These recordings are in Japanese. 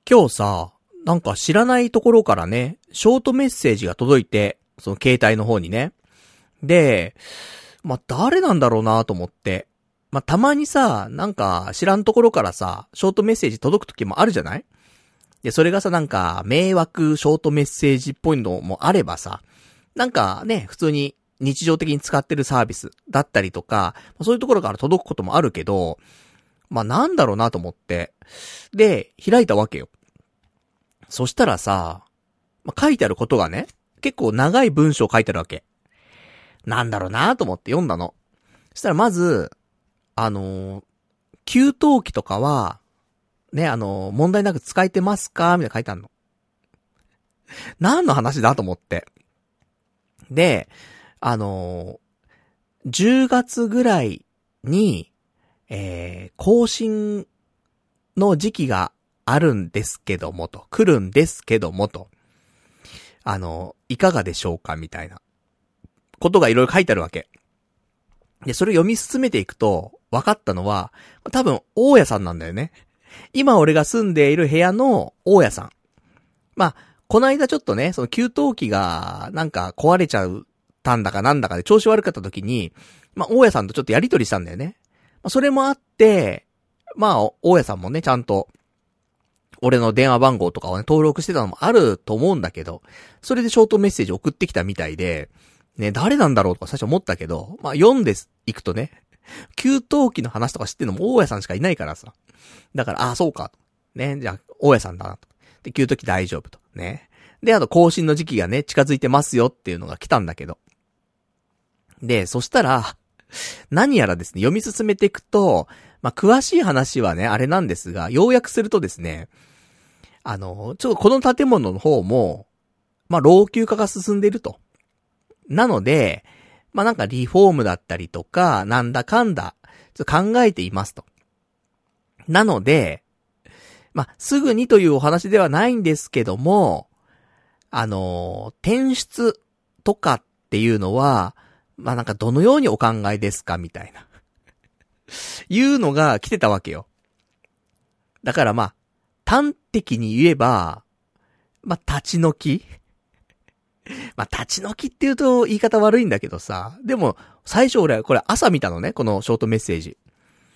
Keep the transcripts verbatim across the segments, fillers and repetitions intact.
今日さ、なんか知らないところからね、ショートメッセージが届いて、その携帯の方にね。で、まあ、誰なんだろうなと思って。まあ、たまにさ、なんか知らんところからさ、ショートメッセージ届く時もあるじゃない？で、それがさ、なんか迷惑ショートメッセージっぽいのもあればさ、なんかね、普通に日常的に使ってるサービスだったりとか、そういうところから届くこともあるけど、まあ、なんだろうなと思って。で、開いたわけよ。そしたらさ、まあ、書いてあることがね、結構長い文章書いてあるわけ。なんだろうなと思って読んだの。そしたらまず、あのー、給湯器とかは、ね、あのー、問題なく使えてますかみたいな書いてあるの。何の話だと思って。で、あのー、じゅうがつぐらいに、えー、更新の時期があるんですけどもと、来るんですけどもと、あの、いかがでしょうかみたいなことがいろいろ書いてあるわけ。で、それ読み進めていくと、分かったのは、多分、大家さんなんだよね。今俺が住んでいる部屋の大家さん。まあ、この間ちょっとね、その給湯器がなんか壊れちゃったんだかなんだかで調子悪かった時に、まあ、大家さんとちょっとやりとりしたんだよね。まあ、それもあって、まあ、大家さんもね、ちゃんと、俺の電話番号とかをね、登録してたのもあると思うんだけど、それでショートメッセージ送ってきたみたいで、ね、誰なんだろうとか最初思ったけど、まあ、読んでいくとね、給湯器の話とか知ってるのも大家さんしかいないからさ。だから、ああ、そうか。ね、じゃあ、大家さんだなと。で、給湯器大丈夫と。ね。で、あと、更新の時期がね、近づいてますよっていうのが来たんだけど。で、そしたら、何やらですね、読み進めていくと、まあ、詳しい話はね、あれなんですが、要約するとですね、あの、ちょっとこの建物の方も、まあ、老朽化が進んでいると。なので、まあ、なんかリフォームだったりとか、なんだかんだ、ちょっと考えていますと。なので、まあ、すぐにというお話ではないんですけども、あの、転出とかっていうのは、まあ、なんかどのようにお考えですかみたいな。いうのが来てたわけよ。だからまあ、端的に言えば、まあ、立ち退きまあ、立ち退きって言うと言い方悪いんだけどさ、でも、最初俺はこれ朝見たのね、このショートメッセージ。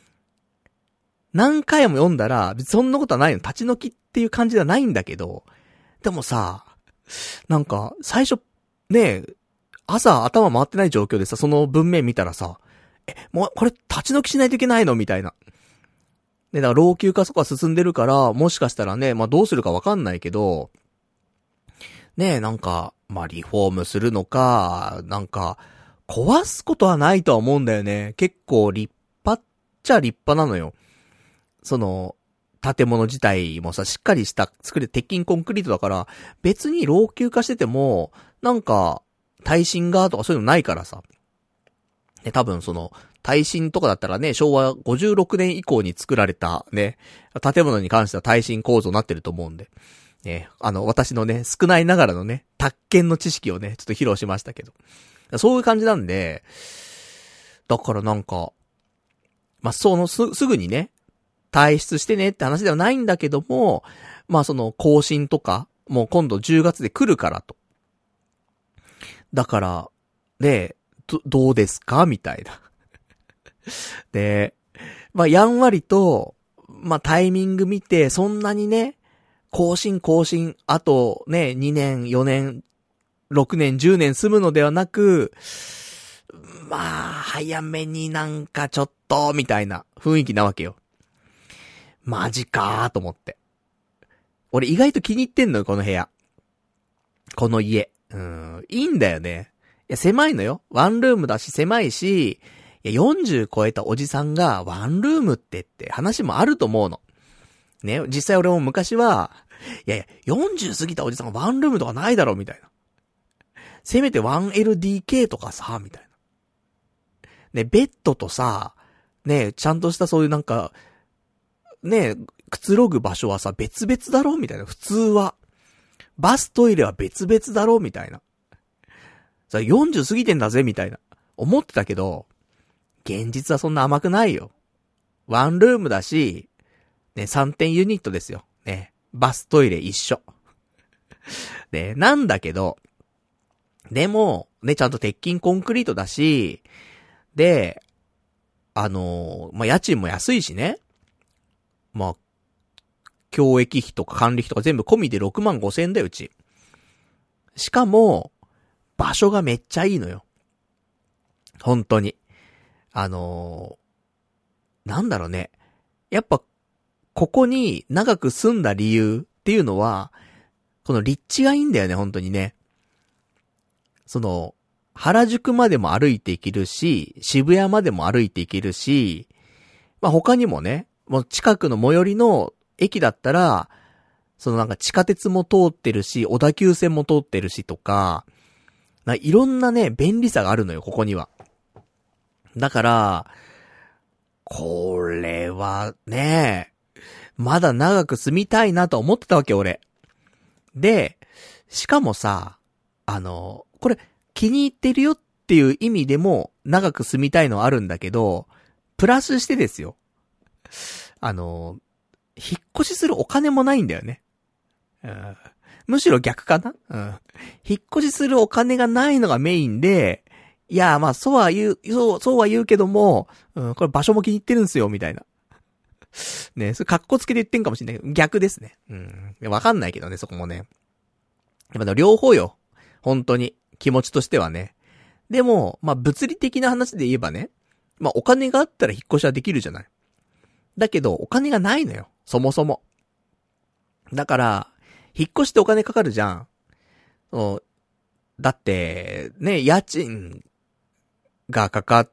何回も読んだら、そんなことはないの。立ち退きっていう感じではないんだけど、でもさ、なんか、最初、ねえ、朝頭回ってない状況でさ、その文面見たらさ、え、もうこれ立ち退きしないといけないのみたいな。で、だから老朽化とか進んでるから、もしかしたらね、まあどうするかわかんないけど、ねえ、なんか、まあリフォームするのか、なんか、壊すことはないとは思うんだよね。結構立派っちゃ立派なのよ。その、建物自体もさ、しっかりした、作れ、鉄筋コンクリートだから、別に老朽化してても、なんか、耐震がとかそういうのないからさ。で、多分その、耐震とかだったらね、しょうわごじゅうろくねん以降に作られたね、建物に関しては耐震構造になってると思うんで。ね、あの、私のね、少ないながらのね、宅建の知識をね、ちょっと披露しましたけど。そういう感じなんで、だからなんか、まあ、そのす、すぐにね、退出してねって話ではないんだけども、まあその更新とか、もう今度じゅうがつで来るからと。だから、で、ど、どうですかみたいな。で、まあやんわりと、まあタイミング見て、そんなにね、更新更新、あとね、にねん、よねん、ろくねん、じゅうねん住むのではなく、まあ、早めになんかちょっと、みたいな雰囲気なわけよ。マジかーと思って。俺意外と気に入ってんのよ、この部屋。この家。うーん、いいんだよね。いや、狭いのよ。ワンルームだし、狭いし、いや、よんじゅう超えたおじさんがワンルームってって話もあると思うの。ね、実際俺も昔は、いやいや、よんじゅう過ぎたおじさんがワンルームとかないだろ、みたいな。せめて ワンエルディーケー とかさ、みたいな。ね、ベッドとさ、ね、ちゃんとしたそういうなんか、ね、くつろぐ場所はさ、別々だろみたいな。普通は。バストイレは別々だろみたいな。さ、よんじゅう過ぎてんだぜみたいな。思ってたけど、現実はそんな甘くないよ。ワンルームだし、ね、さんてんユニットですよ。ね。 バストイレ一緒。で、なんだけど、でも、ね、ちゃんと鉄筋コンクリートだし、で、あのー、まあ、家賃も安いしね。まあ、教育費とか管理費とか全部込みでろくまんごせんえんだよ、うち。しかも、場所がめっちゃいいのよ。本当に。あのー、なんだろうね。やっぱ、ここに長く住んだ理由っていうのは、この立地がいいんだよね、本当にね。その、原宿までも歩いて行けるし、渋谷までも歩いて行けるし、まあ、他にもね、もう近くの最寄りの駅だったら、そのなんか地下鉄も通ってるし、小田急線も通ってるしとか、いろんなね、便利さがあるのよ、ここには。だから、これはね、まだ長く住みたいなと思ってたわけ、俺。で、しかもさ、あの、これ気に入ってるよっていう意味でも長く住みたいのはあるんだけど、プラスしてですよ。あの、引っ越しするお金もないんだよね。うん、むしろ逆かな、うん、引っ越しするお金がないのがメインで、いや、まあそうは言う、そう、そうは言うけども、うん、これ場所も気に入ってるんすよ、みたいな。ね、それ格好つけて言ってんかもしれないけど、逆ですね。うん。わかんないけどね、そこもね。やっぱ両方よ。本当に。気持ちとしてはね。でも、まあ物理的な話で言えばね。まあお金があったら引っ越しはできるじゃない。だけど、お金がないのよ。そもそも。だから、引っ越してお金かかるじゃん。だって、ね、家賃がかかって、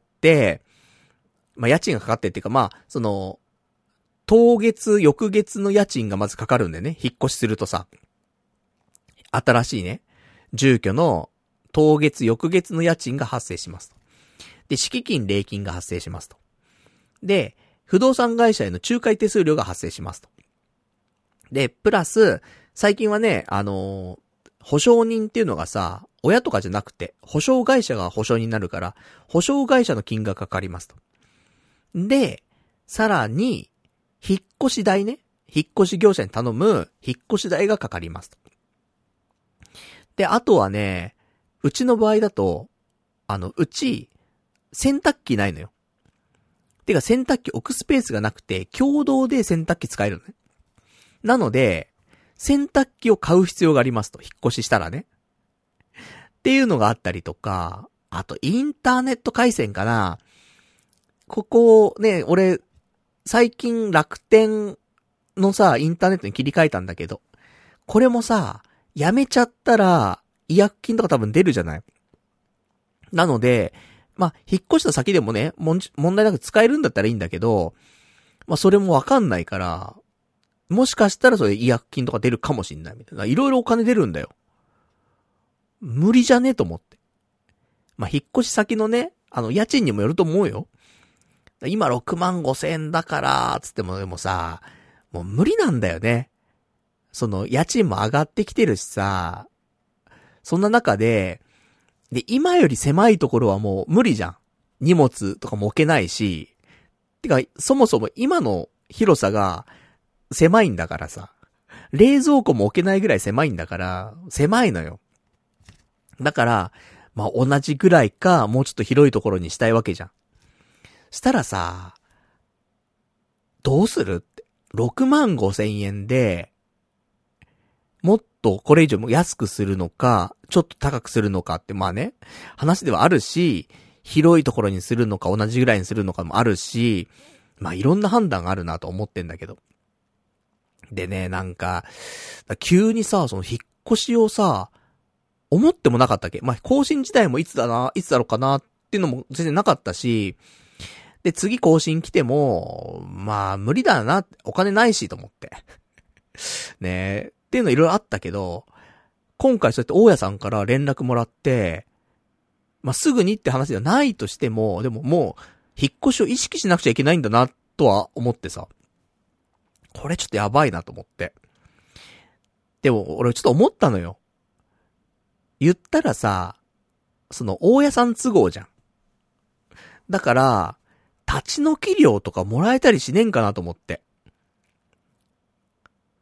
まあ家賃がかかってっていうか、まあ、その、当月、翌月の家賃がまずかかるんでね。引っ越しするとさ。新しいね、住居の当月、翌月の家賃が発生しますと。で、敷金、礼金が発生しますと。で、不動産会社への仲介手数料が発生しますと。で、プラス、最近はね、あのー、保証人っていうのがさ、親とかじゃなくて、保証会社が保証人になるから、保証会社の金がかかりますと。で、さらに、引っ越し代ね。引っ越し業者に頼む、引っ越し代がかかりますと。で、あとはね、うちの場合だと、あの、うち、洗濯機ないのよ。てか洗濯機置くスペースがなくて、共同で洗濯機使えるのね。なので、洗濯機を買う必要がありますと。引っ越ししたらね。っていうのがあったりとか、あとインターネット回線かな。ここね、俺、最近楽天のさ、インターネットに切り替えたんだけど、これもさ、やめちゃったら、違約金とか多分出るじゃない。なので、まあ、引っ越した先でもね、もん、問題なく使えるんだったらいいんだけど、まあ、それもわかんないから、もしかしたらそれ違約金とか出るかもしんないみたいな。いろいろお金出るんだよ。無理じゃねえと思って。まあ、引っ越し先のね、あの、家賃にもよると思うよ。今ろくまんごせんえんだから、つってもでもさ、もう無理なんだよね。その、家賃も上がってきてるしさ、そんな中で、で、今より狭いところはもう無理じゃん。荷物とかも置けないし、てか、そもそも今の広さが狭いんだからさ、冷蔵庫も置けないぐらい狭いんだから、狭いのよ。だから、まあ、同じぐらいか、もうちょっと広いところにしたいわけじゃん。したらさ、どうするって。ろくまんごせんえんで、もっとこれ以上も安くするのか、ちょっと高くするのかって、まあね、話ではあるし、広いところにするのか同じぐらいにするのかもあるし、まあいろんな判断があるなと思ってんだけど。でね、なんか、急にさ、その引っ越しをさ、思ってもなかったっけ？まあ更新自体もいつだな、いつだろうかなっていうのも全然なかったし、で、次更新来ても、まあ無理だな、お金ないしと思って。ねえ、っていうのいろいろあったけど、今回そうやって大家さんから連絡もらって、まあ、すぐにって話ではないとしても、でももう、引っ越しを意識しなくちゃいけないんだな、とは思ってさ。これちょっとやばいなと思って。でも、俺ちょっと思ったのよ。言ったらさ、その、大家さん都合じゃん。だから、立ち退き料とかもらえたりしねえんかなと思って。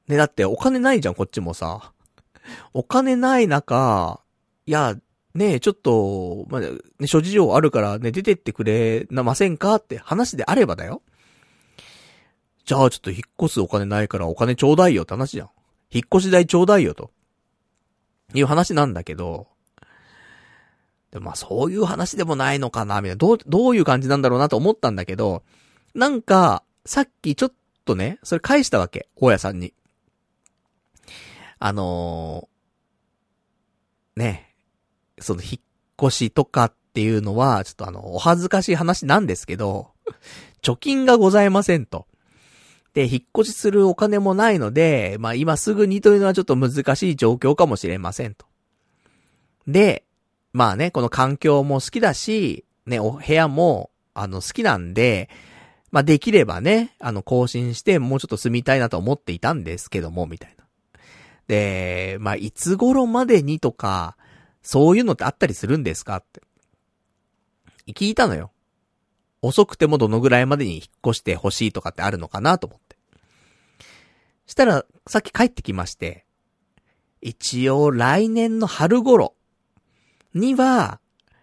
ね、だってお金ないじゃん、こっちもさ。お金ない中、いや、ねえ、ちょっと、まあ、ね、諸事情あるからね、出てってくれなませんかって話であればだよ。じゃあちょっと引っ越すお金ないからお金ちょうだいよって話じゃん。引っ越し代ちょうだいよと。いう話なんだけど、でまあそういう話でもないのかな、みたいな。どう、どういう感じなんだろうなと思ったんだけど、なんか、さっきちょっとね、それ返したわけ、大家さんに。あのー、ね、その引っ越しとかっていうのは、ちょっとあの、お恥ずかしい話なんですけど、貯金がございませんと。で、引っ越しするお金もないので、まあ今すぐにというのはちょっと難しい状況かもしれませんと。で、まあね、この環境も好きだし、ね、お部屋も、あの、好きなんで、まあできればね、あの、更新してもうちょっと住みたいなと思っていたんですけども、みたいな。で、まあいつ頃までにとか、そういうのってあったりするんですかって。聞いたのよ。遅くてもどのぐらいまでに引っ越してほしいとかってあるのかなと思って。したら、さっき帰ってきまして、一応来年の春頃には、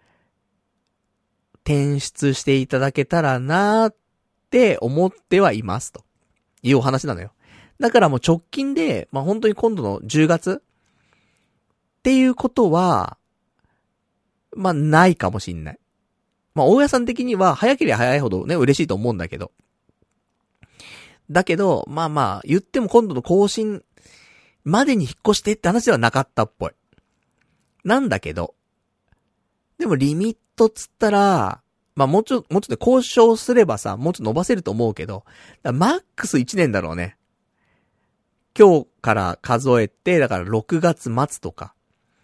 転出していただけたらなーって思ってはいますというお話なのよ。だからもう直近で、まあ本当に今度のじゅうがつっていうことは、まあないかもしんない。まあ大家さん的には早ければ早いほどね嬉しいと思うんだけど。だけど、まあまあ言っても今度の更新までに引っ越してって話ではなかったっぽい。なんだけど、でもリミットつったら、まあもうちょ、もうちょっと交渉すればさ、もうちょっと伸ばせると思うけど、マックスいちねんだろうね。今日から数えて、だからろくがつ末とか。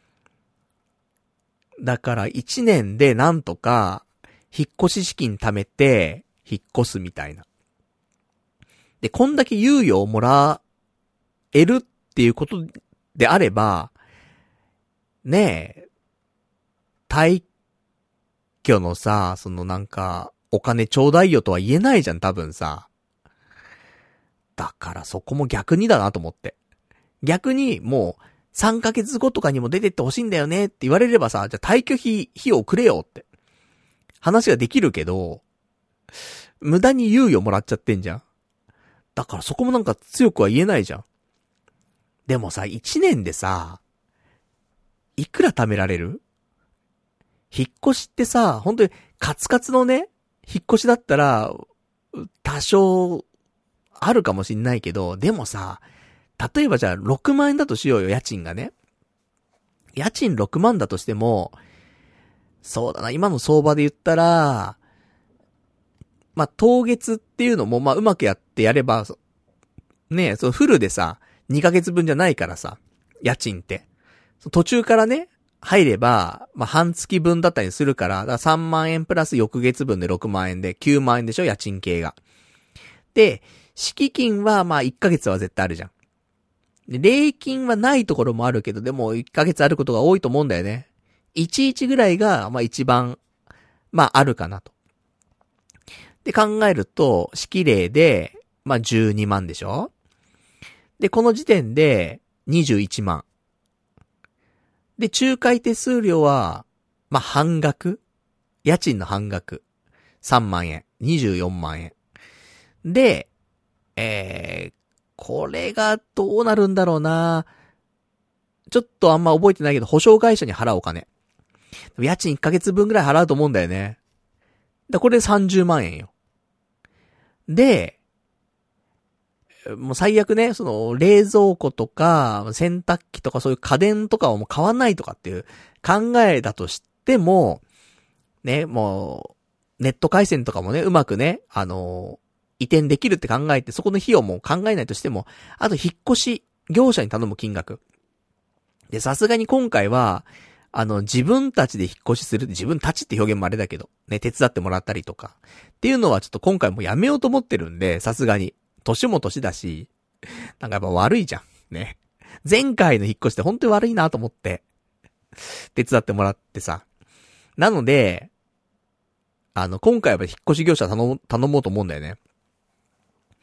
だからいちねんでなんとか、引っ越し資金貯めて、引っ越すみたいな。で、こんだけ猶予をもらえるっていうことであれば、ねえ、退去のさ、そのなんか、お金ちょうだいよとは言えないじゃん、多分さ。だからそこも逆にだなと思って。逆にもうさんかげつごとかにも出てってほしいんだよねって言われればさ、じゃあ退去費、費用くれよって話ができるけど、無駄に猶予もらっちゃってんじゃん。だからそこもなんか強くは言えないじゃん。でもさ、いちねんでさ、いくら貯められる？引っ越しってさ、本当にカツカツのね、引っ越しだったら、多少、あるかもしんないけど、でもさ、例えばじゃあろくまん円だとしようよ、家賃がね。家賃ろくまんだとしても、そうだな、今の相場で言ったら、まあ、当月っていうのも、まあ、うまくやってやれば、ねえ、そのフルでさ、にかげつぶんじゃないからさ、家賃って。途中からね、入れば、まあ、半月分だったりするから、だからさんまん円プラス翌月分でろくまん円できゅうまん円でしょ、家賃系が。で、敷金はまあいっかげつは絶対あるじゃん。で、礼金はないところもあるけど、でもいっかげつあることが多いと思うんだよね。いちいちぐらいが、まあ一番、まああるかなと。で考えると、敷礼で、まあじゅうにまんでしょ？で、この時点でにじゅういちまん。で、仲介手数料は、まあ半額？家賃の半額。さんまん円。にじゅうよんまん円。で、えー、これがどうなるんだろうな。ちょっとあんま覚えてないけど、保証会社に払うお金。家賃いっかげつぶんぐらい払うと思うんだよね。だこれでさんじゅうまん円よ。で、もう最悪ね、その冷蔵庫とか洗濯機とかそういう家電とかをもう買わないとかっていう考えだとしても、ね、もうネット回線とかもね、うまくね、あの移転できるって考えて、そこの費用も考えないとしても、あと引っ越し業者に頼む金額。で、さすがに今回は、あの、自分たちで引っ越しする、自分たちって表現もあれだけど、ね、手伝ってもらったりとか、っていうのはちょっと今回もやめようと思ってるんで、さすがに。年も年だし、なんかやっぱ悪いじゃん。ね。前回の引っ越しって本当に悪いなと思って、手伝ってもらってさ。なので、あの、今回は引っ越し業者頼も、頼もうと思うんだよね。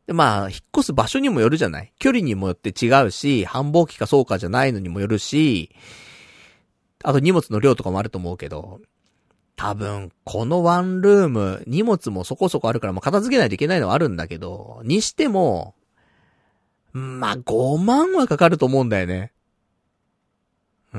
で、まあ、引っ越す場所にもよるじゃない。距離にもよって違うし、繁忙期かそうかじゃないのにもよるし、あと荷物の量とかもあると思うけど、多分、このワンルーム、荷物もそこそこあるから、まあ、片付けないといけないのはあるんだけど、にしても、まあ、ごまんはかかると思うんだよね。うん、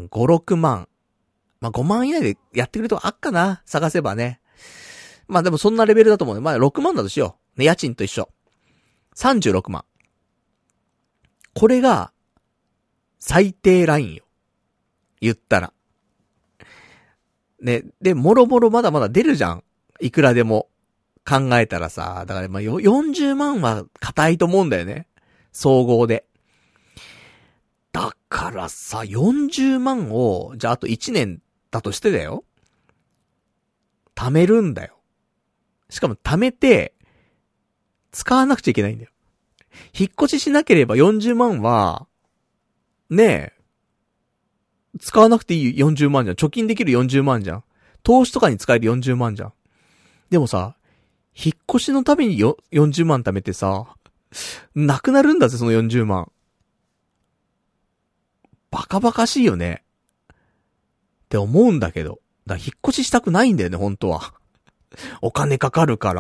ご、ろくまん。まあ、ごまん以内でやってくれるとこあっかな、探せばね。まあでもそんなレベルだと思うね。まあろくまんだとしよう。ね、家賃と一緒。さんじゅうろくまん。これが、最低ラインよ。言ったら。ね、で、もろもろまだまだ出るじゃん。いくらでも。考えたらさ、だからまあよんじゅうまんは硬いと思うんだよね。総合で。だからさ、よんじゅうまんを、じゃああといちねんだとしてだよ。貯めるんだよ。しかも貯めて、使わなくちゃいけないんだよ。引っ越ししなければよんじゅうまんは、ねえ、使わなくていいよんじゅうまんじゃん。貯金できるよんじゅうまんじゃん。投資とかに使えるよんじゅうまんじゃん。でもさ、引っ越しのためによよんじゅうまん貯めてさ、なくなるんだぜ、そのよんじゅうまん。バカバカしいよね。って思うんだけど。だから引っ越ししたくないんだよね、本当は。お金かかるから。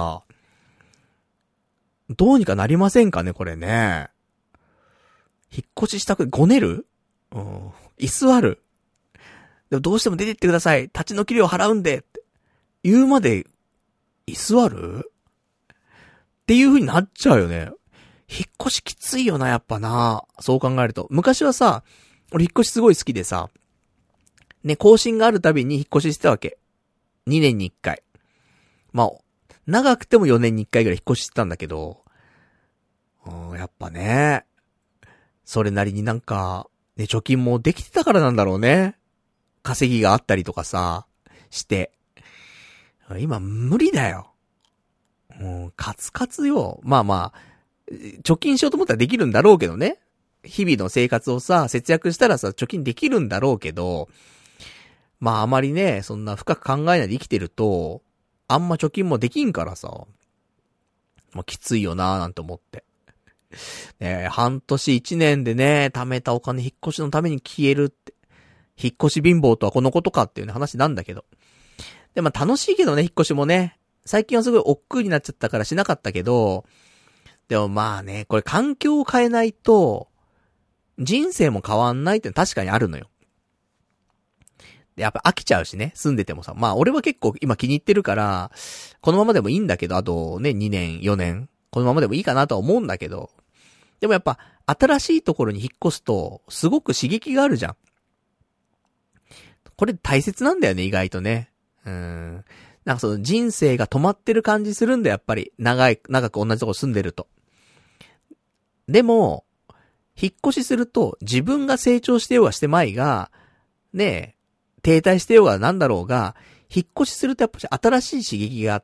どうにかなりませんかね、これね。引っ越ししたく、ごねる？うん。居座る。でもどうしても出てってください。立ち退き料払うんで。って言うまで、居座る？っていう風になっちゃうよね。引っ越しきついよな、やっぱな。そう考えると。昔はさ、俺引っ越しすごい好きでさ、ね、更新があるたびに引っ越ししてたわけ。にねんにいっかい。まあ、長くてもよねんにいっかいぐらい引っ越ししてたんだけど、うん、やっぱね、それなりになんか、ね、貯金もできてたからなんだろうね。稼ぎがあったりとかさ、して。今無理だよ。うん、カツカツよ。まあまあ、貯金しようと思ったらできるんだろうけどね。日々の生活をさ、節約したらさ、貯金できるんだろうけど、まああまりね、そんな深く考えないで生きてると、あんま貯金もできんからさ、まあきついよなーなんて思って。ね、半年一年でね、貯めたお金引っ越しのために消えるって。引っ越し貧乏とはこのことかっていうね話なんだけど。で、まあ楽しいけどね、引っ越しもね。最近はすごい億劫になっちゃったからしなかったけど、でもまあね、これ環境を変えないと、人生も変わんないって確かにあるのよ。で、やっぱ飽きちゃうしね、住んでてもさ。まあ俺は結構今気に入ってるから、このままでもいいんだけど、あとね、にねん、よねん、このままでもいいかなとは思うんだけど、でもやっぱ新しいところに引っ越すと、すごく刺激があるじゃん。これ大切なんだよね、意外とね。うーん。なんかその人生が止まってる感じするんだよ、やっぱり。長い、長く同じとこ住んでると。でも、引っ越しすると自分が成長してようがしてまいが、ねえ、停滞してようがなんだろうが、引っ越しするとやっぱり新しい刺激があって、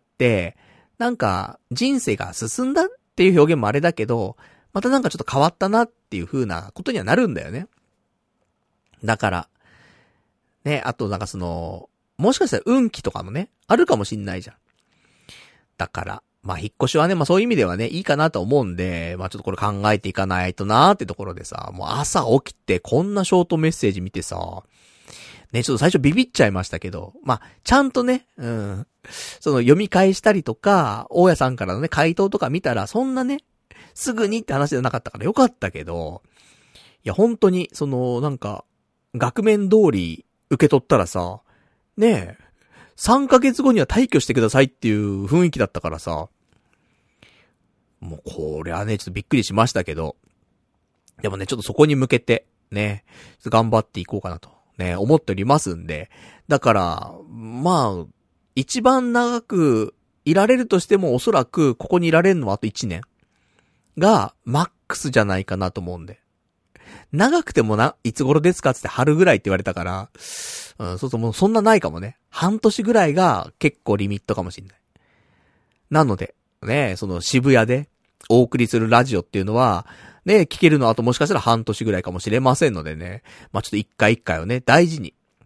なんか人生が進んだっていう表現もあれだけど、またなんかちょっと変わったなっていう風なことにはなるんだよね。だから、ね、あとなんかその、もしかしたら運気とかもね、あるかもしんないじゃん。だから、まあ引っ越しはね、まあそういう意味ではね、いいかなと思うんで、まあちょっとこれ考えていかないとなーってところでさ、もう朝起きてこんなショートメッセージ見てさ、ね、ちょっと最初ビビっちゃいましたけど、まあちゃんとね、うん、その読み返したりとか、大家さんからのね、回答とか見たら、そんなね、すぐにって話じゃなかったからよかったけど、いや本当に、その、なんか、額面通り受け取ったらさ、ねえ、さんかげつごには退去してくださいっていう雰囲気だったからさ、もうこれはね、ちょっとびっくりしましたけど、でもね、ちょっとそこに向けて、ね、ちょっと頑張っていこうかなと、ね、思っておりますんで、だから、まあ、一番長くいられるとしてもおそらくここにいられるのはあといちねんがマックスじゃないかなと思うんで。長くてもな、いつ頃ですかつって春ぐらいって言われたから、うん、そうそう、もうそんなないかもね。半年ぐらいが結構リミットかもしんない。なので、ね、その渋谷でお送りするラジオっていうのは、ね、聞けるのあともしかしたら半年ぐらいかもしれませんのでね。まあ、ちょっと一回一回をね、大事に、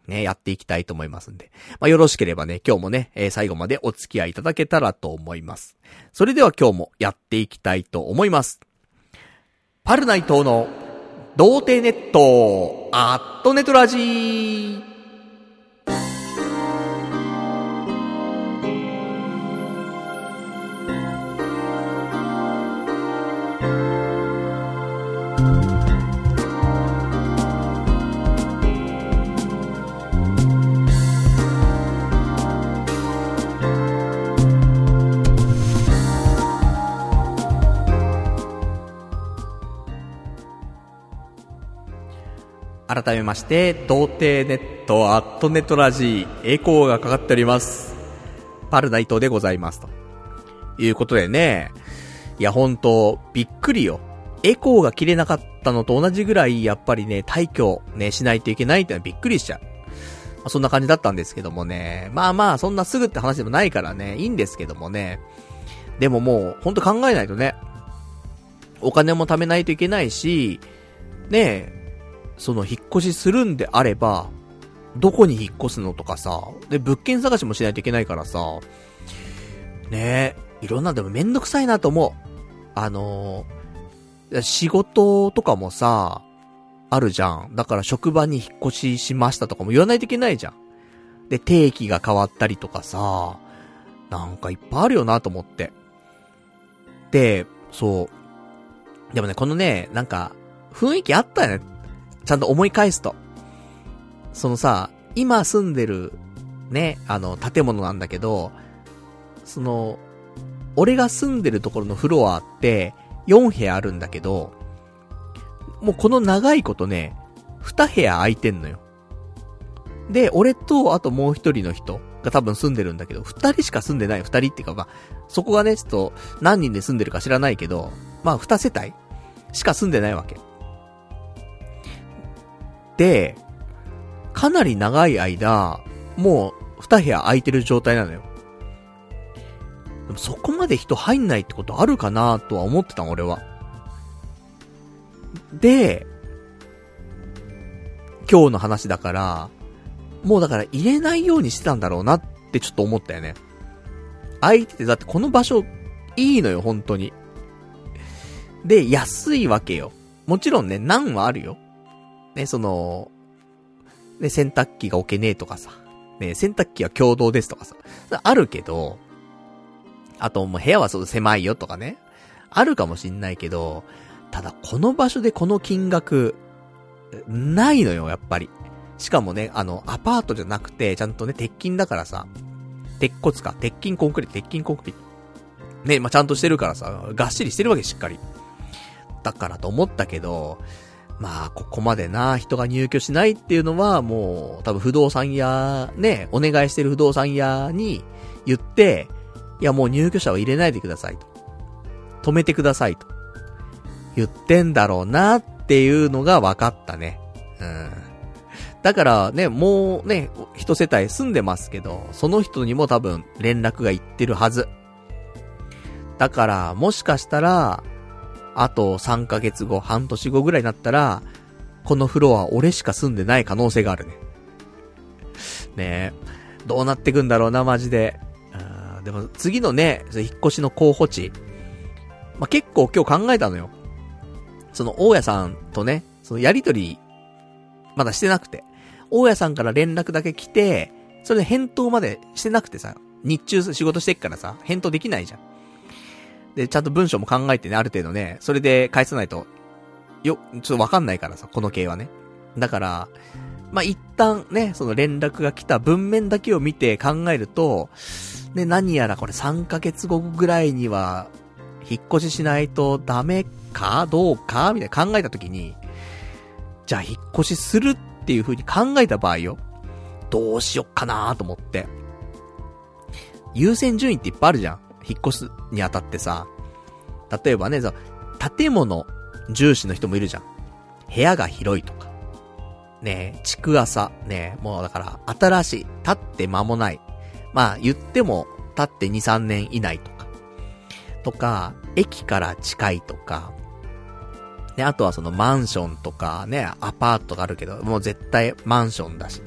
ね、やっていきたいと思いますんで。まあ、よろしければね、今日もね、えー、最後までお付き合いいただけたらと思います。それでは今日もやっていきたいと思います。パルナイトの童貞ネット、アットネトラジー。改めまして、童貞ネットアットネットラジー、エコーがかかっております。パルナイトでございます。ということでね、いやほんと、びっくりよ。エコーが切れなかったのと同じぐらい、やっぱりね、退去ね、しないといけないってのはびっくりしちゃう。まあ、そんな感じだったんですけどもね。まあまあ、そんなすぐって話でもないからね、いいんですけどもね。でももう、ほんと考えないとね、お金も貯めないといけないし、ねえ、その引っ越しするんであれば、どこに引っ越すのとかさ、で、物件探しもしないといけないからさ、ねえ、いろんなでもめんどくさいなと思う。あのー、仕事とかもさ、あるじゃん。だから職場に引っ越ししましたとかも言わないといけないじゃん。で、定期が変わったりとかさ、なんかいっぱいあるよなと思って。で、そう。でもね、このね、なんか、雰囲気あったよね。ちゃんと思い返すと。そのさ、今住んでる、ね、あの、建物なんだけど、その、俺が住んでるところのフロアって、よん部屋あるんだけど、もうこの長いことね、に部屋空いてんのよ。で、俺と、あともう一人の人が多分住んでるんだけど、二人しか住んでない、二人っていうか、まあ、そこがね、ちょっと、何人で住んでるか知らないけど、まあ、二世帯しか住んでないわけ。で、かなり長い間、もうに部屋空いてる状態なのよ。でもそこまで人入んないってことあるかなとは思ってたの、俺は。で、今日の話だから、もうだから入れないようにしてたんだろうなってちょっと思ったよね。空いてて、だってこの場所いいのよ、本当に。で、安いわけよ。もちろんね、難はあるよ。ね、その、ね、洗濯機が置けねえとかさ。ね、洗濯機は共同ですとかさ。あるけど、あともう部屋はそう狭いよとかね。あるかもしんないけど、ただこの場所でこの金額、ないのよ、やっぱり。しかもね、あの、アパートじゃなくて、ちゃんとね、鉄筋だからさ。鉄骨か。鉄筋コンクリート、鉄筋コンクリート。ね、まあ、ちゃんとしてるからさ、がっしりしてるわけ、しっかり。だからと思ったけど、まあ、ここまでな、人が入居しないっていうのは、もう、多分不動産屋、ね、お願いしてる不動産屋に言って、いやもう入居者は入れないでくださいと。止めてくださいと。言ってんだろうなっていうのが分かったね。うん。だからね、もうね、一世帯住んでますけど、その人にも多分連絡が行ってるはず。だから、もしかしたら、あとさんかげつご、半年後ぐらいになったら、このフロア俺しか住んでない可能性があるね。ねえ。どうなってくんだろうな、マジで。あでも次のね、引っ越しの候補地。まあ、結構今日考えたのよ。その大家さんとね、そのやりとり、まだしてなくて。大家さんから連絡だけ来て、それで返答までしてなくてさ、日中仕事してっからさ、返答できないじゃん。で、ちゃんと文章も考えてね、ある程度ね、それで返さないと、よ、ちょっとわかんないからさ、この系はね。だから、まあ、一旦ね、その連絡が来た文面だけを見て考えると、ね、何やらこれさんかげつごぐらいには、引っ越ししないとダメかどうかみたいな考えたときに、じゃあ引っ越しするっていう風に考えた場合よ、どうしよっかなと思って。優先順位っていっぱいあるじゃん。引っ越すにあたってさ。例えばね、建物重視の人もいるじゃん。部屋が広いとか。ねえ、築浅。ねえ、もうだから新しい。建って間もない。まあ言っても建ってに、さんねん以内とか。とか、駅から近いとか。で、あとはそのマンションとかね、アパートがあるけど、もう絶対マンションだしと。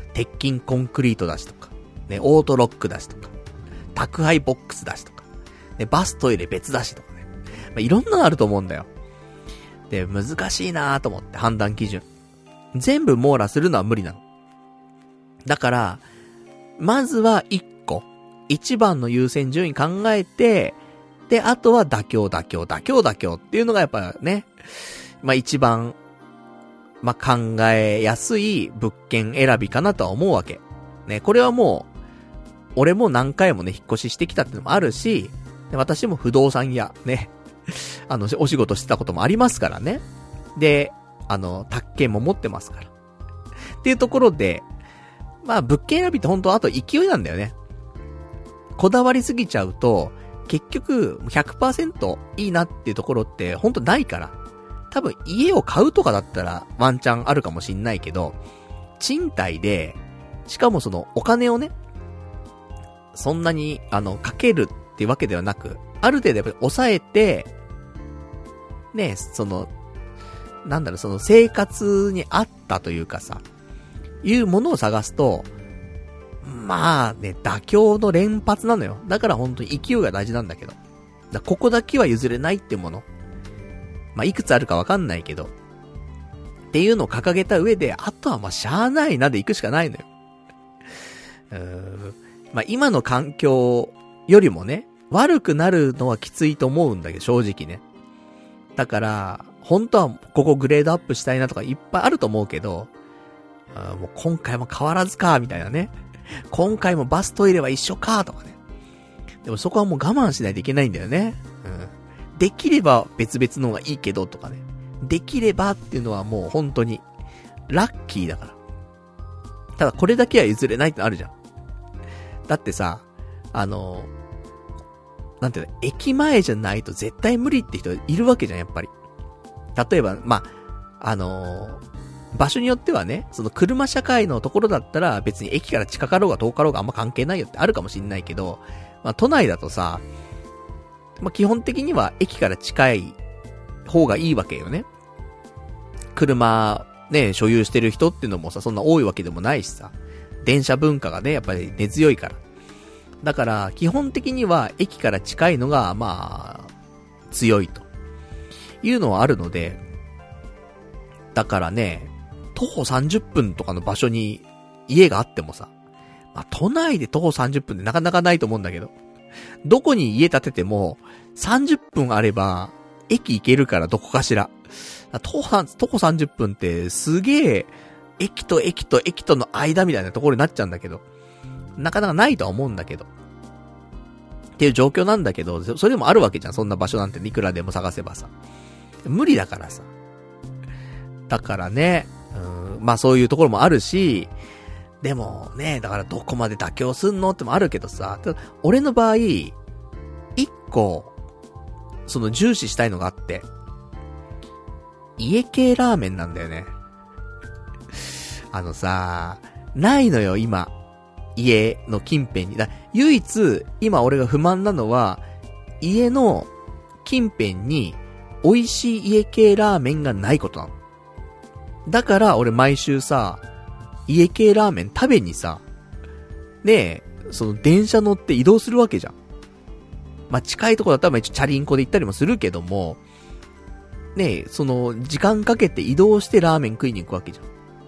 鉄筋コンクリートだしとか、ね、オートロックだしとか、宅配ボックスだしとか、ね、バストイレ別だしとかね。まあ、いろんなのあると思うんだよ。で、難しいなーと思って判断基準。全部網羅するのは無理なの。だから、まずは一個、一番の優先順位考えて、で、あとは妥協妥協妥協妥協っていうのがやっぱね、まあ一番、まあ考えやすい物件選びかなとは思うわけ。ね、これはもう、俺も何回もね、引っ越ししてきたってのもあるし、で私も不動産屋、ね、あの、お仕事してたこともありますからね。で、あの、宅建も持ってますから。っていうところで、まあ物件選びって本当あと勢いなんだよね。こだわりすぎちゃうと、結局 ひゃくパーセント いいなっていうところって本当ないから。多分家を買うとかだったらワンチャンあるかもしんないけど、賃貸で、しかもそのお金をね、そんなにあのかけるっていうわけではなく、ある程度やっぱり抑えて、ね、その、なんだろう、その生活に合ったというかさ、いうものを探すと、まあね、妥協の連発なのよ。だから本当に勢いが大事なんだけど。だここだけは譲れないってもの。まあいくつあるかわかんないけど。っていうのを掲げた上で、あとはまあしゃーないなで行くしかないのよ。うーん。まあ今の環境よりもね、悪くなるのはきついと思うんだけど、正直ね。だから、本当はここグレードアップしたいなとかいっぱいあると思うけど、あもう今回も変わらずか、みたいなね。今回もバストイレは一緒か、とかね。でもそこはもう我慢しないといけないんだよね。うん。できれば別々の方がいいけど、とかね。できればっていうのはもう本当に、ラッキーだから。ただこれだけは譲れないってあるじゃん。だってさ、あの、なんていうの、駅前じゃないと絶対無理って人いるわけじゃん、やっぱり。例えば、まあ、あのー、場所によってはね、その車社会のところだったら別に駅から近かろうが遠かろうがあんま関係ないよってあるかもしんないけど、まあ都内だとさ、まあ基本的には駅から近い方がいいわけよね。車ね、所有してる人っていうのもさ、そんな多いわけでもないしさ、電車文化がね、やっぱり根強いから。だから基本的には駅から近いのがまあ強いというのはあるので、だからね、徒歩さんじゅっぷんとかの場所に家があってもさ、まあ、都内で徒歩さんじゅっぷんってなかなかないと思うんだけど、どこに家建ててもさんじゅっぷんあれば駅行けるからどこかしら。徒歩、徒歩さんじゅっぷんってすげえ駅と駅と駅との間みたいなところになっちゃうんだけど、なかなかないとは思うんだけど。っていう状況なんだけど、それでもあるわけじゃん。そんな場所なんていくらでも探せばさ。無理だからさ。だからね、うん、まあそういうところもあるし、でもね、だからどこまで妥協すんのってもあるけどさ、俺の場合、一個、その重視したいのがあって、家系ラーメンなんだよね。あのさ、ないのよ今、家の近辺に。だ唯一、今俺が不満なのは、家の近辺に美味しい家系ラーメンがないことなの。だから俺毎週さ、家系ラーメン食べにさ、ねえ、その電車乗って移動するわけじゃん。まあ、近いところだったら一応チャリンコで行ったりもするけども、ねえ、その時間かけて移動してラーメン食いに行くわけじゃん。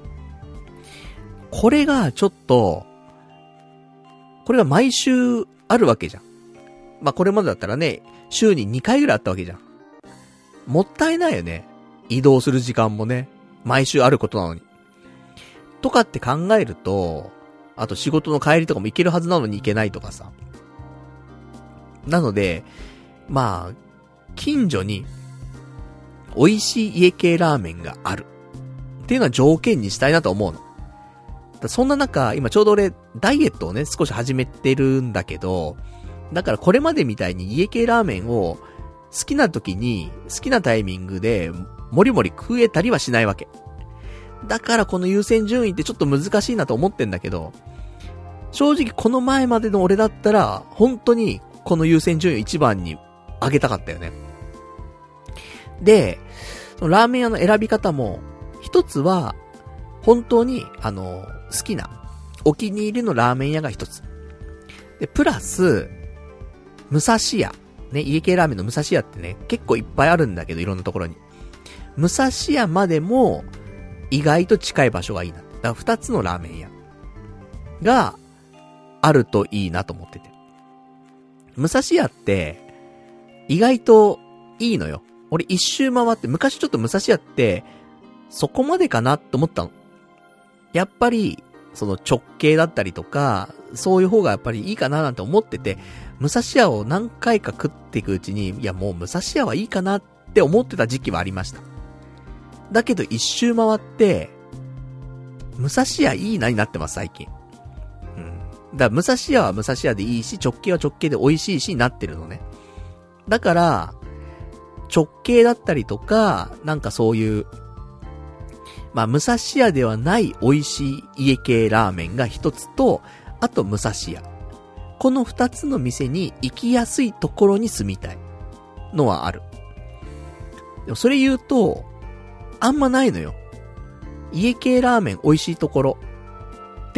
これがちょっと、これが毎週あるわけじゃん。まあ、これまでだったらね、週ににかいぐらいあったわけじゃん。もったいないよね。移動する時間もね。毎週あることなのに。とかって考えると、あと仕事の帰りとかも行けるはずなのに行けないとかさ。なので、まあ、近所に美味しい家系ラーメンがあるっていうのは条件にしたいなと思うの。だそんな中、今ちょうど俺ダイエットをね少し始めてるんだけど、だからこれまでみたいに家系ラーメンを好きな時に好きなタイミングでもりもり食えたりはしないわけ。だからこの優先順位ってちょっと難しいなと思ってんだけど、正直この前までの俺だったら本当にこの優先順位を一番に上げたかったよね。で、そのラーメン屋の選び方も一つは本当にあの好きなお気に入りのラーメン屋が一つ。で、プラス、武蔵屋。ね、家系ラーメンの武蔵屋ってね、結構いっぱいあるんだけど、いろんなところに。武蔵屋までも、意外と近い場所がいいな。だから二つのラーメン屋があるといいなと思ってて。武蔵屋って、意外といいのよ。俺一周回って、昔ちょっと武蔵屋って、そこまでかなって思ったの。やっぱり、その直径だったりとか、そういう方がやっぱりいいかななんて思ってて、武蔵屋を何回か食っていくうちに、いやもう武蔵屋はいいかなって思ってた時期はありました。だけど一周回って、武蔵屋いいなになってます最近。うん。だから武蔵屋は武蔵屋でいいし、直径は直径で美味しいしなってるのね。だから、直径だったりとか、なんかそういう、まあ、武蔵屋ではない美味しい家系ラーメンが一つと、あと武蔵屋。この二つの店に行きやすいところに住みたいのはある。でもそれ言うと、あんまないのよ。家系ラーメン美味しいところって、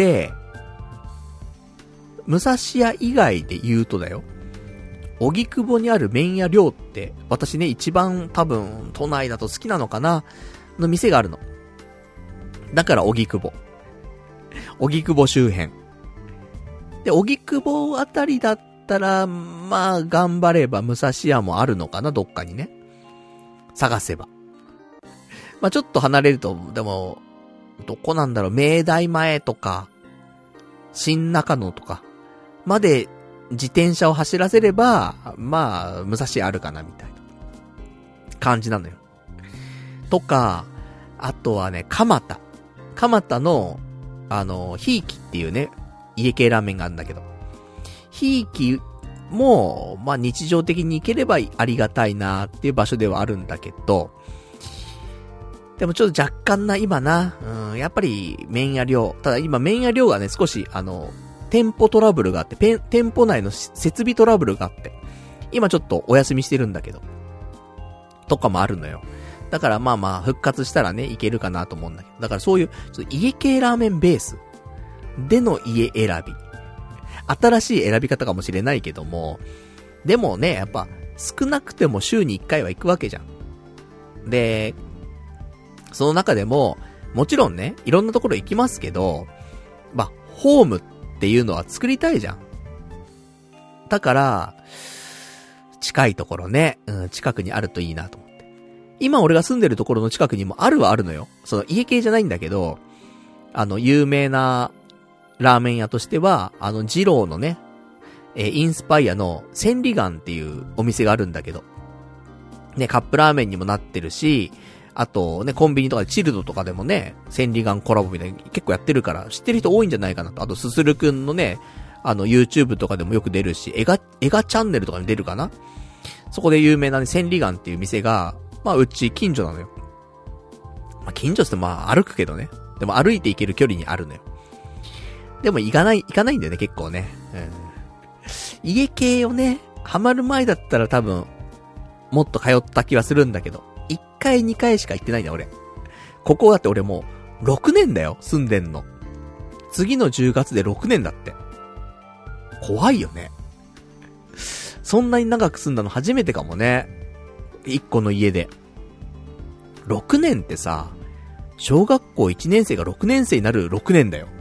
武蔵屋以外で言うとだよ。荻窪にある麺屋寮って、私ね、一番多分都内だと好きなのかなの店があるの。だから荻窪。荻窪周辺。で、荻窪あたりだったら、まあ、頑張れば武蔵屋もあるのかな、どっかにね。探せば。まあ、ちょっと離れると、でも、どこなんだろう、明大前とか、新中野とか、まで自転車を走らせれば、まあ、武蔵屋あるかな、みたいな感じなのよ。とか、あとはね、蒲田。蒲田の、あの、ひいきっていうね、家系ラーメンがあるんだけど、ひいきも、まあ日常的に行ければありがたいなっていう場所ではあるんだけど、でもちょっと若干な、今な、うん、やっぱり麺屋寮、ただ今麺屋寮がね、少し、あの、店舗トラブルがあって、ペン、店舗内の設備トラブルがあって、今ちょっとお休みしてるんだけど、とかもあるのよ。だからまあまあ復活したらね、いけるかなと思うんだけど。だからそういう、家系ラーメンベースでの家選び。新しい選び方かもしれないけども、でもね、やっぱ少なくても週にいっかいは行くわけじゃん。で、その中でも、もちろんね、いろんなところ行きますけど、まあ、ホームっていうのは作りたいじゃん。だから、近いところね、うん、近くにあるといいなと思って。今俺が住んでるところの近くにもあるはあるのよ。その家系じゃないんだけど、あの、有名なラーメン屋としては、あの、二郎のね、えー、インスパイアの千里眼っていうお店があるんだけど、ね、カップラーメンにもなってるし、あとね、コンビニとかでチルドとかでもね、千里眼コラボみたいに結構やってるから、知ってる人多いんじゃないかなと。あと、すするくんのね、あの、YouTube とかでもよく出るし、映画、映画チャンネルとかに出るかな。そこで有名なね、千里眼っていう店が、まあ、うち近所なのよ。まあ、近所ってまあ、歩くけどね。でも歩いて行ける距離にあるのよ。でも行かない、行かないんだよね、結構ね。うん。家系をね、ハマる前だったら多分、もっと通った気はするんだけど、いっかいにかいしか行ってないんだよ、俺。ここだって俺もう、ろくねんだよ、住んでんの。次のじゅうがつでろくねんだって。怖いよね。そんなに長く住んだの初めてかもね。一個の家で。ろくねんってさ、小学校いちねん生がろくねん生になるろくねんだよ。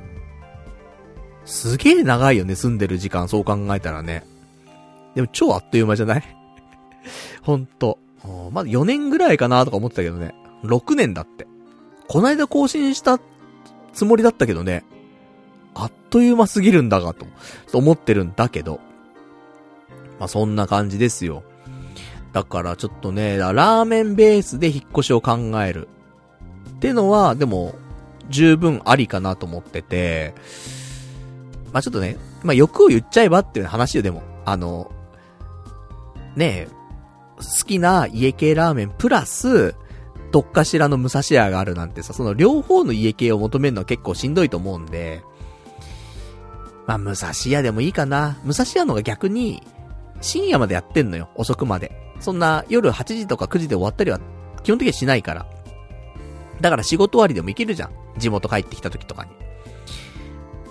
すげえ長いよね、住んでる時間、そう考えたらね。でも超あっという間じゃないほんと。まだよねんぐらいかなとか思ってたけどね。ろくねんだって。こないだ更新したつもりだったけどね。あっという間すぎるんだがと、と思ってるんだけど。まあそんな感じですよ。だからちょっとね、ラーメンベースで引っ越しを考える。ってのは、でも、十分ありかなと思ってて、まあちょっとね、まあ欲を言っちゃえばっていう話よ、でも。あの、ねえ、好きな家系ラーメンプラス、どっかしらの武蔵屋があるなんてさ、その両方の家系を求めるのは結構しんどいと思うんで、まあ武蔵屋でもいいかな。武蔵屋のが逆に、深夜までやってんのよ、遅くまで。そんな夜はちじとかくじで終わったりは基本的にはしないから。だから仕事終わりでも行けるじゃん。地元帰ってきた時とかに。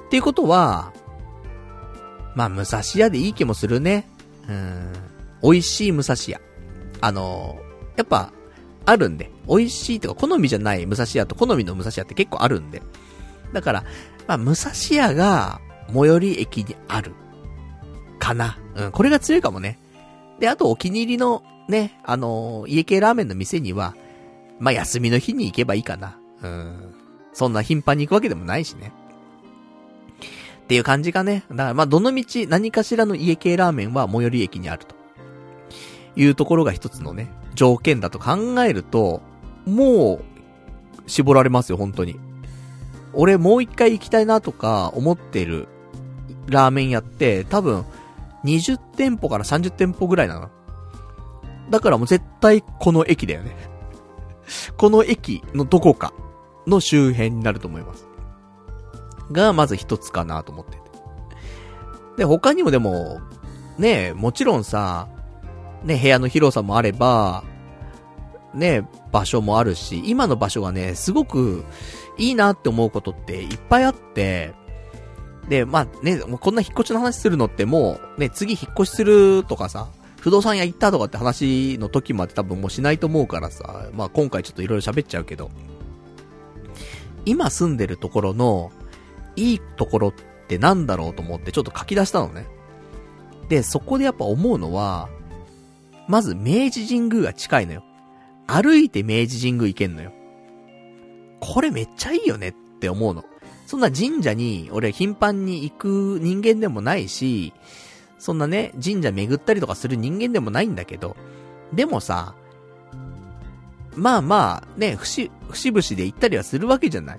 っていうことは、まあ、武蔵屋でいい気もするね。うーん。美味しい武蔵屋。あのー、やっぱ、あるんで。美味しいとか、好みじゃない武蔵屋と好みの武蔵屋って結構あるんで。だから、まあ、武蔵屋が、最寄り駅にある。かな。うん、これが強いかもね。で、あとお気に入りの、ね、あのー、家系ラーメンの店には、まあ、休みの日に行けばいいかな。うん。そんな頻繁に行くわけでもないしね。っていう感じかね。だからまあ、どの道何かしらの家系ラーメンは最寄り駅にあるというところが一つのね、条件だと考えると、もう、絞られますよ、本当に。俺もう一回行きたいなとか思ってるラーメン屋って多分にじゅってんぽからさんじゅってんぽぐらいなの。だからもう絶対この駅だよね。この駅のどこかの周辺になると思います。が、まず一つかなと思ってて。で、他にもでも、ねえ、もちろんさ、ね、部屋の広さもあれば、ね、場所もあるし、今の場所がね、すごくいいなって思うことっていっぱいあって、で、まあね、もうこんな引っ越しの話するのってもう、ね、次引っ越しするとかさ、不動産屋行ったとかって話の時まで多分もうしないと思うからさ、まあ今回ちょっといろいろ喋っちゃうけど、今住んでるところの、いいところってなんだろうと思ってちょっと書き出したのね。で、そこでやっぱ思うのは、まず明治神宮が近いのよ。歩いて明治神宮行けんのよ。これめっちゃいいよねって思うの。そんな神社に俺頻繁に行く人間でもないし、そんなね、神社巡ったりとかする人間でもないんだけど、でもさ、まあまあね、節、節々で行ったりはするわけじゃない。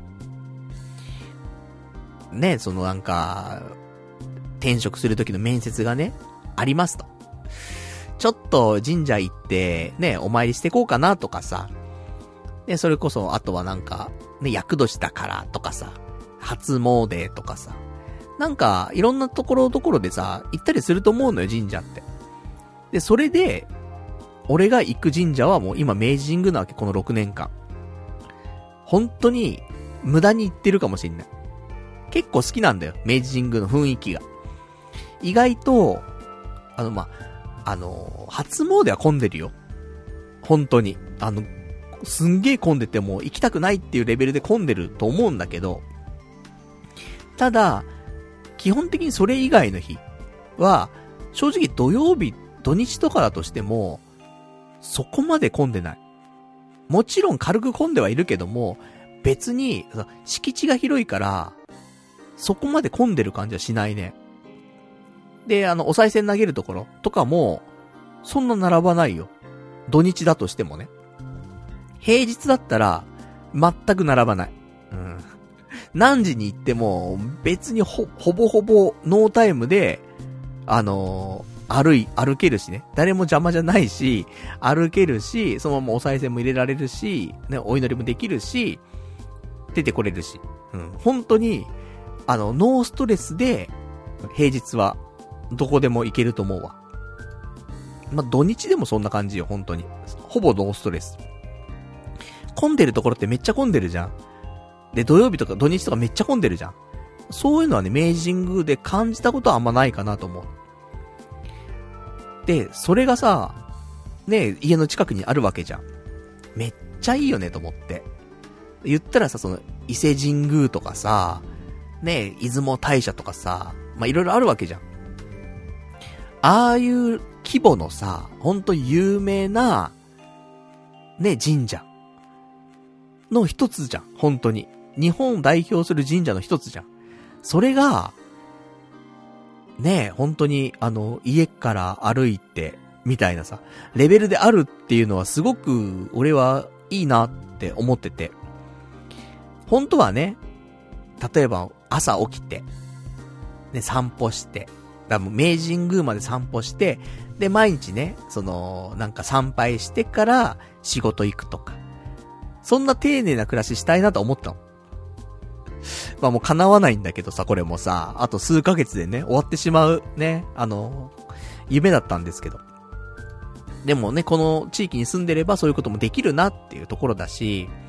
ね、そのなんか、転職する時の面接がね、ありますと。ちょっと神社行って、ね、お参りしてこうかなとかさ。で、それこそ、あとはなんか、ね、厄年だからとかさ、初詣とかさ。なんか、いろんなところどころでさ、行ったりすると思うのよ、神社って。で、それで、俺が行く神社はもう今明治神宮なわけ、このろくねんかん。本当に、無駄に行ってるかもしんない。結構好きなんだよ、明治神宮の雰囲気が。意外と、あの、まあ、あの、初詣は混んでるよ。本当に。あの、すんげー混んでても行きたくないっていうレベルで混んでると思うんだけど、ただ、基本的にそれ以外の日は、正直土曜日、土日とかだとしても、そこまで混んでない。もちろん軽く混んではいるけども、別に、敷地が広いから、そこまで混んでる感じはしないね。で、あの、お賽銭投げるところとかも、そんな並ばないよ。土日だとしてもね。平日だったら、全く並ばない。うん。何時に行っても、別にほ、ほぼほぼノータイムで、あのー、歩い、歩けるしね。誰も邪魔じゃないし、歩けるし、そのままお賽銭も入れられるし、ね、お祈りもできるし、出てこれるし。うん。本当に、あの、ノーストレスで、平日は、どこでも行けると思うわ。まあ、土日でもそんな感じよ、本当に。ほぼノーストレス。混んでるところってめっちゃ混んでるじゃん。で、土曜日とか土日とかめっちゃ混んでるじゃん。そういうのはね、明治神宮で感じたことはあんまないかなと思う。で、それがさ、ね、家の近くにあるわけじゃん。めっちゃいいよねと思って。言ったらさ、その、伊勢神宮とかさ、ね、出雲大社とかさ、まあ、いろいろあるわけじゃん。ああいう規模のさ、ほんと有名な、ね、神社の一つじゃん。本当に。日本を代表する神社の一つじゃん。それが、ね、本当に、あの、家から歩いて、みたいなさ、レベルであるっていうのはすごく、俺はいいなって思ってて。本当はね、例えば朝起きて、ね、散歩して、だもう明治神宮まで散歩して、で、毎日ね、その、なんか参拝してから仕事行くとか。そんな丁寧な暮らししたいなと思ったの。まあもう叶わないんだけどさ、これもさ、あと数ヶ月でね、終わってしまうね、あの、夢だったんですけど。でもね、この地域に住んでればそういうこともできるなっていうところだし、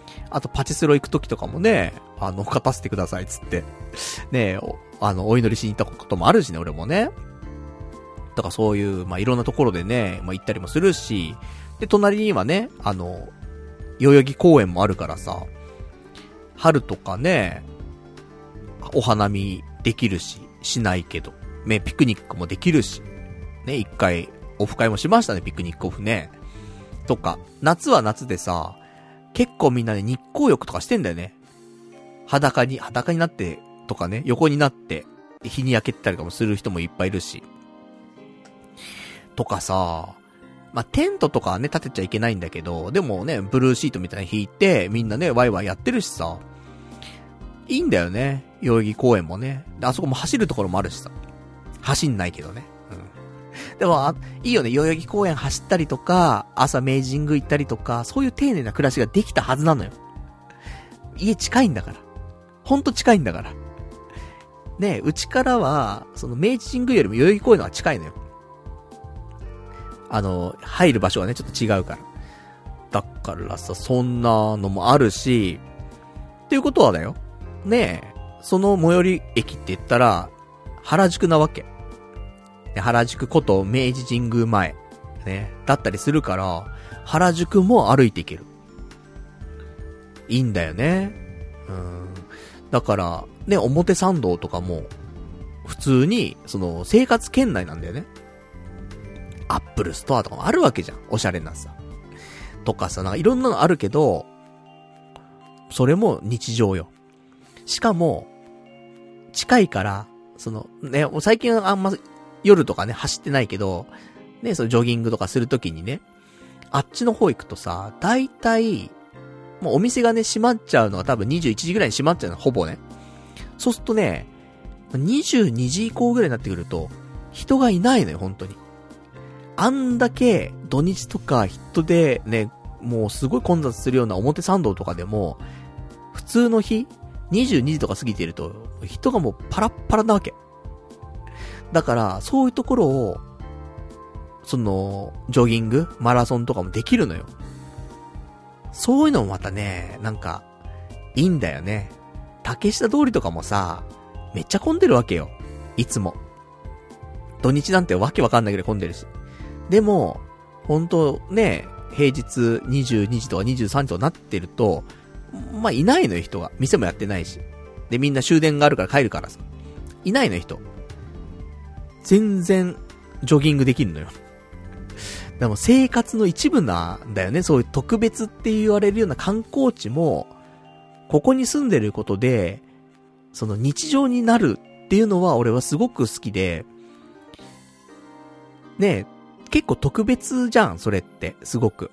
あとパチスロ行くときとかもね、あの、勝たせてくださいっつって。ねえ、あの、お祈りしに行ったこともあるしね、俺もね。だからそういう、まあ、いろんなところでね、まあ、行ったりもするし、で、隣にはね、あの、代々木公園もあるからさ、春とかね、お花見できるし、しないけど、ね、ピクニックもできるし、ね、一回、オフ会もしましたね、ピクニックオフね。とか、夏は夏でさ、結構みんなね、日光浴とかしてんだよね。裸に、裸になって、とかね、横になって、日に焼けたりとかもする人もいっぱいいるし。とかさ、まあ、テントとかはね、立てちゃいけないんだけど、でもね、ブルーシートみたいに引いて、みんなね、ワイワイやってるしさ、いいんだよね。代々木公園もね。あそこも走るところもあるしさ。走んないけどね。うん。でも、いいよね。代々木公園走ったりとか、朝明治神宮行ったりとか、そういう丁寧な暮らしができたはずなのよ。家近いんだから。ほんと近いんだから。ねえ、うちからは、その明治神宮よりも代々木公園の方が近いのよ。あの、入る場所はね、ちょっと違うから。だからさ、そんなのもあるし、っていうことはだよ。ねえ、その最寄り駅って言ったら、原宿なわけ。原宿こと明治神宮前。ね。だったりするから、原宿も歩いていける。いいんだよね。うん。だから、ね、表参道とかも、普通に、その、生活圏内なんだよね。アップルストアとかもあるわけじゃん。おしゃれなさ。とかさ、なんかいろんなのあるけど、それも日常よ。しかも、近いから、その、ね、最近はあんま夜とかね、走ってないけど、ね、そのジョギングとかするときにね、あっちの方行くとさ、だいたい、もうお店がね、閉まっちゃうのが多分にじゅういちじぐらいに閉まっちゃうの、ほぼね。そうするとね、にじゅうにじ以降ぐらいになってくると、人がいないのよ、本当に。あんだけ、土日とか人でね、もうすごい混雑するような表参道とかでも、普通の日、にじゅうにじとか過ぎていると、人がもうパラッパラなわけ。だから、そういうところを、その、ジョギング、マラソンとかもできるのよ。そういうのもまたね、なんか、いいんだよね。竹下通りとかもさ、めっちゃ混んでるわけよ。いつも。土日なんてわけわかんないぐらい混んでるし。でも、ほんとね、平日にじゅうにじとかにじゅうさんじとかなってると、まあ、いないのよ、人が。店もやってないし。で、みんな終電があるから帰るからさ。いないのよ、人。全然、ジョギングできるのよ。でも生活の一部なんだよね。そういう特別って言われるような観光地も、ここに住んでることで、その日常になるっていうのは俺はすごく好きで、ねえ、結構特別じゃん、それって、すごく。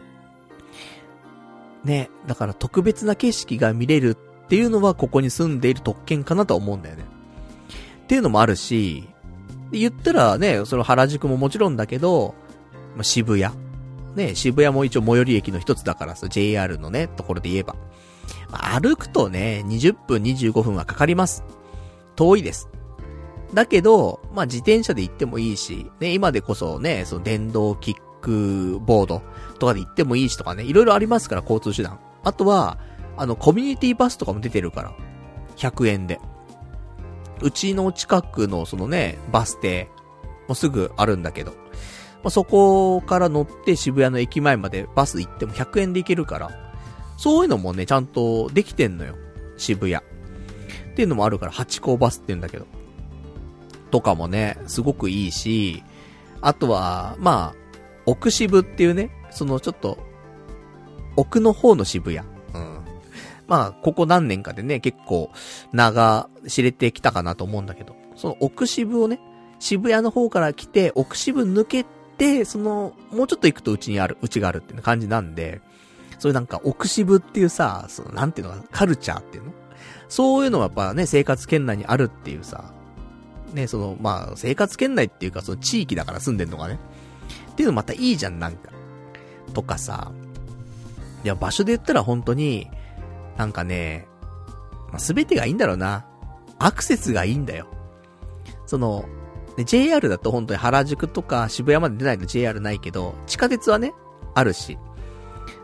ね、だから特別な景色が見れるっていうのはここに住んでいる特権かなと思うんだよね。っていうのもあるし、で言ったらね、その原宿ももちろんだけど、まあ、渋谷。ね、渋谷も一応最寄り駅の一つだからさ、ジェイアール のね、ところで言えば。まあ、歩くとね、にじゅっぷん、にじゅうごふんはかかります。遠いです。だけど、まあ、自転車で行ってもいいし、ね、今でこそね、その電動キックボードとかで行ってもいいしとかね、いろいろありますから、交通手段。あとは、あの、コミュニティバスとかも出てるから。ひゃくえんで。うちの近くのそのね、バス停もすぐあるんだけど、まあ、そこから乗って渋谷の駅前までバス行ってもひゃくえんで行けるから、そういうのもね、ちゃんとできてんのよ。渋谷。っていうのもあるから、八甲バスって言うんだけど。とかもね、すごくいいし、あとは、まあ、奥渋っていうね、そのちょっと、奥の方の渋谷。うん。まあ、ここ何年かでね、結構、長、知れてきたかなと思うんだけど、その奥渋をね、渋谷の方から来て、奥渋抜けて、その、もうちょっと行くとうちにある、うちがあるっていう感じなんで、そういうなんか奥渋っていうさ、その、なんていうのかな、カルチャーっていうの？そういうのはやっぱね、生活圏内にあるっていうさ、ね、その、まあ、生活圏内っていうか、その地域だから住んでんのがね。っていうのまたいいじゃん、なんか。とかさ。いや、場所で言ったら本当に、なんかね、まあ、すべてがいいんだろうな。アクセスがいいんだよ。その、ね、ジェイアール だと本当に原宿とか渋谷まで出ないと ジェイアール ないけど、地下鉄はね、あるし。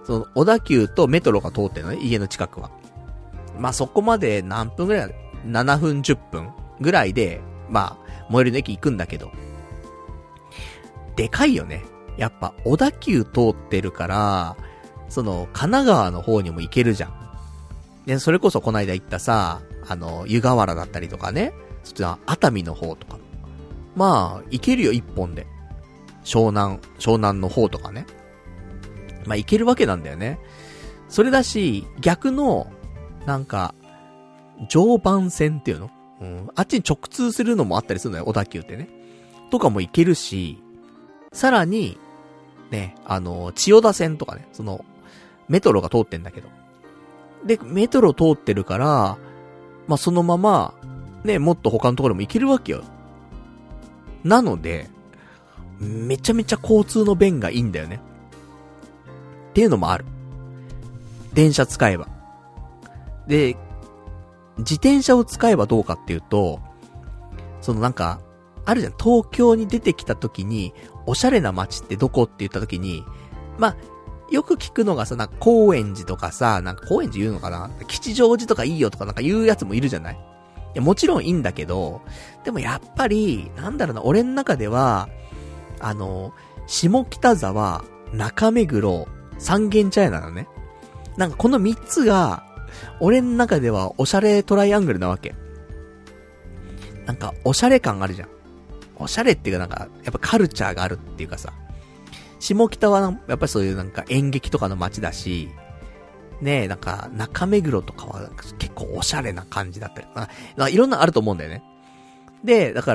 その、小田急とメトロが通ってるのね、家の近くは。まあ、そこまで何分ぐらい ?なな 分じゅっぷんぐらいで、まあ、最寄りの駅行くんだけど。でかいよね。やっぱ、小田急通ってるから、その、神奈川の方にも行けるじゃん。で、それこそこの間行ったさ、あの、湯河原だったりとかね、そっちの熱海の方とか。まあ、行けるよ、一本で。湘南、湘南の方とかね。まあ、行けるわけなんだよね。それだし、逆の、なんか、常磐線っていうの、うん、あっちに直通するのもあったりするのよ、小田急ってね。とかも行けるし、さらに、ね、あの、千代田線とかね、その、メトロが通ってんだけど。で、メトロ通ってるから、まあ、そのまま、ね、もっと他のところも行けるわけよ。なので、めちゃめちゃ交通の便がいいんだよね。っていうのもある。電車使えば。で、自転車を使えばどうかっていうと、そのなんか、あるじゃん、東京に出てきた時に、おしゃれな街ってどこって言った時に、まあ、よく聞くのがさ、なんか高円寺とかさ、なんか高円寺言うのかな、吉祥寺とかいいよとかなんか言うやつもいるじゃない。いや、もちろんいいんだけど、でもやっぱり、なんだろうな、俺の中では、あの、下北沢、中目黒、三軒茶屋なのね。なんかこの三つが、俺の中ではおしゃれトライアングルなわけ。なんか、おしゃれ感あるじゃん。おしゃれっていうかなんか、やっぱカルチャーがあるっていうかさ、下北はやっぱりそういうなんか演劇とかの街だし、ねえ、なんか中目黒とかは結構おしゃれな感じだったり、なんかいろんなあると思うんだよね。で、だから、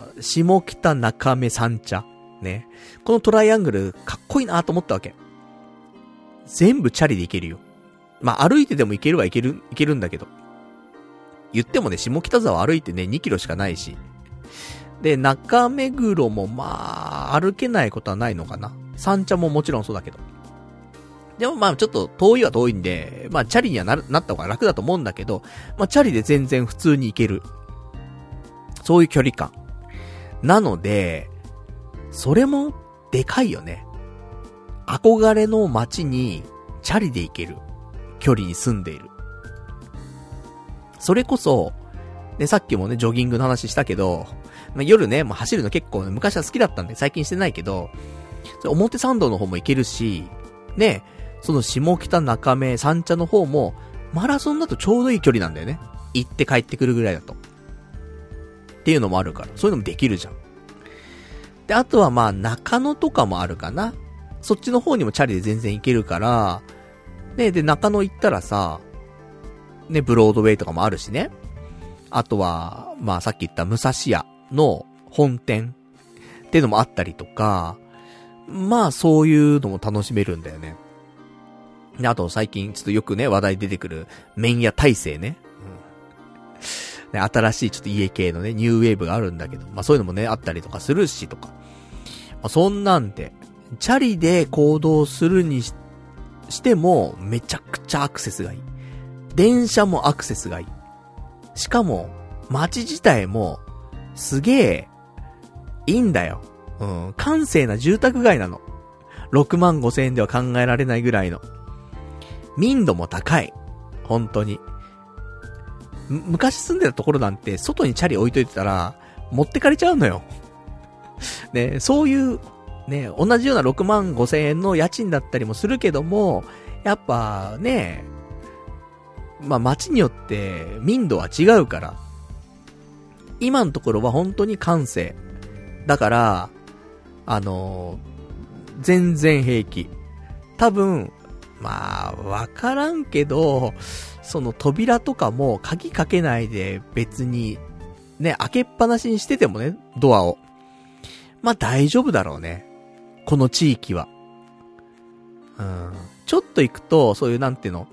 下北中目三茶。ね。このトライアングルかっこいいなと思ったわけ。全部チャリで行けるよ。まあ歩いてでも行けるは行ける、行けるんだけど。言ってもね、下北沢歩いてね、にキロしかないし。で、中目黒もまあ、歩けないことはないのかな。三茶ももちろんそうだけど。でもまあちょっと遠いは遠いんで、まあチャリにはなる、なった方が楽だと思うんだけど、まあチャリで全然普通に行ける。そういう距離感。なので、それもでかいよね。憧れの街にチャリで行ける距離に住んでいる。それこそ、ね、さっきもね、ジョギングの話したけど、まあ、夜ね、もう走るの結構、ね、昔は好きだったんで最近してないけど、表参道の方も行けるし、ね、その下北中目三茶の方も、マラソンだとちょうどいい距離なんだよね。行って帰ってくるぐらいだと。っていうのもあるから、そういうのもできるじゃん。で、あとはまあ、中野とかもあるかな。そっちの方にもチャリで全然行けるから、ね、で、中野行ったらさ、ね、ブロードウェイとかもあるしね。あとは、まあさっき言った武蔵屋の本店っていうのもあったりとか、まあそういうのも楽しめるんだよね。で、あと最近ちょっとよくね、話題出てくる麺屋大成ね。うん、ね、新しいちょっと家系のね、ニューウェーブがあるんだけど、まあそういうのもね、あったりとかするしとか。まあそんなんで、チャリで行動するに し, しても、めちゃくちゃアクセスがいい。電車もアクセスがいい。しかも、街自体も、すげえ、いいんだよ。うん、閑静な住宅街なの。ろくまんごせんえんでは考えられないぐらいの。民度も高い。本当に。昔住んでたところなんて、外にチャリ置いといてたら、持ってかれちゃうのよ。ね、そういう、ね、同じようなろくまんごせんえんの家賃だったりもするけども、やっぱね、まあ街によって民度は違うから、今のところは本当に閑静。だから、あのー、全然平気。多分、まあ、わからんけど、その扉とかも鍵かけないで別に、ね、開けっぱなしにしててもね、ドアを。まあ大丈夫だろうね。この地域は。うん。ちょっと行くと、そういうなんていうの、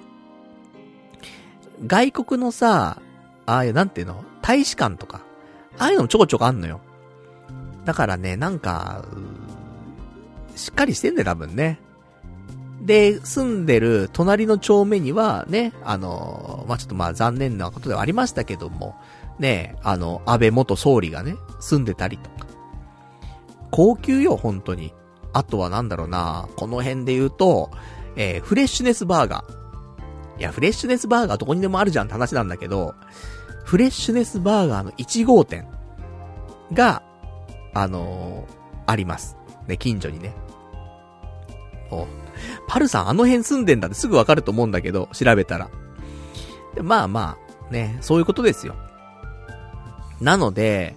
外国のさ、ああいうなんていうの、大使館とか、ああいうのもちょこちょこあんのよ。だからね、なんか、しっかりしてんだよ、多分ね。で、住んでる隣の町目にはね、あの、まあ、ちょっとまあ残念なことではありましたけども、ね、あの、安倍元総理がね、住んでたりとか。高級よ、本当に。あとはなんだろうな、この辺で言うと、 えー、フレッシュネスバーガー。いや、フレッシュネスバーガーどこにでもあるじゃんって話なんだけど、フレッシュネスバーガーのいち号店が、あのー、あります。ね、近所にね。お、パルさんあの辺住んでんだってすぐわかると思うんだけど、調べたら。でまあまあ、ね、そういうことですよ。なので、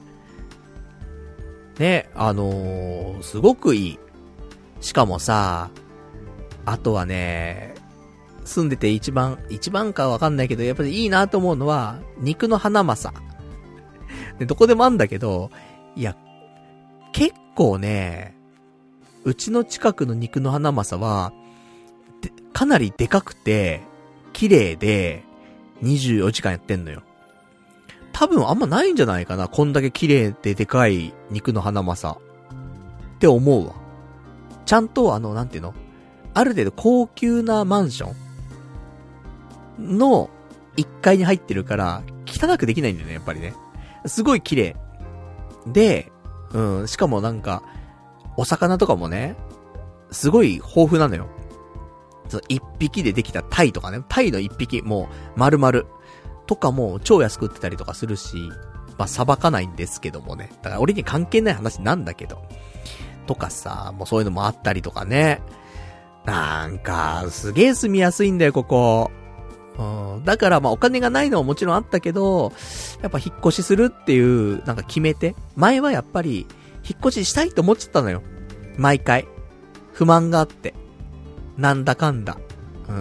ね、あのー、すごくいい。しかもさ、あとはね、住んでて一番、一番かわかんないけど、やっぱりいいなと思うのは、肉のハナマサ。で、どこでもあんだけど、いや、結構ね、うちの近くの肉のハナマサは、で、かなりでかくて、綺麗で、にじゅうよじかんやってんのよ。多分あんまないんじゃないかな、こんだけ綺麗ででかい肉のハナマサ。って思うわ。ちゃんとあの、なんていうの？ある程度高級なマンションのいっかいに入ってるから、汚くできないんだよね、やっぱりね。すごい綺麗。で、うん、しかもなんか、お魚とかもね、すごい豊富なのよ。一匹でできたタイとかね、タイの一匹、もう、丸々、とかも超安く売ってたりとかするし、まあ、さばかないんですけどもね。だから俺に関係ない話なんだけど。とかさ、もうそういうのもあったりとかね。なんか、すげえ住みやすいんだよ、ここ。うん、だからまあお金がないのはもちろんあったけど、やっぱ引っ越しするっていう、なんか決めて。前はやっぱり、引っ越ししたいと思っちゃったのよ。毎回。不満があって。なんだかんだ。うん。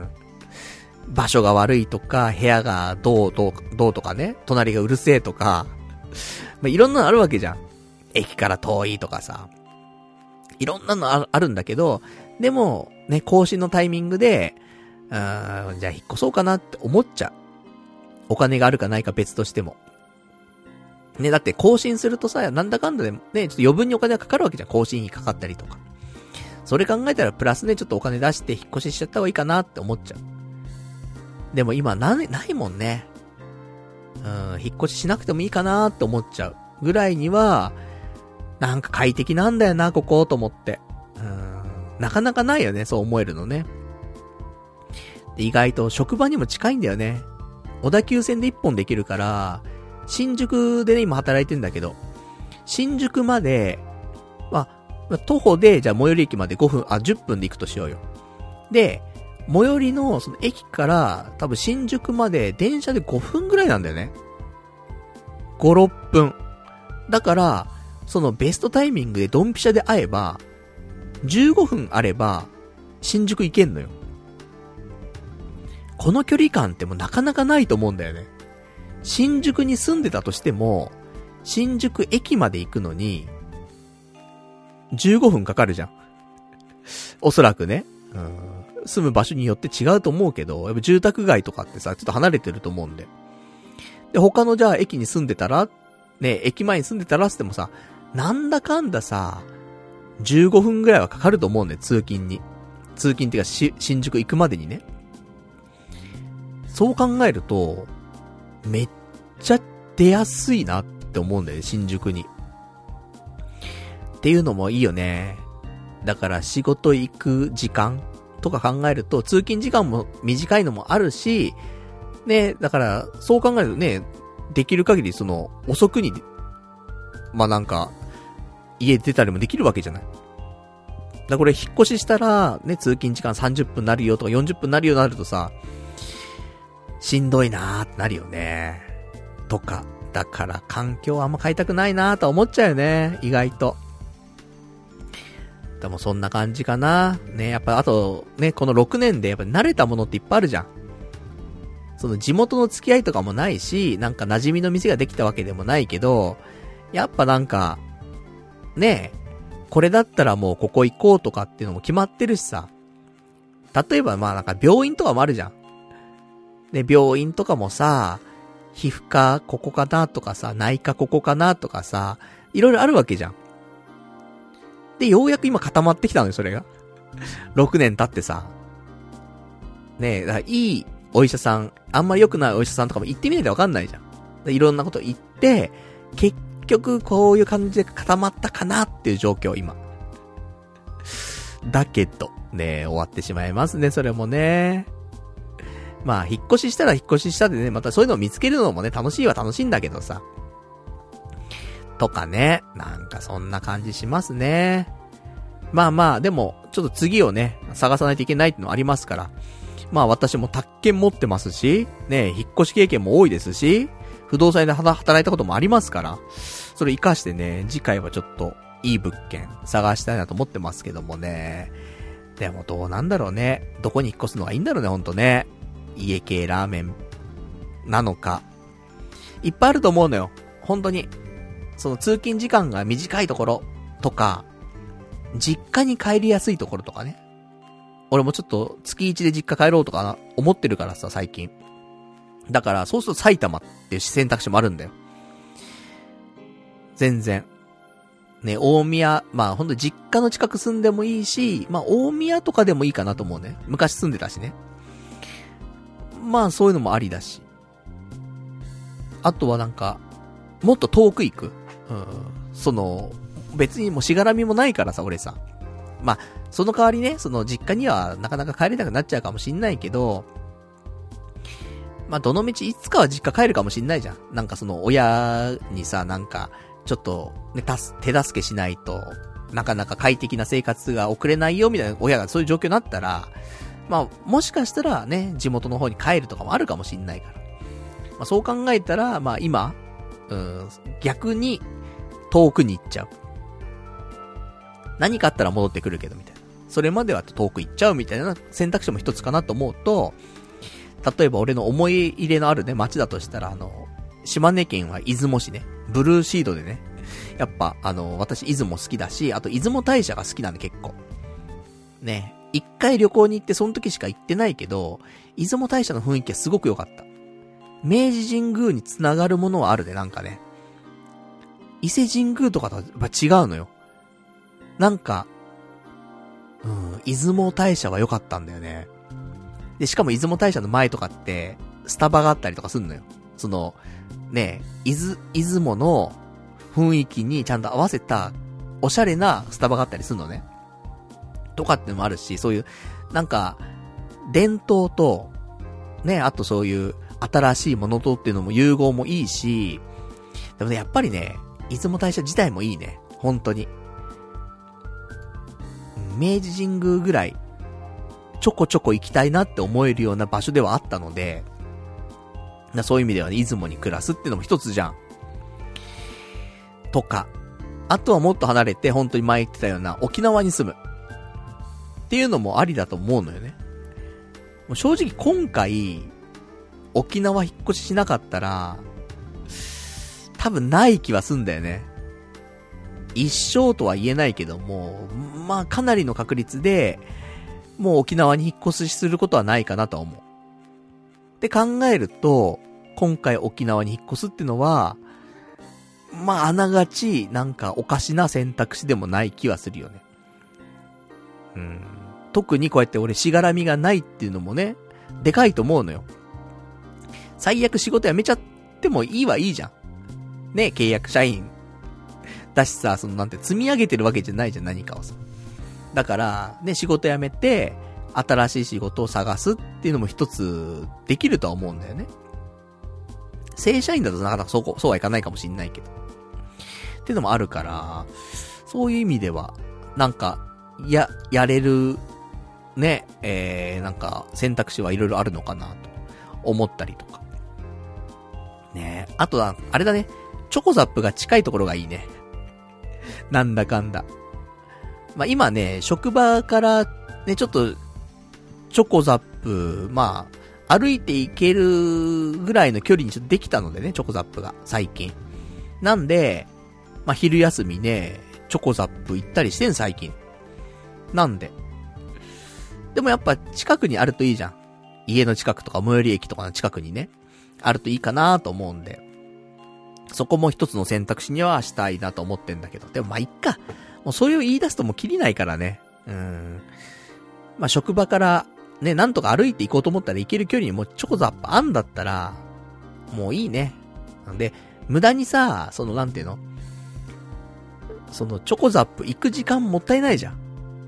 場所が悪いとか、部屋がどう、どう、どうとかね。隣がうるせえとか。まあ、いろんなのあるわけじゃん。駅から遠いとかさ。いろんなのあ、あるんだけど、でも、ね、更新のタイミングで、うーん、じゃあ引っ越そうかなって思っちゃう。お金があるかないか別としても。ね、だって更新するとさ、なんだかんだでね、ちょっと余分にお金がかかるわけじゃん。更新費かかったりとか。それ考えたらプラスね、ちょっとお金出して引っ越ししちゃった方がいいかなって思っちゃう。でも今な、ないもんね。うん、引っ越ししなくてもいいかなって思っちゃう。ぐらいには、なんか快適なんだよな、ここ、と思って。うん、なかなかないよね、そう思えるのね。で意外と職場にも近いんだよね。小田急線で一本できるから、新宿でね、今働いてんだけど、新宿まで、まあ、徒歩で、じゃあ最寄り駅までごふん、あ、じゅっぷんで行くとしようよ。で、最寄りの、その駅から、多分新宿まで電車でごふんぐらいなんだよね。ご、ろっぷん。だから、そのベストタイミングでドンピシャで会えば、じゅうごふんあれば、新宿行けんのよ。この距離感ってもうなかなかないと思うんだよね。新宿に住んでたとしても、新宿駅まで行くのに、じゅうごふんかかるじゃん。おそらくね。うん、住む場所によって違うと思うけど、やっぱ住宅街とかってさ、ちょっと離れてると思うんで。で、他のじゃあ駅に住んでたら、ね、駅前に住んでたらってもさ、なんだかんださ、じゅうごふんぐらいはかかると思うんだよ、通勤に。通勤っていうかし、新宿行くまでにね。そう考えると、めっちゃ出やすいなって思うんだよね、新宿に。っていうのもいいよね。だから仕事行く時間とか考えると、通勤時間も短いのもあるし、ね、だからそう考えるとね、できる限りその遅くに、まあ、なんか家出たりもできるわけじゃない。だからこれ引っ越ししたらね、通勤時間さんじゅっぷんになるよとかよんじゅっぷんになるようになるとさ、しんどいなーってなるよね。とか。だから環境あんま変えたくないなーと思っちゃうよね。意外と。でもそんな感じかな。ね、やっぱあと、ね、このろくねんでやっぱ慣れたものっていっぱいあるじゃん。その地元の付き合いとかもないし、なんか馴染みの店ができたわけでもないけど、やっぱなんか、ね、これだったらもうここ行こうとかっていうのも決まってるしさ。例えばまあなんか病院とかもあるじゃん。で、病院とかもさ、皮膚科ここかなとかさ、内科ここかなとかさ、いろいろあるわけじゃん。で、ようやく今固まってきたのよ、それが。ろくねん経ってさ。ねえ、だからいいお医者さん、あんまり良くないお医者さんとかも行ってみないとわかんないじゃん。でいろんなこと言って、結局こういう感じで固まったかなっていう状況、今。だけど、 ねえ、終わってしまいますね、それもね。まあ、引っ越ししたら引っ越ししたでね、またそういうのを見つけるのもね、楽しいは楽しいんだけどさ。とかね、なんかそんな感じしますね。まあまあ、でも、ちょっと次をね、探さないといけないってのありますから。まあ私も宅建持ってますし、ね、引っ越し経験も多いですし、不動産で働いたこともありますから、それ活かしてね、次回はちょっといい物件探したいなと思ってますけどもね。でもどうなんだろうね。どこに引っ越すのがいいんだろうね、ほんとね。家系ラーメンなのか。いっぱいあると思うのよ。本当に。その通勤時間が短いところとか、実家に帰りやすいところとかね。俺もちょっと月一で実家帰ろうとかな思ってるからさ、最近。だからそうすると埼玉っていう選択肢もあるんだよ。全然。ね、大宮、まあほんと実家の近く住んでもいいし、まあ大宮とかでもいいかなと思うね。昔住んでたしね。まあそういうのもありだし。あとはなんか、もっと遠く行く。うん。その、別にもうしがらみもないからさ、俺さ。まあ、その代わりね、その実家にはなかなか帰れなくなっちゃうかもしんないけど、まあどのみちいつかは実家帰るかもしんないじゃん。なんかその親にさ、なんか、ちょっと、ね、たす、手助けしないと、なかなか快適な生活が送れないよみたいな親がそういう状況になったら、まあ、もしかしたらね、地元の方に帰るとかもあるかもしんないから。まあそう考えたら、まあ今、うん、逆に遠くに行っちゃう。何かあったら戻ってくるけどみたいな。それまでは遠く行っちゃうみたいな選択肢も一つかなと思うと、例えば俺の思い入れのあるね、街だとしたら、あの、島根県は出雲市ね、ブルーシードでね、やっぱ、あの、私出雲好きだし、あと出雲大社が好きなんで結構。ね、一回旅行に行ってその時しか行ってないけど、出雲大社の雰囲気はすごく良かった。明治神宮につながるものはあるで、なんかね。伊勢神宮とかとはやっぱ違うのよ。なんか、うん、出雲大社は良かったんだよね。で、しかも出雲大社の前とかって、スタバがあったりとかすんのよ。その、ねえ、伊豆、出雲の雰囲気にちゃんと合わせた、おしゃれなスタバがあったりするのね。とかってのもあるし、そういう、なんか、伝統と、ね、あとそういう、新しいものとっていうのも融合もいいし、でもね、やっぱりね、出雲大社自体もいいね。本当に。明治神宮ぐらい、ちょこちょこ行きたいなって思えるような場所ではあったので、そういう意味ではね、出雲に暮らすっていうのも一つじゃん。とか、あとはもっと離れて、本当に前言ってたような沖縄に住む。っていうのもありだと思うのよね。もう正直今回、沖縄引っ越ししなかったら、多分ない気はすんだよね。一生とは言えないけども、まあかなりの確率で、もう沖縄に引っ越しすることはないかなとは思う。って考えると、今回沖縄に引っ越すってのは、まああながち、なんかおかしな選択肢でもない気はするよね。うん。特にこうやって俺しがらみがないっていうのもね、でかいと思うのよ。最悪仕事辞めちゃってもいいはいいじゃん。ね、契約社員。だしさ、そのなんて積み上げてるわけじゃないじゃん、何かをさ。だから、ね、仕事辞めて、新しい仕事を探すっていうのも一つできるとは思うんだよね。正社員だとなかなかそうこ、そうはいかないかもしんないけど。っていうのもあるから、そういう意味では、なんか、や、やれる、ね、えー、なんか選択肢はいろいろあるのかなと思ったりとか。ね、あとは、あれだね、チョコザップが近いところがいいね。なんだかんだ。まあ、今ね、職場からね、ちょっと、チョコザップ、まあ、歩いて行けるぐらいの距離にちょっとできたのでね、チョコザップが、最近。なんで、まあ、昼休みね、チョコザップ行ったりしてん、最近。なんで。でもやっぱ近くにあるといいじゃん。家の近くとか最寄り駅とかの近くにね、あるといいかなと思うんで。そこも一つの選択肢にはしたいなと思ってんだけど。でもまあ、いっか。もうそれを言い出すともう切りないからね。うん。まあ、職場からね、なんとか歩いて行こうと思ったら行ける距離にもうチョコザップあんだったら、もういいね。なんで、無駄にさ、そのなんていうのそのチョコザップ行く時間もったいないじゃん。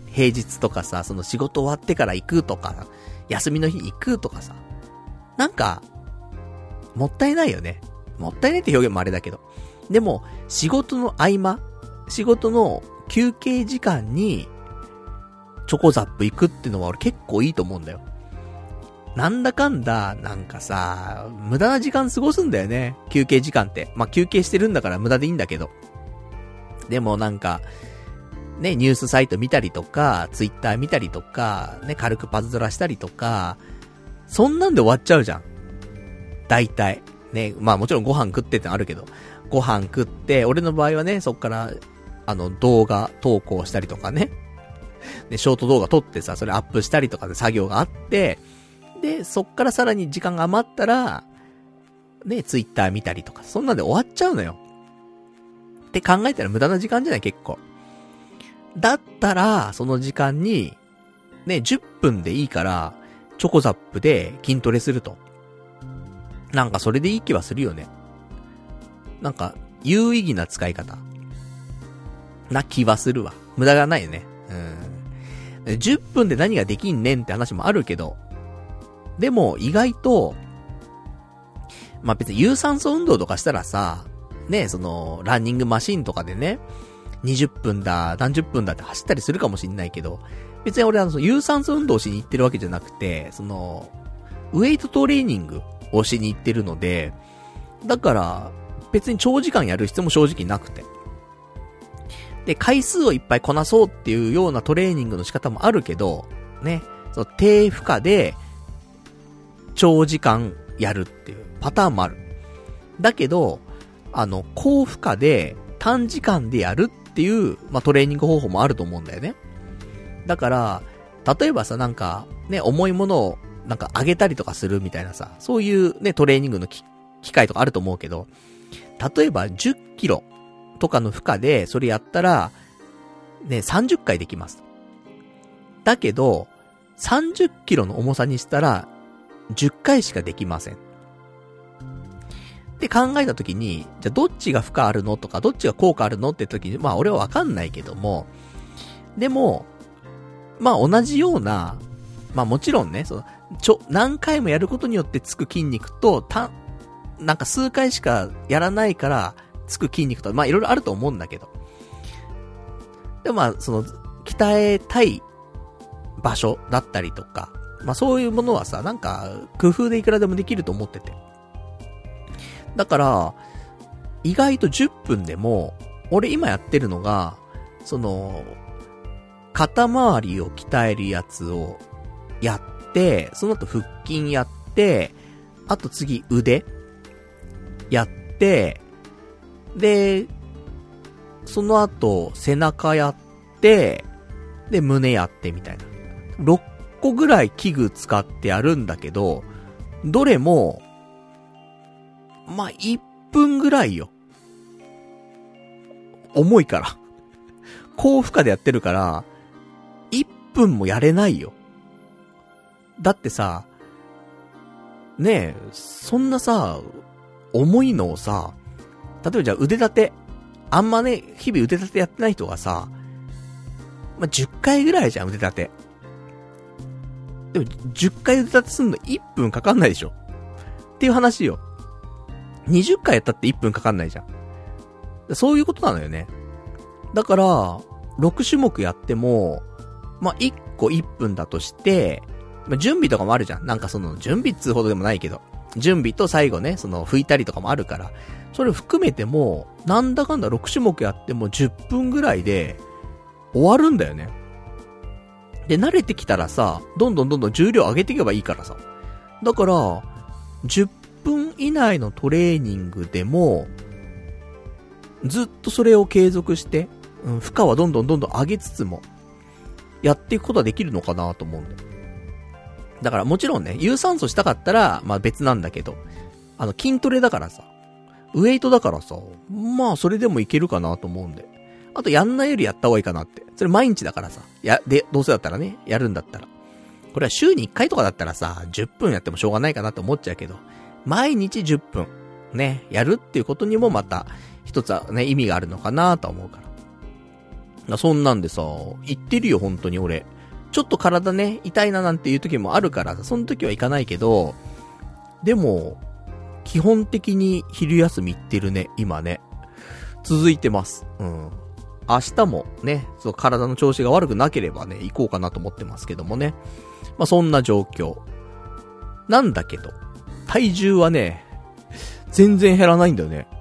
平日とかさ、その仕事終わってから行くとか、休みの日行くとかさ、なんか、もったいないよね。もったいないって表現もあれだけど。でも、仕事の合間、仕事の休憩時間に、チョコザップ行くってのは俺結構いいと思うんだよ。なんだかんだ、なんかさ、無駄な時間過ごすんだよね。休憩時間って。まあ、休憩してるんだから無駄でいいんだけど。でもなんか、ね、ニュースサイト見たりとか、ツイッター見たりとか、ね、軽くパズドラしたりとか、そんなんで終わっちゃうじゃん。大体。ね、まあもちろんご飯食ってってのあるけど、ご飯食って、俺の場合はね、そっから、あの、動画投稿したりとかね。で、ショート動画撮ってさ、それアップしたりとかで作業があって、で、そっからさらに時間が余ったら、ね、ツイッター見たりとか、そんなんで終わっちゃうのよ。って考えたら無駄な時間じゃない、結構。だったら、その時間に、ね、じゅっぷんでいいから、チョコザップで筋トレすると。なんかそれでいい気はするよね。なんか、有意義な使い方。な気はするわ。無駄がないよね。うん。じゅっぷんで何ができんねんって話もあるけど、でも意外と、まあ、別に有酸素運動とかしたらさ、ね、その、ランニングマシンとかでね、にじゅっぷんだ、何十分だって走ったりするかもしんないけど、別に俺はその有酸素運動をしに行ってるわけじゃなくて、その、ウェイトトレーニングをしに行ってるので、だから、別に長時間やる必要も正直なくて。で、回数をいっぱいこなそうっていうようなトレーニングの仕方もあるけど、ね、その低負荷で、長時間やるっていうパターンもある。だけど、あの、高負荷で短時間でやるっていう、まあ、トレーニング方法もあると思うんだよね。だから、例えばさ、なんか、ね、重いものを、なんか上げたりとかするみたいなさ、そういうね、トレーニングのき機会とかあると思うけど、例えばじゅっキロとかの負荷でそれやったら、ね、さんじゅっかいできます。だけど、さんじゅっキロの重さにしたら、じゅっかいしかできません。って考えたときに、じゃあどっちが負荷あるのとか、どっちが効果あるのって時に、まあ俺はわかんないけども、でも、まあ同じような、まあもちろんね、その、ちょ、何回もやることによってつく筋肉と、た、なんか数回しかやらないからつく筋肉と、まあいろいろあると思うんだけど。でもまあ、その、鍛えたい場所だったりとか、まあそういうものはさ、なんか、工夫でいくらでもできると思ってて。だから、意外とじゅっぷんでも、俺今やってるのが、その、肩周りを鍛えるやつをやって、その後腹筋やって、あと次腕やって、で、その後背中やって、で胸やってみたいな。ろっこぐらい器具使ってやるんだけど、どれも、まあ、いっぷんぐらいよ。重いから。高負荷でやってるから、いっぷんもやれないよ。だってさ、ねえ、そんなさ、重いのをさ、例えばじゃあ腕立て、あんまね、日々腕立てやってない人がさ、まあ、じゅっかいぐらいじゃん、腕立て。でも、じゅっかい腕立てすんのいっぷんかかんないでしょ。っていう話よ。にじゅっかいやったっていっぷんかかんないじゃん。そういうことなのよね。だから、ろくしゅもくやっても、まあ、いっこいっぷんだとして、まあ、準備とかもあるじゃん。なんかその、準備っつうほどでもないけど、準備と最後ね、その、拭いたりとかもあるから、それ含めても、なんだかんだろくしゅもくやってもじゅっぷんぐらいで、終わるんだよね。で、慣れてきたらさ、どんどんどんどん重量上げていけばいいからさ。だから、じゅっぷん以内のトレーニングでも、ずっとそれを継続して、うん、負荷はどんどんどんどん上げつつも、やっていくことはできるのかなと思うんだよ。だからもちろんね、有酸素したかったら、まあ別なんだけど、あの筋トレだからさ、ウェイトだからさ、まあそれでもいけるかなと思うんで。あとやんないよりやった方がいいかなって。それ毎日だからさ、や、で、どうせだったらね、やるんだったら。これは週にいっかいとかだったらさ、じゅっぷんやってもしょうがないかなって思っちゃうけど、毎日じゅっぷん、ね、やるっていうことにもまた、一つはね、意味があるのかなと思うから。 そんなんでさ、言ってるよ本当に俺。ちょっと体ね、痛いななんていう時もあるから、その時は行かないけど、でも、基本的に昼休み行ってるね、今ね。続いてます。うん。明日もね、そう体の調子が悪くなければね、行こうかなと思ってますけどもね。まあそんな状況。なんだけど、体重はね、全然減らないんだよね。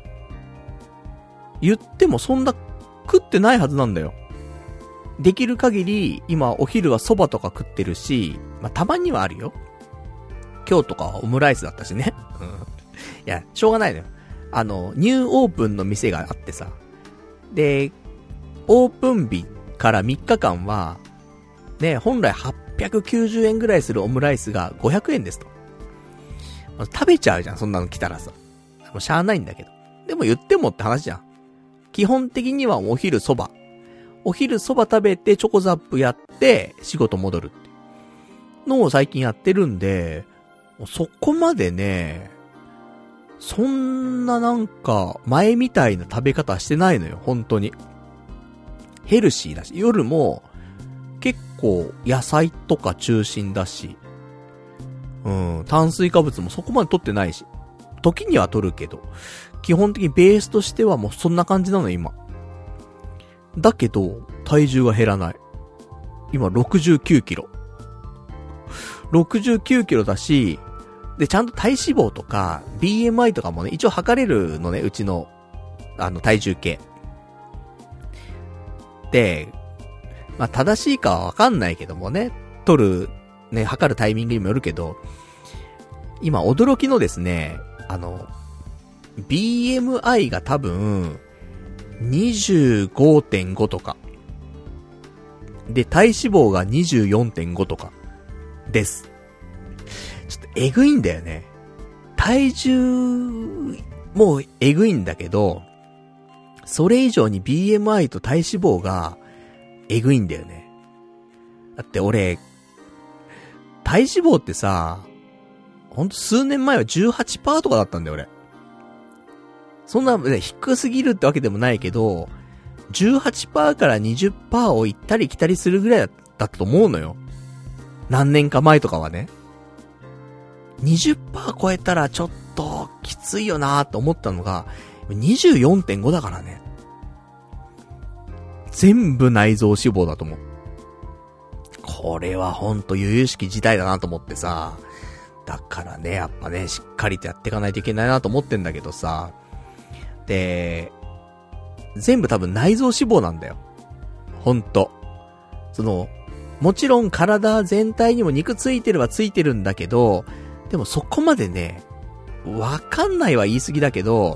言ってもそんな食ってないはずなんだよ。できる限り、今お昼は蕎麦とか食ってるし、まあ、たまにはあるよ。今日とかはオムライスだったしね。うん。いや、しょうがないのよ。あの、ニューオープンの店があってさ。で、オープン日からみっかかんは、ね、本来はっぴゃくきゅうじゅうえんぐらいするオムライスがごひゃくえんですと。まあ、食べちゃうじゃん、そんなの来たらさ。もうしゃあないんだけど。でも言ってもって話じゃん。基本的にはお昼蕎麦。お昼蕎麦食べてチョコザップやって仕事戻るってのを最近やってるんで、そこまでね、そんななんか前みたいな食べ方してないのよ、本当に。ヘルシーだし、夜も結構野菜とか中心だし、うん、炭水化物もそこまで取ってないし、時には取るけど、基本的にベースとしてはもうそんな感じなの今。だけど、体重が減らない。今ろくじゅうきゅうキロ。ろくじゅうきゅうキロだし、で、ちゃんと体脂肪とか、ビーエムアイ とかもね、一応測れるのね、うちの、あの、体重計。で、まあ、正しいかはわかんないけどもね、取る、ね、測るタイミングにもよるけど、今、驚きのですね、あの、ビーエムアイ が多分、にじゅうごてんご とか。で、体脂肪が にじゅうよんてんご とか。です。ちょっとえぐいんだよね。体重、もうえぐいんだけど、それ以上に ビーエムアイ と体脂肪がえぐいんだよね。だって俺、体脂肪ってさ、ほんと数年前は じゅうはちパーセント とかだったんだよ俺。そんな、ね、低すぎるってわけでもないけど、じゅうはちパーセント から にじゅっパーセント を行ったり来たりするぐらいだったと思うのよ。何年か前とかはね。にじゅっパーセント 超えたらちょっときついよなーって思ったのが、にじゅうよんてんご だからね。全部内臓脂肪だと思う。これはほんと由々しき事態だなと思ってさ。だからね、やっぱね、しっかりとやっていかないといけないなと思ってんだけどさ。で、全部多分内臓脂肪なんだよ。ほんと。その、もちろん体全体にも肉ついてるはついてるんだけど、でもそこまでね、わかんないは言い過ぎだけど、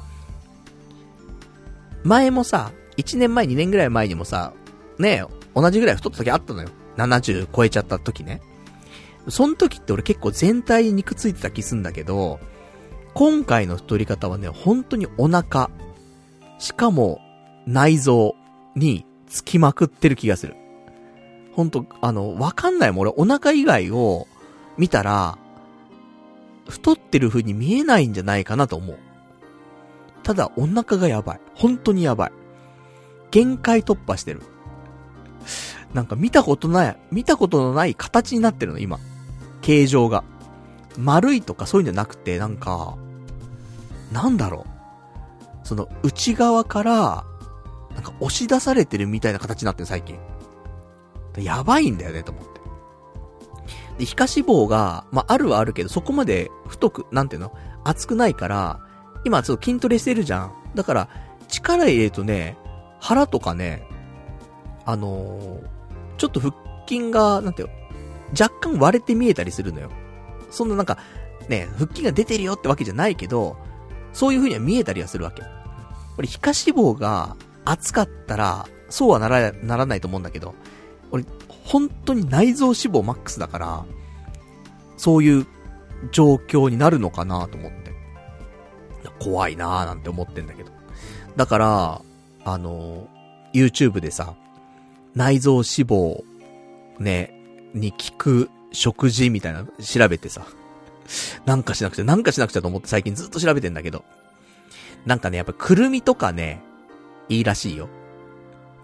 前もさ、いちねんまえにねんぐらい前にもさ、ね、同じぐらい太った時あったのよ。ななじゅう超えちゃった時ね。その時って俺結構全体に肉ついてた気すんだけど、今回の太り方はね、本当にお腹、しかも内臓につきまくってる気がする。ほんと、あの、わかんないもん。俺お腹以外を見たら、太ってる風に見えないんじゃないかなと思う。ただお腹がやばい。本当にやばい。限界突破してる。なんか見たことない、見たことのない形になってるの、今。形状が。丸いとかそういうんじゃなくて、なんか、なんだろう。その内側から、なんか押し出されてるみたいな形になってる最近。やばいんだよね、と思って。で、皮下脂肪が、まあ、あるはあるけど、そこまで太く、なんていうの厚くないから、今ちょっと筋トレしてるじゃん。だから、力入れるとね、腹とかね、あのー、ちょっと腹筋が、なんていうの若干割れて見えたりするのよ。そんななんか、ね、腹筋が出てるよってわけじゃないけど、そういう風には見えたりはするわけ。これ、皮下脂肪が厚かったら、そうはなら、ならないと思うんだけど、俺、本当に内臓脂肪マックスだから、そういう状況になるのかなと思って。怖いなーなんて思ってんだけど。だから、あの、YouTube でさ、内臓脂肪、ね、に効く食事みたいなの調べてさ、なんかしなくちゃ、なんかしなくちゃと思って最近ずっと調べてんだけど、なんかね、やっぱくるみとかね、いいらしいよ。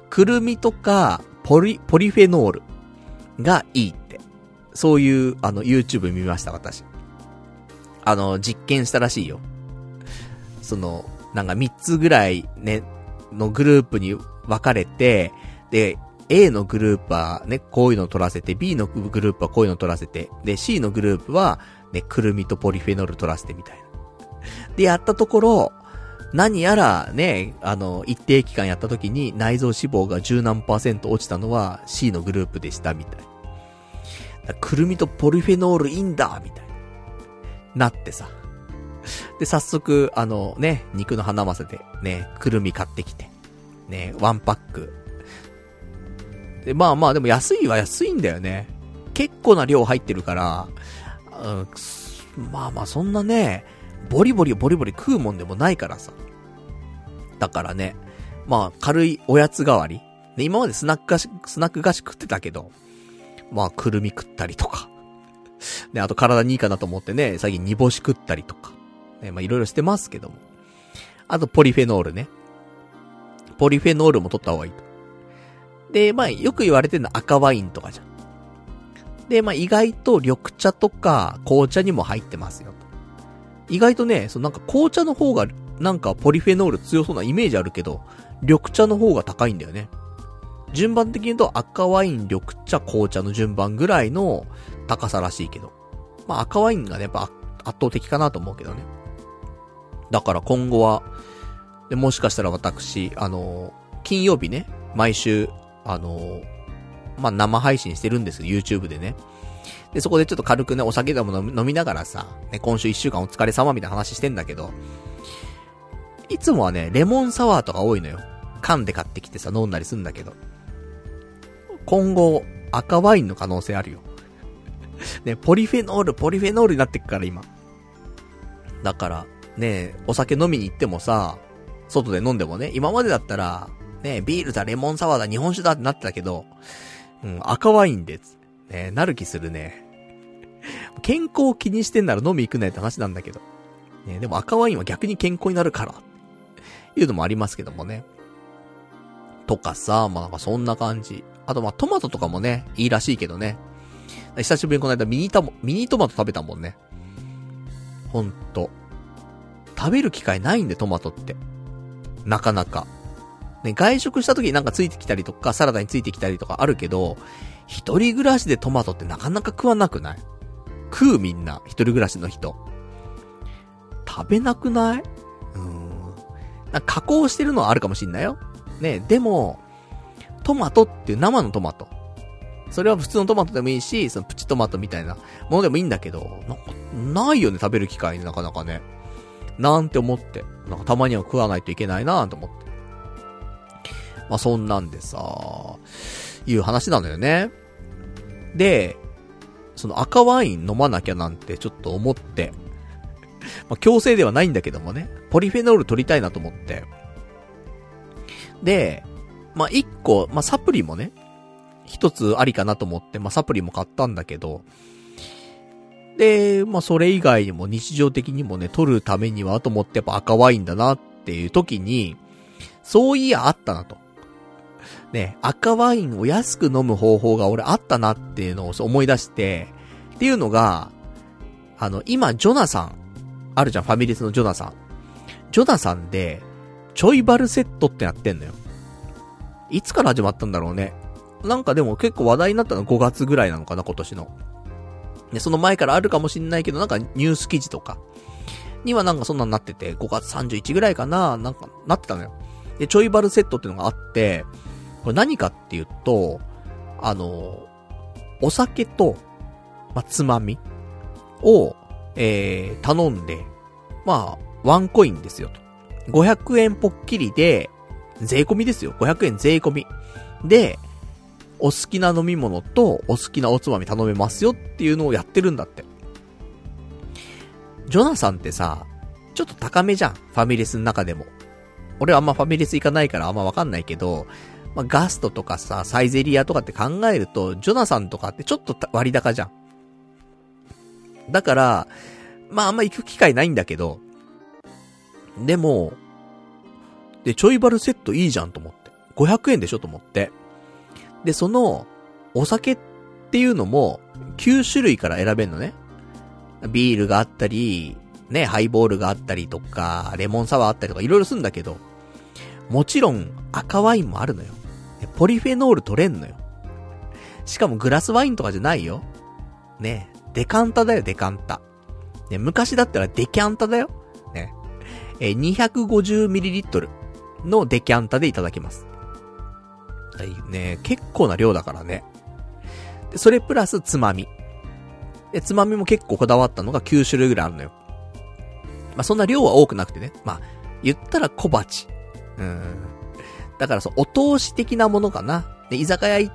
くるみとか、ポリ、ポリフェノールがいいって。そういう、あの、YouTube 見ました、私。あの、実験したらしいよ。その、なんかみっつぐらいね、のグループに分かれて、で、A のグループはね、こういうのを取らせて、B のグループはこういうのを取らせて、で、C のグループは、ね、くるみとポリフェノール取らせてみたいな。で、やったところ、何やらね、あの、一定期間やった時に内臓脂肪が十何パーセント落ちたのは C のグループでしたみたいな。くるみとポリフェノールいいんだみたいな。なってさ。で、早速、あのね、肉のハナマサでね、くるみ買ってきて。ね、ワンパック。で、まあまあでも安いは安いんだよね。結構な量入ってるから、うん、まあまあそんなね、ボリボリボリボリ食うもんでもないからさ。だからね、まあ軽いおやつ代わり。で、今までスナック菓子、スナック菓子食ってたけど、まあくるみ食ったりとか。で、あと体にいいかなと思ってね、最近煮干し食ったりとか。ね、まあいろいろしてますけども。あとポリフェノールね。ポリフェノールも取った方がいいと。で、まあよく言われてるのは赤ワインとかじゃん。で、まあ意外と緑茶とか紅茶にも入ってますよと。意外とね、そのなんか紅茶の方がなんかポリフェノール強そうなイメージあるけど、緑茶の方が高いんだよね。順番的に言うと赤ワイン、緑茶、紅茶の順番ぐらいの高さらしいけど。まあ赤ワインがね、やっぱ圧倒的かなと思うけどね。だから今後は、でもしかしたら私、あのー、金曜日ね、毎週、あのー、まあ生配信してるんですよ、YouTube でね。で、そこでちょっと軽くね、お酒でも飲みながらさ、ね、今週一週間お疲れ様みたいな話してんだけど、いつもはね、レモンサワーとか多いのよ。缶で買ってきてさ、飲んだりするんだけど。今後、赤ワインの可能性あるよ。ね、ポリフェノール、ポリフェノールになってくから今。だから、ね、お酒飲みに行ってもさ、外で飲んでもね、今までだったら、ね、ビールだ、レモンサワーだ、日本酒だってなってたけど、うん、赤ワインで、ね、なる気するね。健康を気にしてんなら飲み行くねって話なんだけど。ね、でも赤ワインは逆に健康になるから、いうのもありますけどもね。とかさ、まあなんかそんな感じ。あとまあトマトとかもね、いいらしいけどね。久しぶりにこの間ミニタモ、ミニトマト食べたもんね。ほんと。食べる機会ないんで、トマトって。なかなか。ね、外食した時になんかついてきたりとか、サラダについてきたりとかあるけど、一人暮らしでトマトってなかなか食わなくない？食うみんな、一人暮らしの人。食べなくない？うーん。なんか加工してるのはあるかもしんないよ。ね、でも、トマトっていう生のトマト。それは普通のトマトでもいいし、そのプチトマトみたいなものでもいいんだけど、なんか、ないよね、食べる機会なかなかね。なんて思って。なんかたまには食わないといけないなーと思って。まあそんなんでさ、いう話なのよね。で、その赤ワイン飲まなきゃなんてちょっと思って、まあ強制ではないんだけどもね、ポリフェノール取りたいなと思って。で、まあ一個、まあサプリもね、一つありかなと思って、まあサプリも買ったんだけど、で、まあそれ以外にも日常的にもね、取るためにはと思ってやっぱ赤ワインだなっていう時に、そういやあったなと。ね、赤ワインを安く飲む方法が俺あったなっていうのを思い出して、っていうのが、あの、今、ジョナサン、あるじゃん、ファミレスのジョナサン。ジョナサンで、ちょいバルセットってやってんのよ。いつから始まったんだろうね。なんかでも結構話題になったのごがつぐらいなのかな、今年の。ね、その前からあるかもしんないけど、なんかニュース記事とかにはなんかそんなになってて、ごがつさんじゅういちぐらいかな、なんかなってたのよ。で、ちょいバルセットっていうのがあって、これ何かっていうと、あの、お酒と、まあ、つまみを、えー、頼んで、まあ、ワンコインですよと。ごひゃくえんぽっきりで、税込みですよ。ごひゃくえん税込み。で、お好きな飲み物とお好きなおつまみ頼めますよっていうのをやってるんだって。ジョナサンってさ、ちょっと高めじゃん。ファミレスの中でも。俺はあんまファミレス行かないからあんまわかんないけど、まあ、ガストとかさ、サイゼリアとかって考えると、ジョナサンとかってちょっと割高じゃん。だから、まああんま行く機会ないんだけど、でも、で、ちょいバルセットいいじゃんと思って。 ごひゃくえんでしょと思って。で、その、お酒っていうのも、きゅうしゅるいから選べんのね。ビールがあったり、ね、ハイボールがあったりとか、レモンサワーあったりとか、いろいろするんだけど、もちろん、赤ワインもあるのよ。ポリフェノール取れんのよ。しかもグラスワインとかじゃないよ。ね、デカンタだよ、デカンタ。ね、昔だったらデキャンタだよ。ね。え、にひゃくごじゅうミリリットル のデキャンタでいただきます。ね、結構な量だからね。で、それプラスつまみ。で、つまみも結構こだわったのがきゅうしゅるいぐらいあるのよ。まあ、そんな量は多くなくてね。まあ、言ったら小鉢。うん。だからそう、お通し的なものかな。で、居酒屋行って、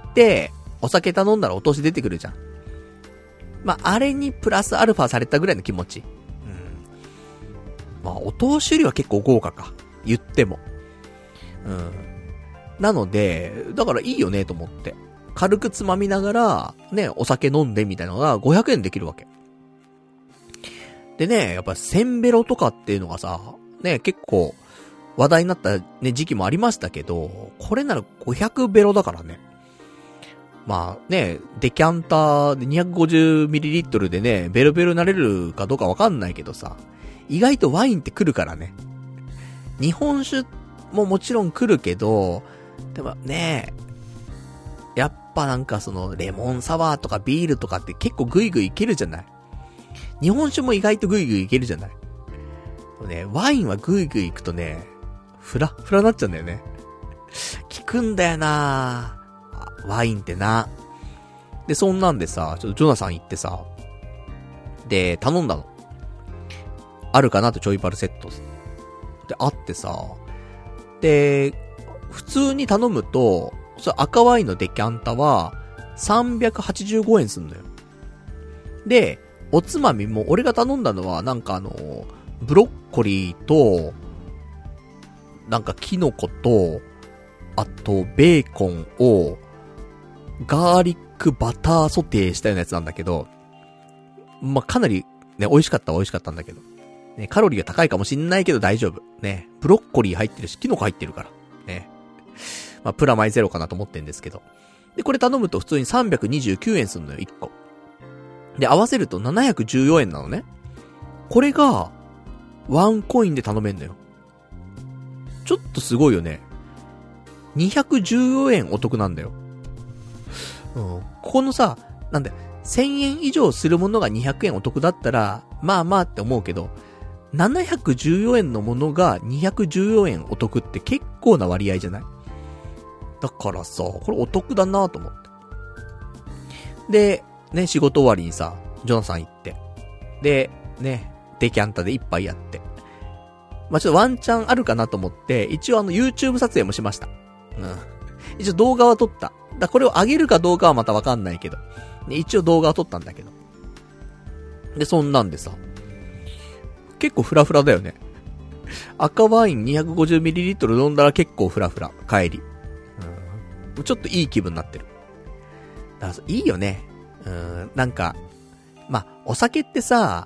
お酒頼んだらお通し出てくるじゃん。まあ、あれにプラスアルファされたぐらいの気持ち。うん。まあ、お通しよりは結構豪華か。言っても。うん。なので、だからいいよねと思って。軽くつまみながら、ね、お酒飲んでみたいなのがごひゃくえんできるわけ。でね、やっぱせんベロとかっていうのがさ、ね、結構話題になったね、時期もありましたけど、これならごひゃくベロだからね。まあね、デキャンターで にひゃくごじゅうミリリットル でね、ベロベロになれるかどうかわかんないけどさ、意外とワインって来るからね。日本酒ももちろん来るけど、でもね、やっぱなんかそのレモンサワーとかビールとかって結構グイグイいけるじゃない。日本酒も意外とグイグイいけるじゃない。ね、ワインはグイグイいくとね、フラフラなっちゃうんだよね。効くんだよなワインってな。で、そんなんでさ、ちょっとジョナサン行ってさ、で、頼んだの。あるかなとちょいパルセット。で、あってさ、で、普通に頼むと、それ赤ワインのデキャンタは、さんびゃくはちじゅうごえんすんのよ。で、おつまみも、俺が頼んだのは、なんかあの、ブロッコリーと、なんかキノコと、あと、ベーコンを、ガーリックバターソテーしたようなやつなんだけど、まあ、かなり、ね、美味しかったは美味しかったんだけど。ね、カロリーが高いかもしんないけど大丈夫。ね、ブロッコリー入ってるし、キノコ入ってるから。ね。まあ、プラマイゼロかなと思ってんですけど。で、これ頼むと普通にさんびゃくにじゅうきゅうえんすんのよ、いっこ。で、合わせるとななひゃくじゅうよんえんなのね。これが、ワンコインで頼めんのよ。ちょっとすごいよね。にひゃくじゅうよんえんお得なんだよ。うん。ここのさ、なんで、せんえん以上するものがにひゃくえんお得だったら、まあまあって思うけど、ななひゃくじゅうよんえんのものがにひゃくじゅうよんえんお得って結構な割合じゃない？だからさ、これお得だなと思って。で、ね、仕事終わりにさ、ジョナサン行って。で、ね、デキャンタで一杯やって。まあ、ちょっとワンチャンあるかなと思って、一応あの YouTube 撮影もしました。うん。一応動画は撮った。だこれを上げるかどうかはまたわかんないけど。ね、一応動画は撮ったんだけど。で、そんなんでさ、結構フラフラだよね。赤ワイン にひゃくごじゅうミリリットル 飲んだら結構フラフラ。帰り。うん。ちょっといい気分になってる。だからいいよね。うん。なんか、まあ、お酒ってさ、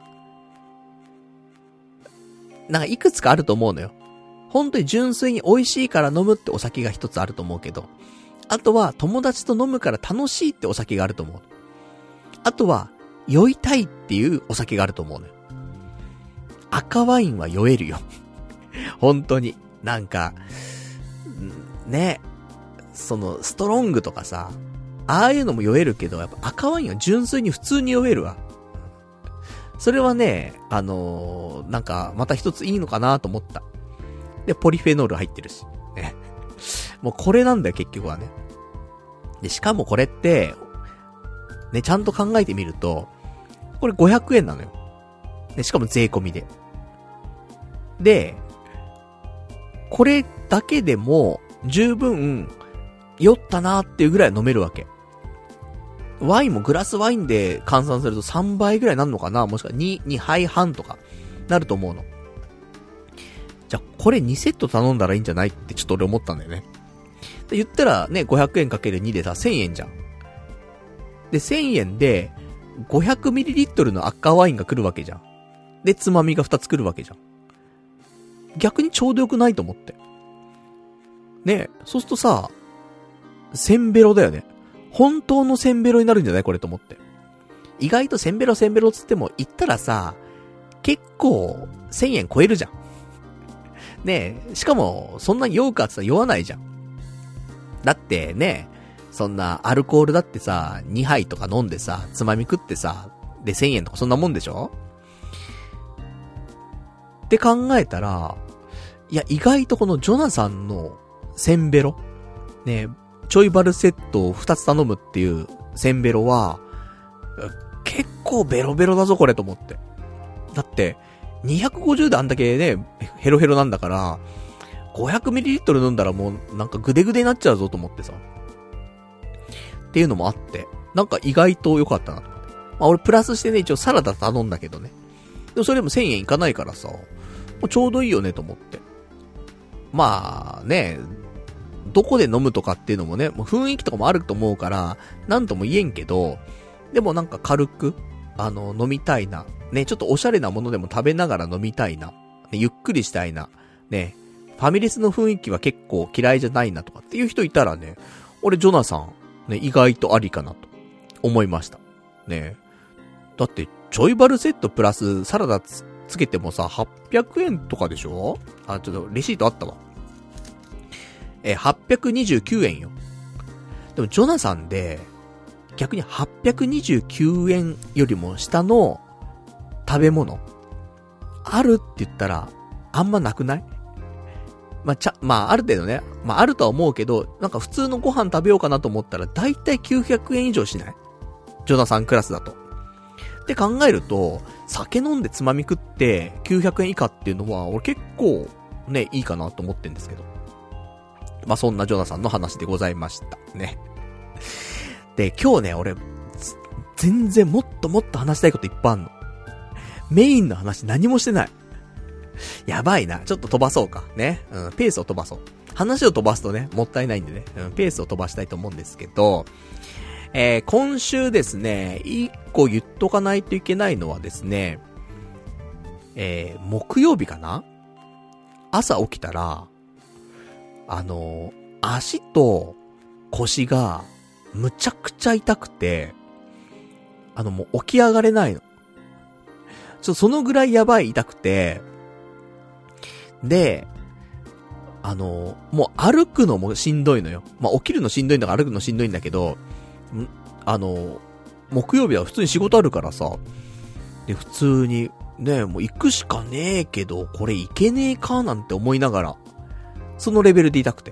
なんかいくつかあると思うのよ。本当に純粋に美味しいから飲むってお酒が一つあると思うけど、あとは友達と飲むから楽しいってお酒があると思う。あとは酔いたいっていうお酒があると思うのよ。赤ワインは酔えるよ。本当に。なんか、ね、そのストロングとかさ、ああいうのも酔えるけど、やっぱ赤ワインは純粋に普通に酔えるわ。それはね、あのー、なんか、また一ついいのかなと思った。で、ポリフェノール入ってるし。ね。もうこれなんだよ、結局はね。で、しかもこれって、ね、ちゃんと考えてみると、これごひゃくえんなのよ。で、しかも税込みで。で、これだけでも、十分、酔ったなーっていうぐらい飲めるわけ。ワインもグラスワインで換算するとさんばいぐらいなんのかな、もしくはに、にはいはんとかなると思うの。じゃあこれにセット頼んだらいいんじゃないってちょっと俺思ったんだよね。で言ったらね、ごひゃくえんかけるにでさ、せんえんじゃん。で、せんえんで ごひゃくミリリットル の赤ワインが来るわけじゃん。で、つまみがふたつ来るわけじゃん。逆にちょうどよくないと思って。 ね、そうするとさ、せんベロだよね。本当のせんベロになるんじゃないこれと思って。意外とせんベロせんベロつっても、言ったらさ、結構、せんえん超えるじゃん。ねえ、しかも、そんなに酔うかって言ったら酔わないじゃん。だってね、そんなアルコールだってさ、にはいとか飲んでさ、つまみ食ってさ、でせんえんとかそんなもんでしょって考えたら、いや、意外とこのジョナサンのせんベロ、ね、ちょいバルセットをふたつ頼むっていうせんベロは、結構ベロベロだぞこれと思って。だって、にひゃくごじゅうであんだけね、ヘロヘロなんだから、ごひゃくミリリットル 飲んだらもうなんかグデグデになっちゃうぞと思ってさ。っていうのもあって、なんか意外と良かったなと思って。まあ俺プラスしてね、一応サラダ頼んだけどね。でもそれでもせんえんいかないからさ、もうちょうどいいよねと思って。まあね、どこで飲むとかっていうのもね、もう雰囲気とかもあると思うから、なんとも言えんけど、でもなんか軽く、あの、飲みたいな。ね、ちょっとおしゃれなものでも食べながら飲みたいな。ね、ゆっくりしたいな。ね、ファミレスの雰囲気は結構嫌いじゃないなとかっていう人いたらね、俺ジョナサン、ね、意外とありかなと思いました。ね。だって、ちょいバルセットプラスサラダ つ, つけてもさ、はっぴゃくえんとかでしょ？あ、ちょっとレシートあったわ。え、はっぴゃくにじゅうきゅうえんよ。でもジョナサンで、逆にはっぴゃくにじゅうきゅうえんよりも下の食べ物あるって言ったらあんまなくない？まあ、ちゃ、まあ、ある程度ね、まあ、あるとは思うけど、なんか普通のご飯食べようかなと思ったらだいたいきゅうひゃくえん以上しない？ジョナサンクラスだと。って考えると、酒飲んでつまみ食ってきゅうひゃくえん以下っていうのは俺結構ね、いいかなと思ってんですけど。まあ、そんなジョナサンの話でございましたね。で、今日ね、俺、全然もっともっと話したいこといっぱいあんの。メインの話何もしてない。やばいな。ちょっと飛ばそうか。ね。うん、ペースを飛ばそう。話を飛ばすとね、もったいないんでね。うん、ペースを飛ばしたいと思うんですけど、えー、今週ですね、一個言っとかないといけないのはですね、えー、木曜日かな？朝起きたら、あのー、足と腰が、むちゃくちゃ痛くて、あのもう起き上がれないの。ちょ、そのぐらいやばい痛くて、で、あの、もう歩くのもしんどいのよ。まあ、起きるのしんどいんだから歩くのしんどいんだけど、んあの、木曜日は普通に仕事あるからさ、で、普通に、ね、もう行くしかねえけど、これ行けねえかなんて思いながら、そのレベルで痛くて。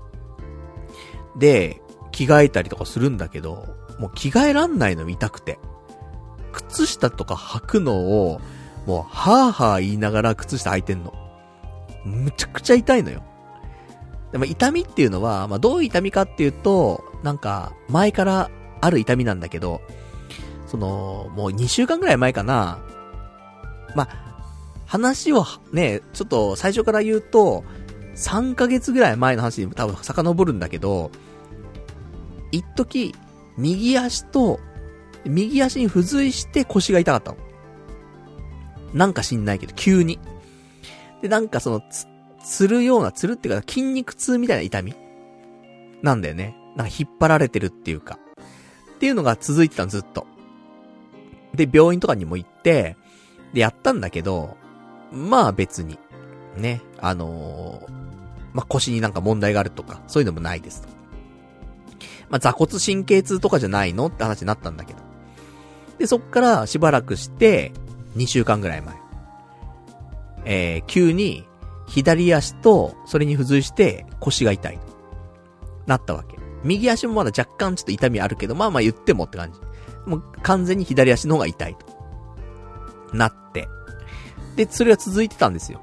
で、着替えたりとかするんだけど、もう着替えらんないの痛くて。靴下とか履くのを、もう、はぁはぁ言いながら靴下履いてんの。むちゃくちゃ痛いのよ。でも痛みっていうのは、まあ、どういう痛みかっていうと、なんか、前からある痛みなんだけど、その、もうにしゅうかんぐらい前かな。まあ、話をね、ちょっと最初から言うと、さんかげつぐらい前の話に多分遡るんだけど、一時、右足と、右足に付随して腰が痛かったの。なんか知んないけど、急に。で、なんかその、つ、つるような、つるっていうか、筋肉痛みたいな痛みなんだよね。なんか引っ張られてるっていうか。っていうのが続いてたの、ずっと。で、病院とかにも行って、で、やったんだけど、まあ別に、ね、あのー、まあ腰になんか問題があるとか、そういうのもないですと。まあ座骨神経痛とかじゃないのって話になったんだけど。で、そっからしばらくして、にしゅうかんぐらい前。えー、急に、左足と、それに付随して腰が痛い。なったわけ。右足もまだ若干ちょっと痛みあるけど、まあまあ言ってもって感じ。もう完全に左足の方が痛いと。なって。で、それが続いてたんですよ。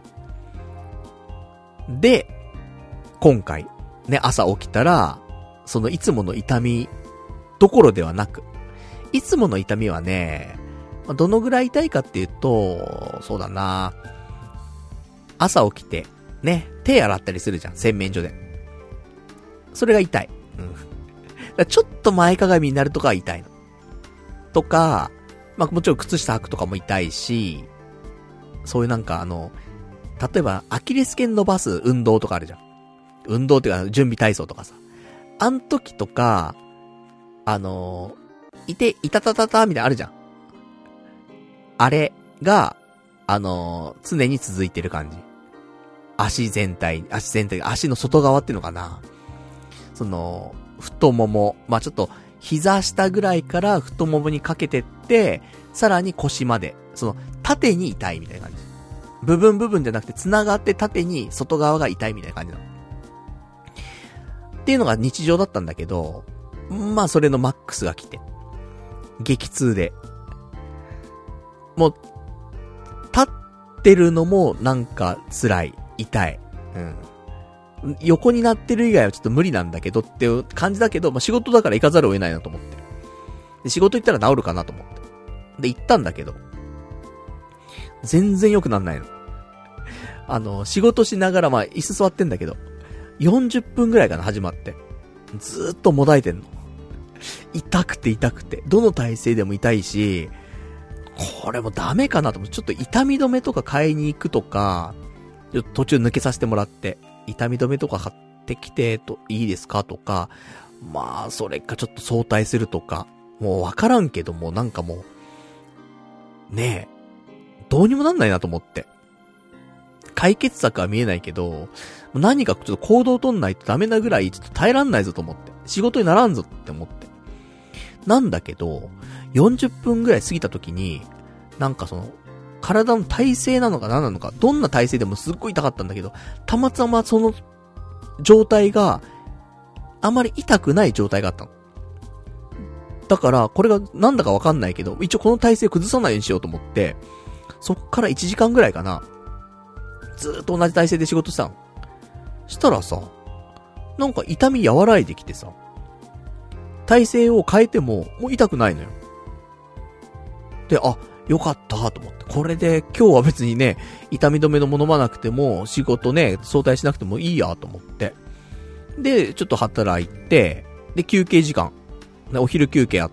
で、今回、ね、朝起きたら、そのいつもの痛み、どころではなく、いつもの痛みはね、どのぐらい痛いかっていうと、そうだな、朝起きて、ね、手洗ったりするじゃん、洗面所で。それが痛い。うん。だからちょっと前かがみになるとかは痛いの。とか、まあ、もちろん靴下履くとかも痛いし、そういうなんかあの、例えばアキレス腱伸ばす運動とかあるじゃん。 運動っていうか準備体操とかさ。あん時とか、あのー、いて、いたたたたみたいなのあるじゃん。あれが、あのー、常に続いてる感じ。足全体、足全体、足の外側っていうのかな。その、太もも、まあ、ちょっと、膝下ぐらいから太ももにかけてって、さらに腰まで、その、縦に痛いみたいな感じ。部分部分じゃなくて、繋がって縦に外側が痛いみたいな感じなの。っていうのが日常だったんだけど、まあ、それのマックスが来て。激痛で。もう、立ってるのもなんか辛い、痛い。うん。横になってる以外はちょっと無理なんだけどっていう感じだけど、まあ、仕事だから行かざるを得ないなと思って。で、仕事行ったら治るかなと思って。で、行ったんだけど、全然良くなんないの。あの、仕事しながら、まあ、椅子座ってんだけど、よんじゅっぷんぐらいかな、始まって。ずーっともだえてんの。痛くて痛くて。どの体勢でも痛いし、これもダメかなと思って、ちょっと痛み止めとか買いに行くとか、ちょっと途中抜けさせてもらって、痛み止めとか買ってきてといいですかとか、まあ、それかちょっと早退するとか、もうわからんけども、なんかもう、ねえ、どうにもなんないなと思って。解決策は見えないけど、何かちょっと行動を取んないとダメなぐらいちょっと耐えらんないぞと思って。仕事にならんぞって思って。なんだけど、よんじゅっぷんぐらい過ぎた時に、なんかその、体の体勢なのか何なのか、どんな体勢でもすっごい痛かったんだけど、たまたまその状態が、あまり痛くない状態があったの。だから、これがなんだかわかんないけど、一応この体勢崩さないようにしようと思って、そっからいちじかんぐらいかな、ずーっと同じ体勢で仕事したの。したらさ、なんか痛み和らいできてさ、体勢を変えても、もう痛くないのよ。で、あ、よかったと思って。これで今日は別にね、痛み止めのも飲まなくても、仕事ね、早退しなくてもいいやと思って。で、ちょっと働いて、で、休憩時間。お昼休憩あって、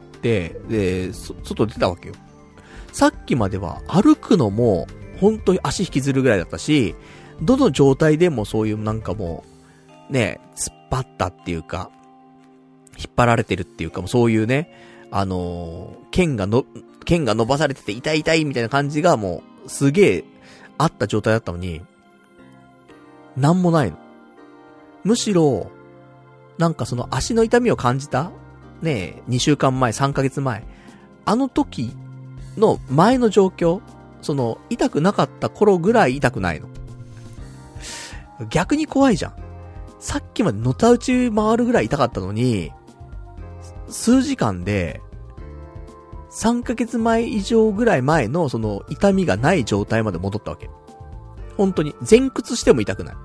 で、そ、外出たわけよ。さっきまでは歩くのも、本当に足引きずるぐらいだったし、どの状態でもそういうなんかもう、ね、突っ張ったっていうか、引っ張られてるっていうか、もうそういうね、あのー、剣がの、剣が伸ばされてて痛い痛いみたいな感じがもう、すげえ、あった状態だったのに、なんもないの。むしろ、なんかその足の痛みを感じたねえ、にしゅうかんまえ、さんかげつまえ。あの時の前の状況、その、痛くなかった頃ぐらい痛くないの。逆に怖いじゃん。さっきまでのたうち回るぐらい痛かったのに、数時間で、さんかげつまえ以上ぐらい前のその痛みがない状態まで戻ったわけ。本当に、前屈しても痛くない。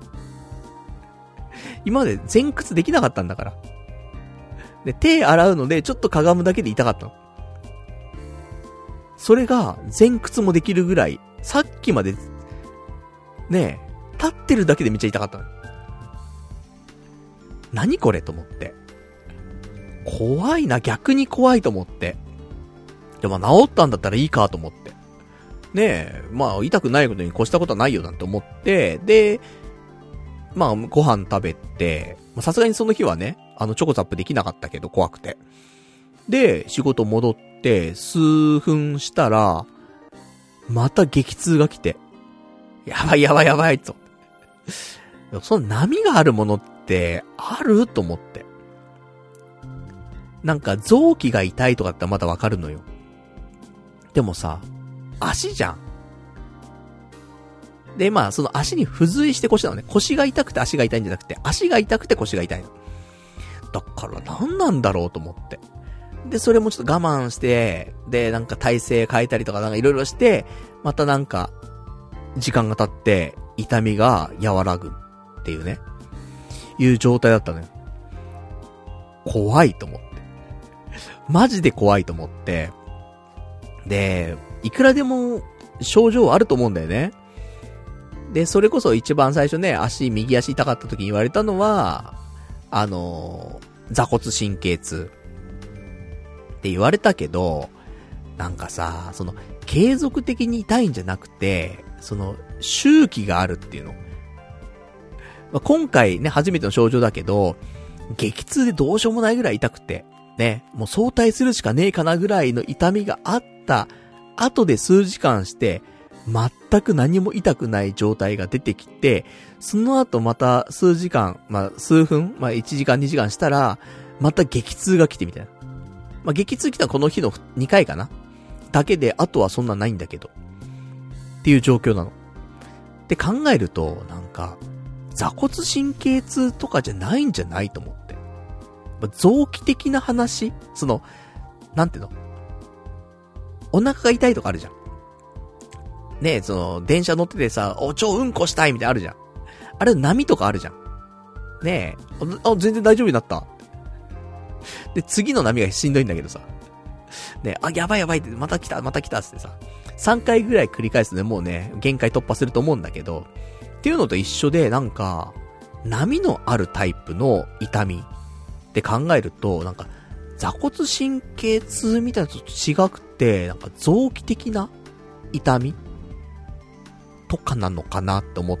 今まで前屈できなかったんだから。で、手洗うのでちょっとかがむだけで痛かったの。それが前屈もできるぐらい、さっきまで、ねえ、立ってるだけでめっちゃ痛かったの。何これと思って。怖いな、逆に怖いと思って。でも治ったんだったらいいかと思って。ねえ、まあ痛くないことに越したことはないよなんて思って、で、まあご飯食べて、さすがにその日はね、あのチョコザップできなかったけど怖くて。で、仕事戻って、数分したら、また激痛が来て、やばいやばいやばいと。その波があるものってあると思って。なんか臓器が痛いとかってまだわかるのよ。でもさ、足じゃん。で、まあ、その足に付随して腰なのね。腰が痛くて足が痛いんじゃなくて、足が痛くて腰が痛いの。だから何なんだろうと思って。で、それもちょっと我慢して、で、なんか体勢変えたりとかなんかいろいろして、またなんか、時間が経って、痛みが和らぐっていうね、いう状態だったのよ。怖いと思って。マジで怖いと思って。で、いくらでも症状あると思うんだよね。で、それこそ一番最初ね、足、右足痛かった時に言われたのは、あのー、座骨神経痛。って言われたけど、なんかさ、その、継続的に痛いんじゃなくて、その、周期があるっていうの。 まあ、今回ね、初めての症状だけど、激痛でどうしようもないぐらい痛くて、ね、もう早退するしかねえかなぐらいの痛みがあった後で数時間して、全く何も痛くない状態が出てきて、その後また数時間、まあ数分、まあいちじかんにじかんしたら、また激痛が来てみたいな。まあ激痛来たのこの日のにかいかなだけで、あとはそんなないんだけど。っていう状況なの。で考えると、なんか、座骨神経痛とかじゃないんじゃないと思って。臓器的な話その、なんていうのお腹が痛いとかあるじゃん。ねえ、その、電車乗っててさ、お、超うんこしたいみたいなあるじゃん。あれ波とかあるじゃん。ねえ、あ、全然大丈夫になった。で、次の波がしんどいんだけどさ。ねえ、あ、やばいやばいって、また来た、また来たってさ。さんかいぐらい繰り返すね、もうね、限界突破すると思うんだけど、っていうのと一緒で、なんか、波のあるタイプの痛みって考えると、なんか、座骨神経痛みたいなのと違くて、なんか臓器的な痛みとかなのかなって思って、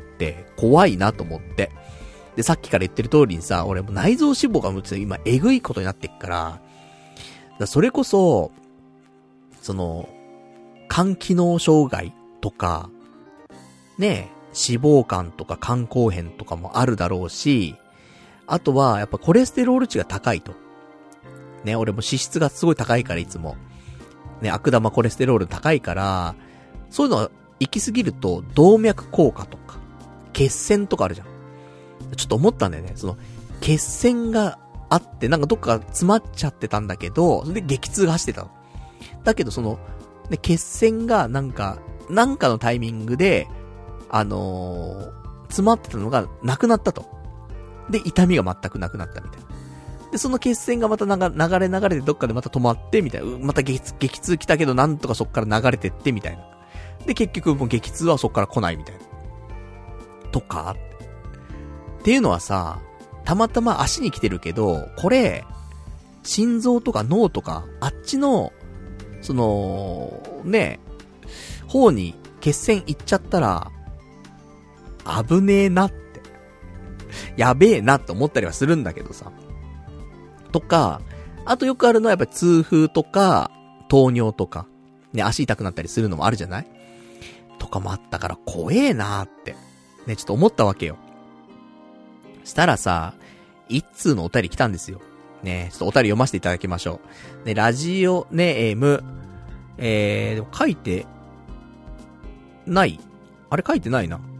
怖いなと思って。で、さっきから言ってる通りにさ、俺も内臓脂肪がむつ今えぐいことになってっから、だからそれこそ、その、肝機能障害とか、ねえ、脂肪肝とか肝硬変とかもあるだろうし、あとはやっぱコレステロール値が高いと。ね、俺も脂質がすごい高いからいつも。ね、悪玉コレステロール高いから、そういうのは行き過ぎると動脈硬化とか、血栓とかあるじゃん。ちょっと思ったんだよね。その、血栓があって、なんかどっか詰まっちゃってたんだけど、それで激痛が走ってたの。だけどその、ね、血栓がなんか、なんかのタイミングで、あのー、詰まってたのがなくなったと。で、痛みが全くなくなったみたいな。で、その血栓がまたなんか流れ流れてどっかでまた止まって、みたいな。また激痛、激痛来たけどなんとかそっから流れてって、みたいな。で、結局もう激痛はそっから来ないみたいな。とかっていうのはさ、たまたま足に来てるけど、これ、心臓とか脳とか、あっちの、その、ね、方に血栓行っちゃったら、危ねえなって。やべえなって思ったりはするんだけどさ。とか、あとよくあるのはやっぱり痛風とか、糖尿とか、ね、足痛くなったりするのもあるじゃないとかもあったから怖えなーって、ね、ちょっと思ったわけよ。したらさ、一通のお便り来たんですよ。ね、ちょっとお便り読ませていただきましょう。ね、ラジオネーム、えー、でも書いて、ないあれ書いてないな。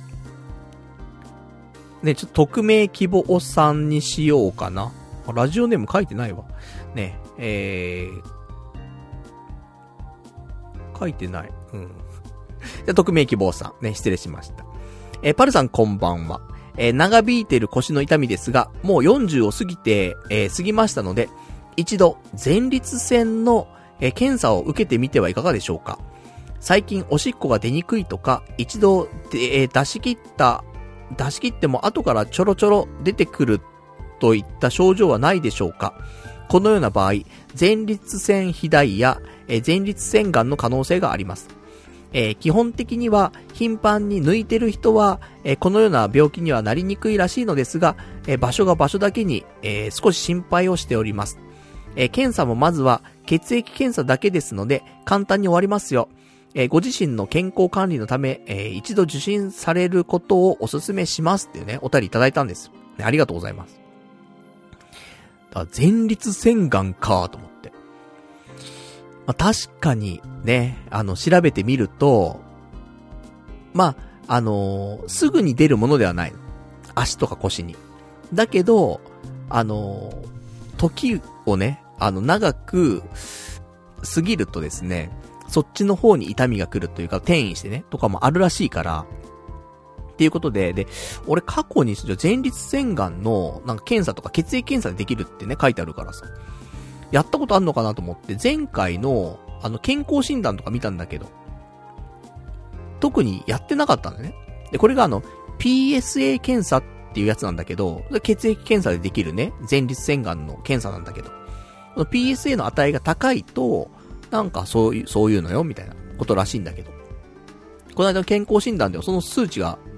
ね、ちょっと匿名希望さんにしようかな。ラジオネーム書いてないわ。ね、えー、書いてない。うん。じゃ、匿名希望さん。ね、失礼しました。えー、パルさんこんばんは。えー、長引いている腰の痛みですが、もうよんじゅうを過ぎて、えー、過ぎましたので、一度、前立腺の、えー、検査を受けてみてはいかがでしょうか。最近おしっこが出にくいとか、一度、えー、出し切った、出し切っても後からちょろちょろ出てくるといった症状はないでしょうか。このような場合、前立腺肥大や、えー、前立腺がんの可能性があります。えー、基本的には頻繁に抜いてる人は、えー、このような病気にはなりにくいらしいのですが、えー、場所が場所だけに、えー、少し心配をしております。えー、検査もまずは血液検査だけですので簡単に終わりますよ。えー、ご自身の健康管理のため、えー、一度受診されることをお勧めしますっていうね、お便りいただいたんです。ね、ありがとうございます。だから前立腺がんかと思って。まあ、確かにね、あの、調べてみると、まあ、あのー、すぐに出るものではない。足とか腰に。だけど、あのー、時をね、あの、長く過ぎるとですね、そっちの方に痛みが来るというか、転移してね、とかもあるらしいから、っていうことで、で、俺過去に前立腺がんの、なんか検査とか血液検査でできるってね、書いてあるからさ。やったことあんのかなと思って、前回の、あの、健康診断とか見たんだけど、特にやってなかったんだね。で、これがあの、ピーエスエー 検査っていうやつなんだけど、血液検査でできるね、前立腺がんの検査なんだけど、この ピーエスエー の値が高いと、なんかそういう、そういうのよ、みたいなことらしいんだけど、この間の健康診断ではその数値が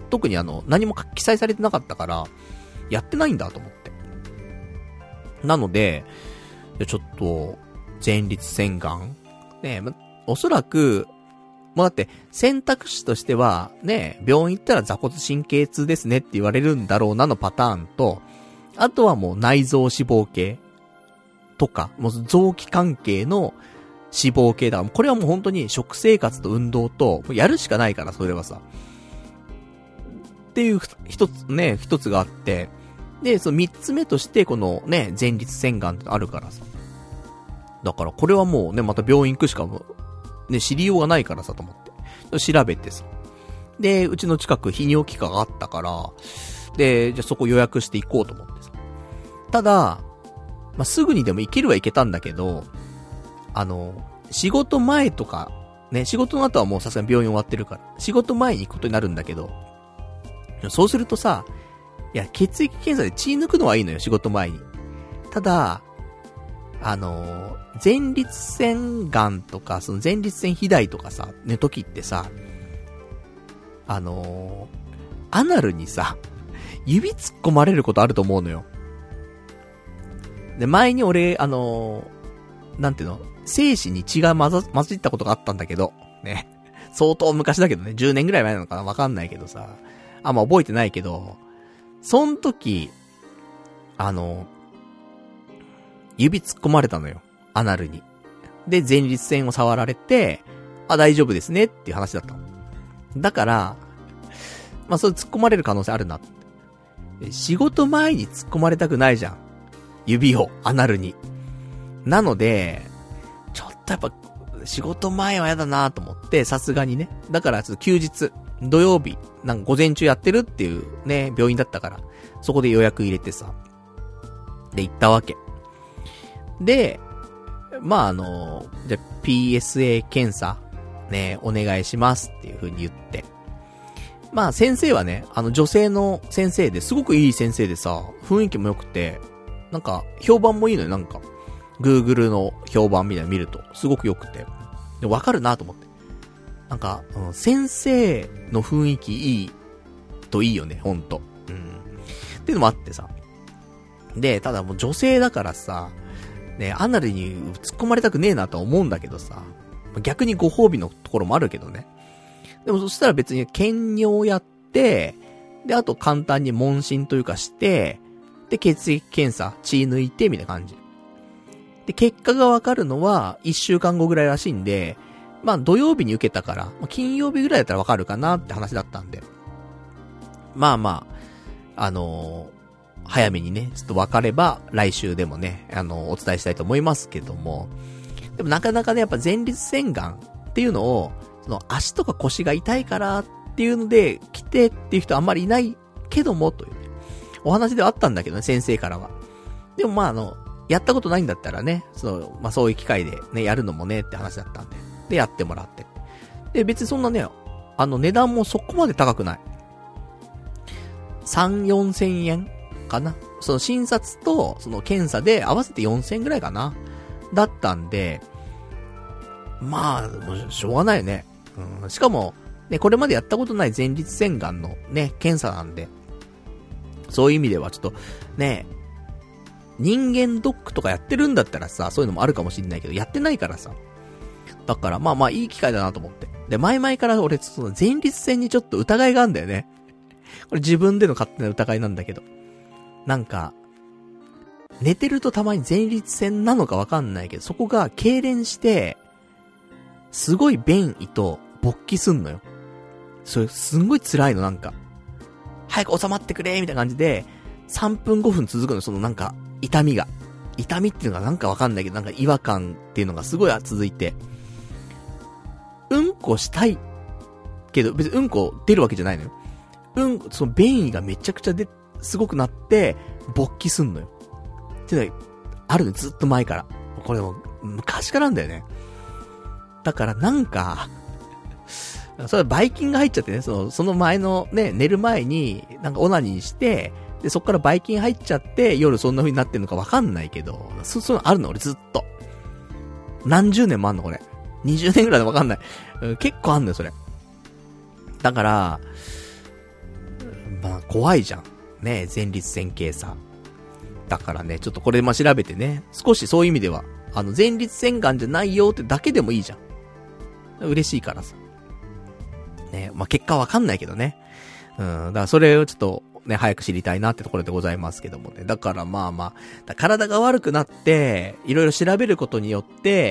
特にあの、何も記載されてなかったから、やってないんだと思って。なので、ちょっと、前立腺がんねえ、おそらく、もうだって、選択肢としては、ね、病院行ったら座骨神経痛ですねって言われるんだろうなのパターンと、あとはもう内臓脂肪系とか、もう臓器関係の脂肪系だから、これはもう本当に食生活と運動と、やるしかないから、それはさ。っていう一つね、一つがあって、で、その三つ目として、このね、前立腺がんってあるからさ。だからこれはもうね、また病院行くしかも、ね、知りようがないからさと思って。調べてさ。で、うちの近く泌尿器科があったから、で、じゃあそこ予約して行こうと思ってさ。ただ、まあ、すぐにでも行けるは行けたんだけど、あの、仕事前とか、ね、仕事の後はもうさすがに病院終わってるから、仕事前に行くことになるんだけど、そうするとさ、いや、血液検査で血抜くのはいいのよ、仕事前に。ただ、あのー、前立腺がんとか、その前立腺肥大とかさ、ね、時ってさ、あのー、アナルにさ、指突っ込まれることあると思うのよ。で、前に俺、あのー、なんていうの、精子に血が混ざ、混じったことがあったんだけど、ね。相当昔だけどね、じゅうねんぐらい前なのかな、わかんないけどさ、あんま覚えてないけど、そん時、あの、指突っ込まれたのよ。アナルに。で、前立腺を触られて、あ、大丈夫ですねっていう話だったの。だから、まあ、それ突っ込まれる可能性あるな。仕事前に突っ込まれたくないじゃん。指を、アナルに。なので、ちょっとやっぱ、仕事前はやだなと思って、さすがにね。だから、ちょっと休日、土曜日、なんか午前中やってるっていうね、病院だったから、そこで予約入れてさ。で、行ったわけ。で、まあ、あの、じゃ、ピーエスエー 検査、ね、お願いしますっていう風に言って。まあ、先生はね、あの、女性の先生ですごくいい先生でさ、雰囲気も良くて、なんか、評判もいいのよ、なんか。Google の評判みたいなの見ると、すごく良くて。で、わかるなと思って。なんか、うん、先生の雰囲気いいといいよね、ほんと。うん。っていうのもあってさ。で、ただもう女性だからさ、ね、アナルに突っ込まれたくねえなとは思うんだけどさ、逆にご褒美のところもあるけどね。でもそしたら別に検尿やって、で、あと簡単に問診というかして、で、血液検査、血抜いて、みたいな感じ。で、結果がわかるのは、一週間後ぐらいらしいんで、まあ、土曜日に受けたから、まあ、金曜日ぐらいだったらわかるかなって話だったんで。まあまあ、あのー、早めにね、ちょっとわかれば、来週でもね、あのー、お伝えしたいと思いますけども。でもなかなかね、やっぱ前立腺がんっていうのを、その足とか腰が痛いからっていうので、来てっていう人あんまりいないけども、というね、お話ではあったんだけどね、先生からは。でもまああの、やったことないんだったらね、その、まあそういう機会でね、やるのもねって話だったんで。で、やってもらって。で、別にそんなね、あの値段もそこまで高くない。さん、よんせんえんかな。その診察と、その検査で合わせてよんせんえんぐらいかな。だったんで、まあ、もうしょうがないよね。うん、しかも、ね、これまでやったことない前立腺がんのね、検査なんで、そういう意味ではちょっと、ね、人間ドックとかやってるんだったらさ、そういうのもあるかもしんないけど、やってないからさ。だからまあまあいい機会だなと思って。で、前々から俺、その前立腺にちょっと疑いがあるんだよね。これ自分での勝手な疑いなんだけど。なんか、寝てるとたまに前立腺なのかわかんないけど、そこが痙攣して、すごい便意と勃起すんのよ。それすんごい辛いの、なんか。早く収まってくれみたいな感じで、さんぷんごふん続くの、そのなんか、痛みが。痛みっていうのがなんかわかんないけど、なんか違和感っていうのがすごい続いて。うんこしたいけど、別にうんこ出るわけじゃないのよ。うん、その便意がめちゃくちゃで、すごくなって、勃起すんのよ。っていうのがあるの、ずっと前から。これも昔からなんだよね。だからなんか、それバイキンが入っちゃってね、その、その前のね、寝る前に、なんかオナニーして、で、そっからバイキン入っちゃって、夜そんな風になってんのかわかんないけど、そ、そういうのあるの俺ずっと。何十年もあんのこれ。にじゅうねんぐらいでわかんない。うん、結構あんのよ、それ。だから、 まあ怖いじゃん。ね、前立腺系さ。だからね、ちょっとこれま調べてね、少しそういう意味では、あの前立腺がんじゃないよってだけでもいいじゃん。嬉しいからさ。ね、まあ結果わかんないけどね。うん、だからそれをちょっとね、早く知りたいなってところでございますけどもね。だからまあまあ、体が悪くなって、いろいろ調べることによって、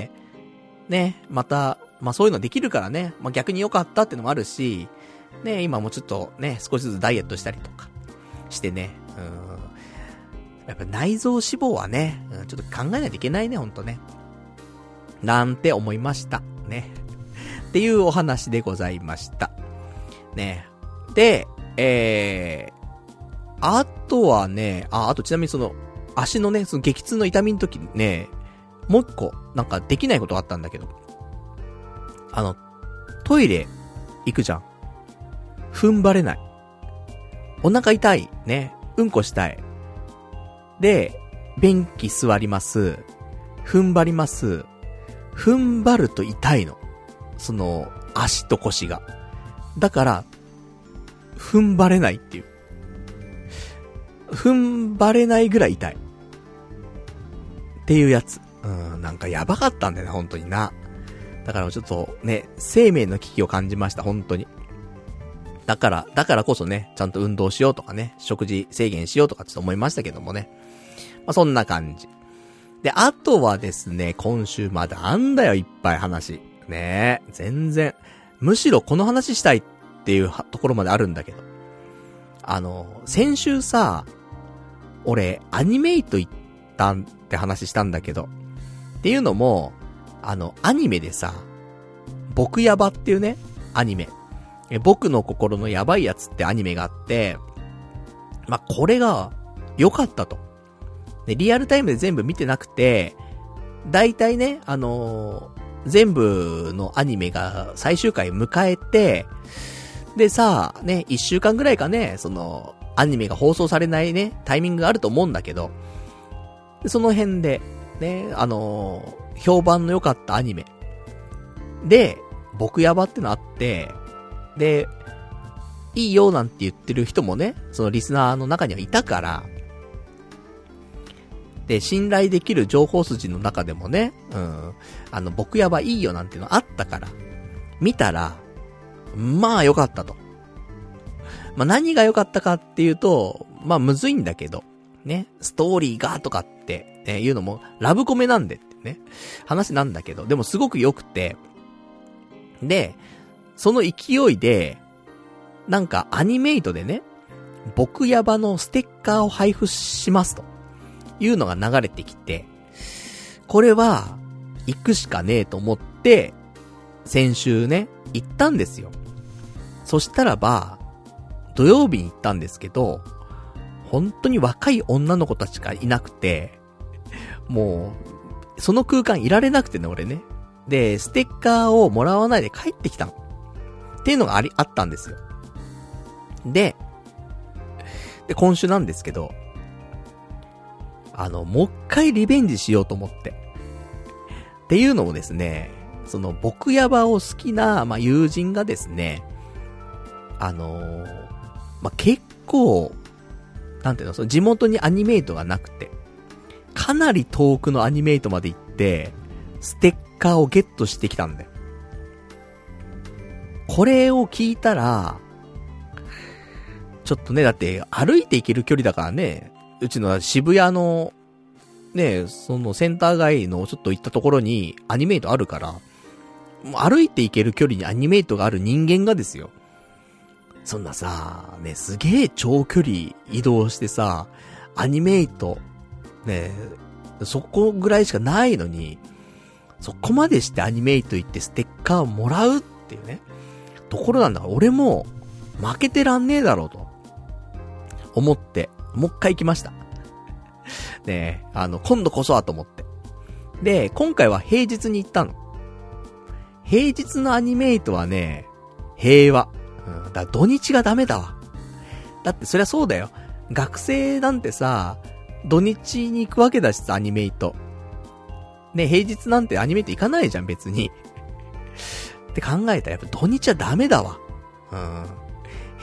ね、また、まあそういうのできるからね、まあ逆に良かったってのもあるし、ね、今もちょっとね、少しずつダイエットしたりとかしてね、うん、やっぱ内臓脂肪はね、うん、ちょっと考えないといけないね、ほんとね。なんて思いました。ね。っていうお話でございました。ね。で、えー、あとはね、あ、あとちなみにその、足のね、その激痛の痛みの時にね、もう一個、なんかできないことがあったんだけど、あの、トイレ行くじゃん。踏ん張れない。お腹痛い。ね。うんこしたい。で、便器座ります。踏ん張ります。踏ん張ると痛いの。その、足と腰が。だから、踏ん張れないっていう。踏ん張れないぐらい痛い。っていうやつ。うん、なんかやばかったんだよね、本当にな。だからちょっとね、生命の危機を感じました、本当に。だから、だからこそね、ちゃんと運動しようとかね、食事制限しようとかちょっと思いましたけどもね。まあ、そんな感じ。で、あとはですね、今週まだあんだよ、いっぱい話。ねえ、全然。むしろこの話したいっていうところまであるんだけど。あの、先週さ、俺、アニメイト行ったって話したんだけど。っていうのも、あの、アニメでさ、僕ヤバっていうね、アニメ。え、僕の心のやばいやつってアニメがあって、まあ、これが良かったと。で、リアルタイムで全部見てなくて、だいたいね、あのー、全部のアニメが最終回迎えて、でさ、ね、一週間ぐらいかね、その、アニメが放送されないね、タイミングがあると思うんだけど、その辺で、ね、あのー、評判の良かったアニメ。で、僕ヤバってのあって、で、いいよなんて言ってる人もね、そのリスナーの中にはいたから、で、信頼できる情報筋の中でもね、うん、あの、僕ヤバいいよなんてのあったから、見たら、まあ良かったと。まあ何が良かったかっていうと、まあむずいんだけど、ね、ストーリーがとかって、ね、いうのも、ラブコメなんでってね、話なんだけど、でもすごく良くて、で、その勢いで、なんかアニメイトでね、僕ヤバのステッカーを配布しますというのが流れてきて、これは行くしかねえと思って先週ね行ったんですよ。そしたらば土曜日に行ったんですけど、本当に若い女の子たちがいなくて、もうその空間いられなくてね、俺ね。で、ステッカーをもらわないで帰ってきたのっていうのがありあったんですよ。で、で、今週なんですけど、あの、もう一回リベンジしようと思って。っていうのもですね、その、僕ヤバを好きな、まあ、友人がですね、あのー、まあ、結構、なんていうの、その地元にアニメイトがなくて、かなり遠くのアニメイトまで行って、ステッカーをゲットしてきたんだよ。これを聞いたら、ちょっとね、だって歩いて行ける距離だからね、うちの渋谷の、ね、そのセンター街のちょっと行ったところにアニメイトあるから、もう歩いて行ける距離にアニメイトがある人間がですよ。そんなさ、ね、すげえ長距離移動してさ、アニメイト、ね、そこぐらいしかないのに、そこまでしてアニメイト行ってステッカーをもらうっていうね、ところなんだから、俺も負けてらんねえだろうと思って、もう一回行きました。ねえ、あの、今度こそはと思って。で、今回は平日に行ったの。平日のアニメイトはね、平和。うん、だから土日がダメだわ。だってそりゃそうだよ。学生なんてさ、土日に行くわけだしさ、アニメイト。ね、平日なんてアニメイト行かないじゃん、別に。って考えたらやっぱ土日はダメだわ。うん。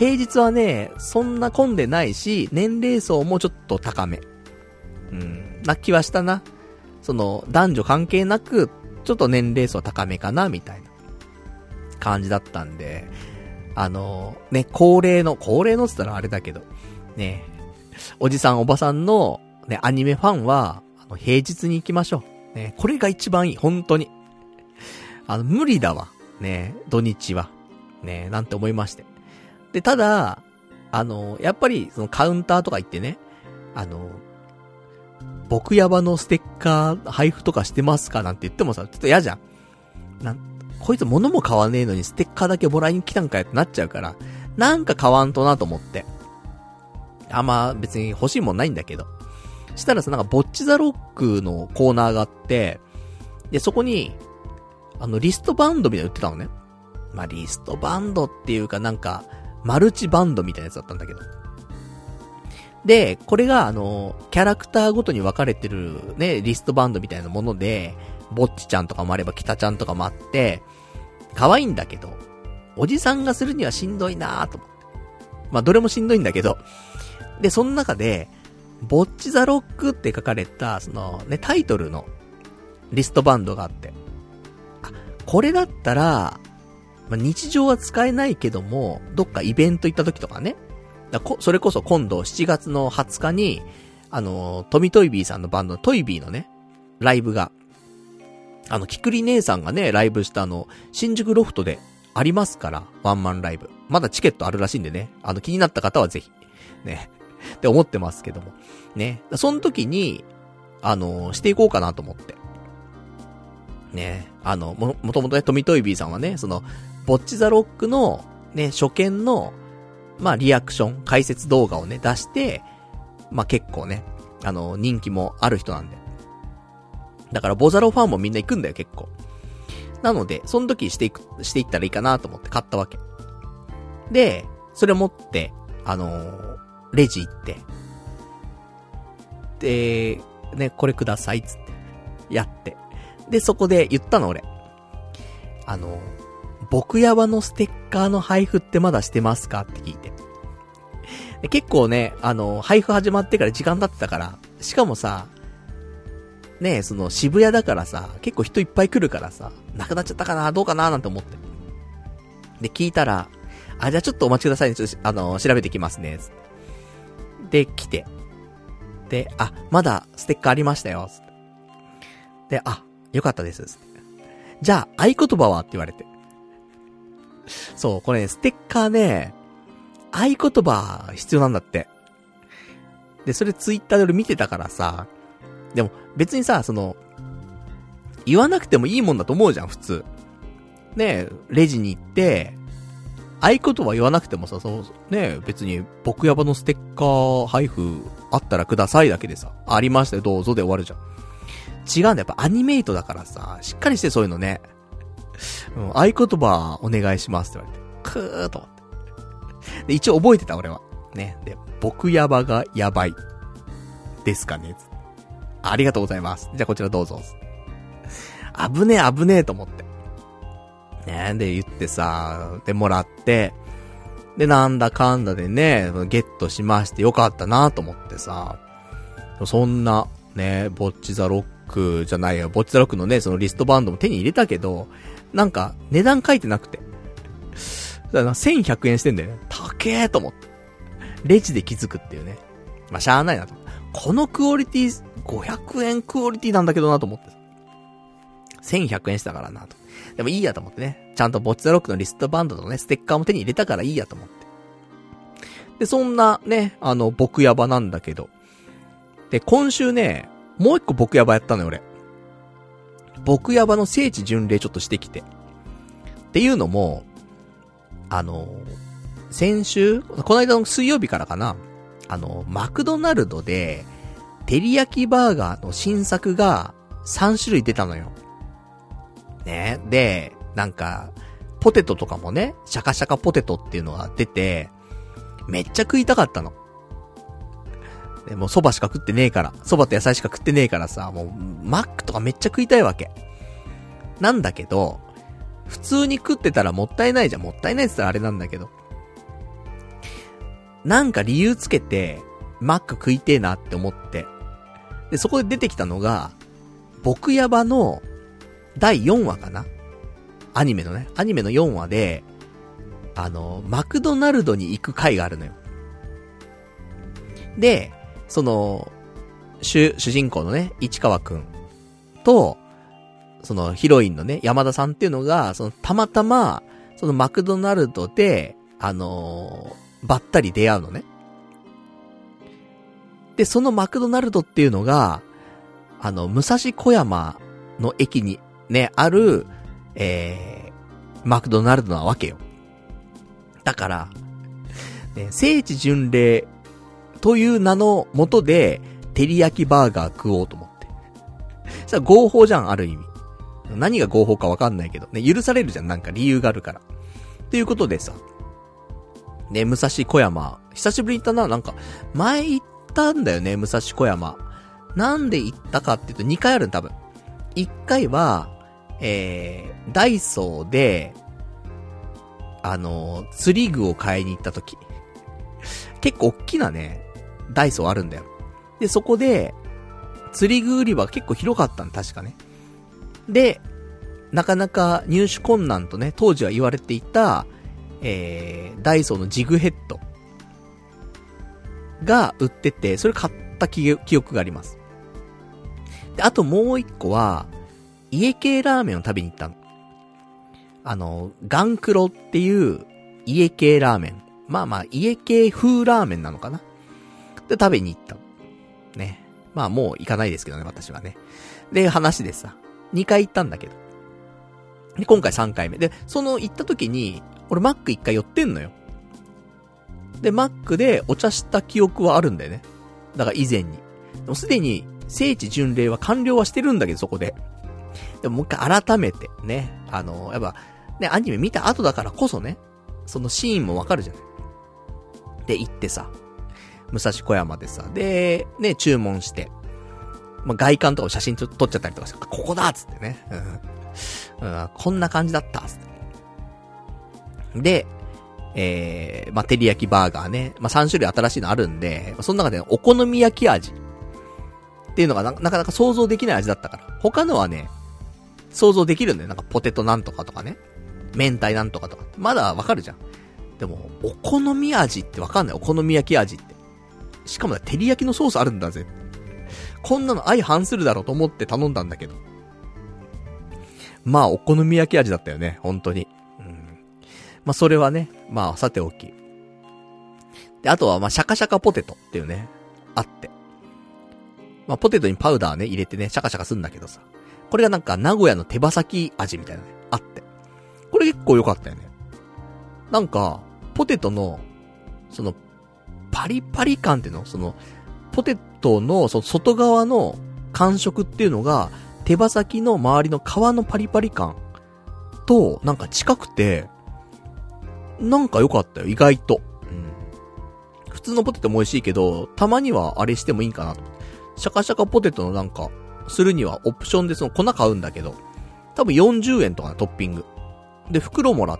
平日はね、そんな混んでないし、年齢層もちょっと高め。うん、な気はしたな。その、男女関係なく、ちょっと年齢層高めかな、みたいな感じだったんで、あの、ね、高齢の、高齢のって言ったらあれだけど、ね、おじさんおばさんの、ね、アニメファンは、あの、平日に行きましょう。ね、これが一番いい、本当に。あの、無理だわ。ね、土日は。ね、なんて思いまして。で、ただ、あの、やっぱり、そのカウンターとか行ってね、あの、僕ヤバのステッカー配布とかしてますかなんて言ってもさ、ちょっと嫌じゃん。なん、こいつ物も買わねえのにステッカーだけもらいに来たんかよってなっちゃうから、なんか買わんとなと思って。あんま別に欲しいもんないんだけど。したらさ、なんかボッチザロックのコーナーがあって、で、そこに、あの、リストバンドみたいなの売ってたのね。まあ、リストバンドっていうかなんか、マルチバンドみたいなやつだったんだけど。で、これがあの、キャラクターごとに分かれてるね、リストバンドみたいなもので、ぼっちちゃんとかもあれば、きたちゃんとかもあって、可愛いんだけど、おじさんがするにはしんどいなーと思って。まあ、どれもしんどいんだけど、で、その中で、ぼっちザロックって書かれた、そのね、タイトルのリストバンドがあって、あ、これだったら、まあ、日常は使えないけども、どっかイベント行った時とかね、だこそれこそ今度しちがつのはつかに、あの、トミトイビーさんのバンドのトイビーのね、ライブが、あの、キクリ姉さんがね、ライブしたあの、新宿ロフトでありますから、ワンマンライブ。まだチケットあるらしいんでね、あの、気になった方はぜひ、ね、って思ってますけども。ね、その時に、あの、していこうかなと思って。ね、あの、も、もともとね、トミトイビーさんはね、その、ボッチザロックの、ね、初見の、まあ、リアクション、解説動画をね、出して、まあ、結構ね、あの、人気もある人なんで。だから、ボザロファンもみんな行くんだよ、結構。なので、その時していく、していったらいいかなと思って買ったわけ。で、それを持って、あのー、レジ行って、で、ね、これください、つって、やって。で、そこで言ったの、俺。あのー、僕ヤバのステッカーの配布ってまだしてますかって聞いて。で結構ね、あの、配布始まってから時間経ってたから、しかもさ、ねえ、その渋谷だからさ、結構人いっぱい来るからさ、なくなっちゃったかな、どうかななんて思って。で、聞いたら、あ、じゃあちょっとお待ちくださいね、ちょっと、あの、調べてきますね、つって。で、来て。で、あ、まだステッカーありましたよ、つって。で、あ、よかったです、つって。じゃあ、合言葉はって言われて。そう、これね、ステッカーね、合言葉必要なんだって。で、それツイッターで俺見てたからさ、でも別にさ、その、言わなくてもいいもんだと思うじゃん、普通。ねえ、レジに行って、合言葉言わなくてもさ、そう、ねえ、別に僕ヤバのステッカー配布あったらくださいだけでさ、ありましたよ、どうぞで終わるじゃん。違うんだ、やっぱアニメイトだからさ、しっかりしてそういうのね。うん、合言葉お願いしますって言われて。くーっと思って。で、一応覚えてた俺は。ね。で、僕ヤバがやばい。ですかね。ありがとうございます。じゃあこちらどうぞ。危ねえ危ねえと思って。ね。で、言ってさ、で、もらって、で、なんだかんだでね、ゲットしましてよかったなと思ってさ、そんな、ね、ボッチザロックじゃないよ。ボッチザロックのね、そのリストバンドも手に入れたけど、なんか、値段書いてなくて。だからせんひゃくえんしてんだよね。高えと思って。レジで気づくっていうね。まあ、しゃーないなと。このクオリティ、ごひゃくえんクオリティなんだけどなと思って。せんひゃくえんしたからなと。でもいいやと思ってね。ちゃんとボッチザロックのリストバンドとね、ステッカーも手に入れたからいいやと思って。で、そんなね、あの、僕ヤバなんだけど。で、今週ね、もう一個僕ヤバやったのよ、俺。僕ヤバの聖地巡礼ちょっとしてきて。っていうのも、あの、先週、この間の水曜日からかな、あの、マクドナルドで、照り焼きバーガーの新作がさんしゅるい出たのよ。ね。で、なんか、ポテトとかもね、シャカシャカポテトっていうのが出て、めっちゃ食いたかったの。でも蕎麦しか食ってねえから、蕎麦と野菜しか食ってねえからさ、もう、マックとかめっちゃ食いたいわけ。なんだけど、普通に食ってたらもったいないじゃん。もったいないって言ったらあれなんだけど。 なんか理由つけて、マック食いてえなって思って。で、そこで出てきたのが、僕ヤバのだいよんわかな？アニメのね、アニメのよんわで、あの、マクドナルドに行く回があるのよ。で、その、主、主人公のね、市川くんと、そのヒロインのね、山田さんっていうのが、その、たまたま、そのマクドナルドで、あのー、ばったり出会うのね。で、そのマクドナルドっていうのが、あの、武蔵小山の駅にね、ある、えー、マクドナルドなわけよ。だから、ね、聖地巡礼という名のもとで、照り焼きバーガー食おうと思って。それは合法じゃん、ある意味。何が合法かわかんないけど、ね、許されるじゃん、なんか理由があるから。っていうことでさ、ね、武蔵小山、久しぶりに行ったな、なんか、前行ったんだよね、武蔵小山。なんで行ったかっていうと、にかいあるん多分。いっかいは、えー、ダイソーで、あのー、釣り具を買いに行った時。結構大きなね、ダイソーあるんだよ。で、そこで、釣り具売り場結構広かったの、確かね。で、なかなか入手困難とね、当時は言われていた、えー、ダイソーのジグヘッドが売ってて、それ買った記憶があります。で、あともう一個は、家系ラーメンを食べに行ったの。あの、ガンクロっていう家系ラーメン。まあまあ、家系風ラーメンなのかな。で、食べに行ったの。ね。まあもう行かないですけどね、私はね。で、話でさ、にかい行ったんだけど。で、今回さんかいめ。で、その行った時に、俺マックいっかい寄ってんのよ。で、マックでお茶した記憶はあるんだよね。だから以前に。でもすでに聖地巡礼は完了はしてるんだけど、そこで。でももう一回改めてね、あの、やっぱ、ね、アニメ見た後だからこそね、そのシーンもわかるじゃない。で、行ってさ、武蔵小山でさ、で、ね、注文して、まあ、外観とかを写真撮っちゃったりとかして、ここだっつってね、うんうん、こんな感じだったっつって。で、えー、まあ、照り焼きバーガーね、まあ、さんしゅるい新しいのあるんで、その中でお好み焼き味っていうのがな, なかなか想像できない味だったから、他のはね、想像できるんだよ。なんかポテトなんとかとかね、明太なんとかとか。まだわかるじゃん。でも、お好み味ってわかんない。お好み焼き味って。しかも照り焼きのソースあるんだぜ。こんなの相反するだろうと思って頼んだんだけど。まあ、お好み焼き味だったよね。本当に。うん。まあ、それはね、まあ、さておき。で、あとは、まあ、シャカシャカポテトっていうね、あって。まあ、ポテトにパウダーね、入れてね、シャカシャカすんだけどさ。これがなんか、名古屋の手羽先味みたいなね、あって。これ結構良かったよね。なんか、ポテトの、その、パリパリ感っていうのその、ポテトの、その外側の感触っていうのが、手羽先の周りの皮のパリパリ感と、なんか近くて、なんか良かったよ、意外と。うん。普通のポテトも美味しいけど、たまにはあれしてもいいんかなと思って。シャカシャカポテトのなんか、するにはオプションでその粉買うんだけど、多分よんじゅうえんとかね、トッピング。で、袋もらって、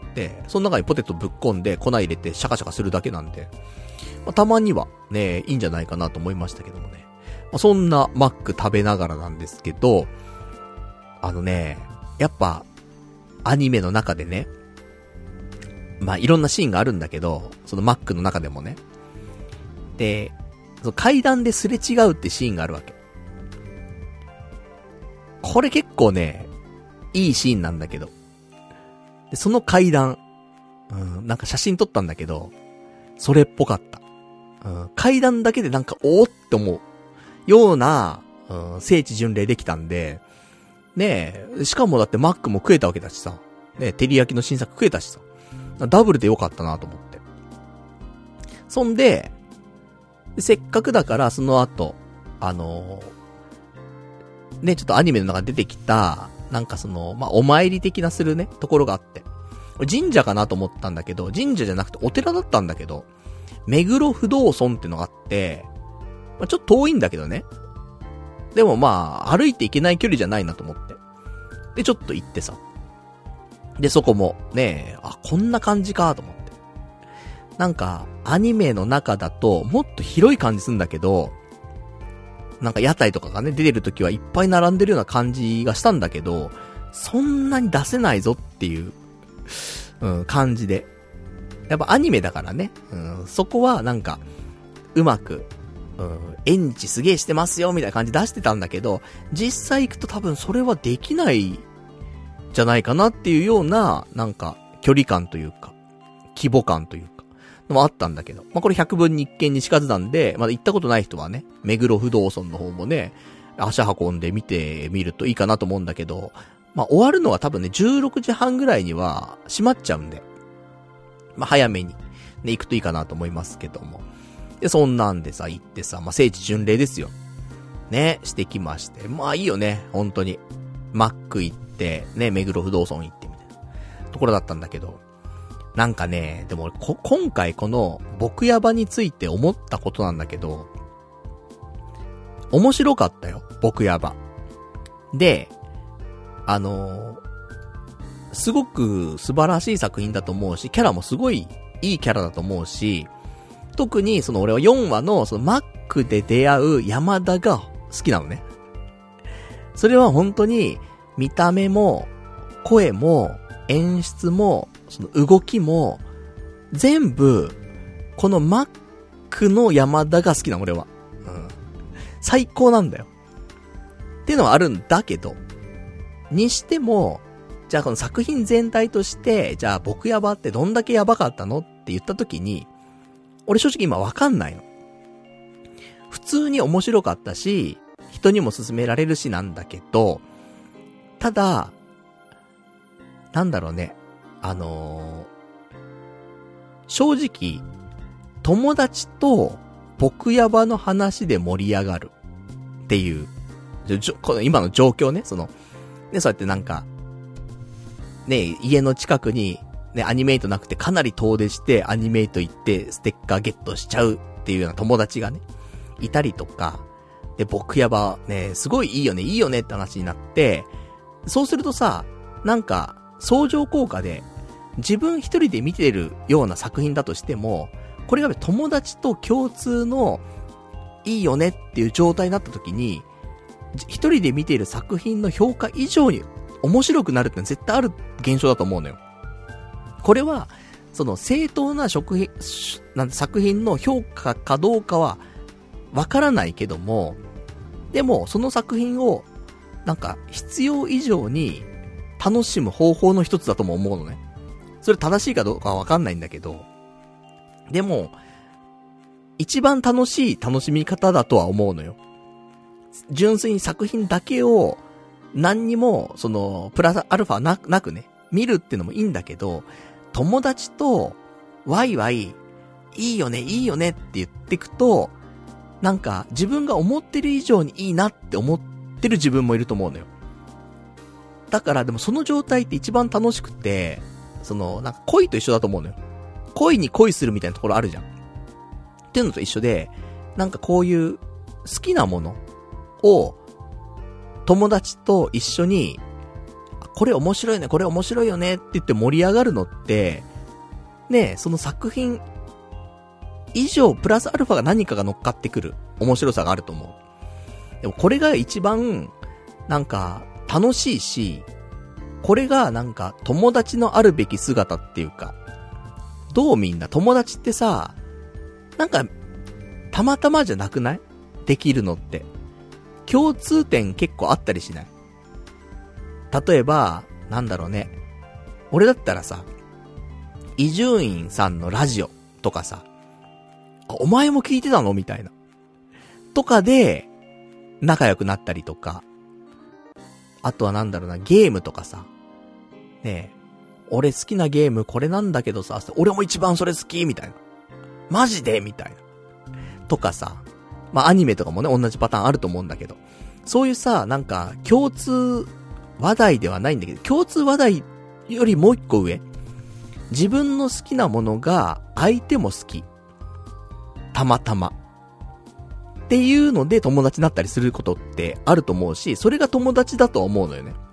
その中にポテトぶっ込んで、粉入れて、シャカシャカするだけなんで、まあ、たまにはね、いいんじゃないかなと思いましたけどもね。まあ、そんなマック食べながらなんですけど、あのね、やっぱ、アニメの中でね、まあ、いろんなシーンがあるんだけど、そのマックの中でもね。で、その階段ですれ違うってシーンがあるわけ。これ結構ね、いいシーンなんだけど。でその階段、うん、なんか写真撮ったんだけど、それっぽかった。うん、階段だけでなんかおーって思うような、うん、聖地巡礼できたんで、ねえ、しかもだってマックも食えたわけだしさ、ねえ、照り焼きの新作食えたしさ、ダブルでよかったなと思って。そんで、せっかくだからその後、あのー、ね、ちょっとアニメの中で出てきた、なんかその、まあ、お参り的なするね、ところがあって。神社かなと思ったんだけど、神社じゃなくてお寺だったんだけど、目黒不動尊ってのがあって、まあ、ちょっと遠いんだけどね。でもまあ、歩いていけない距離じゃないなと思って。で、ちょっと行ってさ。で、そこも、ねえ、あ、こんな感じかと思って。 なんか、アニメの中だと、もっと広い感じするんだけど、なんか屋台とかがね、出てるときはいっぱい並んでるような感じがしたんだけど、そんなに出せないぞっていう、うん、感じで。やっぱアニメだからね、うん、そこはなんか、うまく、うん、演じすげえしてますよみたいな感じ出してたんだけど、実際行くと多分それはできないじゃないかなっていうような、なんか、距離感というか、規模感というか、のもあったんだけど、まあ、これ百分に一見にしかずなんで、まだ行ったことない人はね、目黒不動尊の方もね、足運んで見てみるといいかなと思うんだけど、まあ、終わるのは多分ね、じゅうろくじはんぐらいには閉まっちゃうんで、まあ、早めに、ね、行くといいかなと思いますけども。で、そんなんでさ、行ってさ、まあ、聖地巡礼ですよ。ね、してきまして。まあ、いいよね、本当に。マック行って、ね、目黒不動尊行ってみたいなところだったんだけど、なんかね、でもこ、今回この、僕ヤバについて思ったことなんだけど、面白かったよ、僕ヤバ。で、あのー、すごく素晴らしい作品だと思うし、キャラもすごいいいキャラだと思うし、特にその俺はよんわのそのマックで出会う山田が好きなのね。それは本当に見た目も声も演出もその動きも全部このマックの山田が好きなの俺は、うん、最高なんだよっていうのはあるんだけど、にしてもじゃあこの作品全体としてじゃあ僕ヤバってどんだけヤバかったのって言った時に、俺正直今わかんないの。普通に面白かったし人にも勧められるしなんだけど、ただなんだろうね、あのー、正直友達と僕ヤバの話で盛り上がるっていうこの今の状況ね、そのね、そうやってなんかね、家の近くにね、アニメイトなくてかなり遠出してアニメイト行ってステッカーゲットしちゃうっていうような友達がね、いたりとか、で、僕ヤバね、すごいいいよね、いいよねって話になって、そうするとさ、なんか、相乗効果で、自分一人で見てるような作品だとしても、これが友達と共通の、いいよねっていう状態になった時に、一人で見ている作品の評価以上に面白くなるってのは絶対ある現象だと思うのよ。これは、その正当な食品、なんて作品の評価かどうかはわからないけども、でもその作品をなんか必要以上に楽しむ方法の一つだとも思うのね。それ正しいかどうかはわかんないんだけど、でも一番楽しい楽しみ方だとは思うのよ。純粋に作品だけを何にもそのプラスアルファな、なくね見るってのもいいんだけど、友達とワイワイいいよねいいよねって言ってくと、なんか自分が思ってる以上にいいなって思ってる自分もいると思うのよ。だからでもその状態って一番楽しくて、そのなんか恋と一緒だと思うのよ。恋に恋するみたいなところあるじゃんっていうのと一緒で、なんかこういう好きなものを友達と一緒にこれ面白いねこれ面白いよねって言って盛り上がるのってね、その作品以上プラスアルファが何かが乗っかってくる面白さがあると思う。でもこれが一番なんか楽しいし、これがなんか友達のあるべき姿っていうか、どうみんな友達ってさ、なんかたまたまじゃなくない？できるのって共通点結構あったりしない？例えばなんだろうね、俺だったらさ、伊集院さんのラジオとかさ、お前も聞いてたのみたいなとかで仲良くなったりとか、あとはなんだろうな、ゲームとかさ、ねえ、俺好きなゲームこれなんだけどさ、俺も一番それ好きみたいな、マジでみたいなとかさ、まあアニメとかもね同じパターンあると思うんだけど、そういうさ、なんか共通話題ではないんだけど、共通話題よりもう一個上、自分の好きなものが相手も好き、たまたまっていうので友達になったりすることってあると思うし、それが友達だと思うのよね。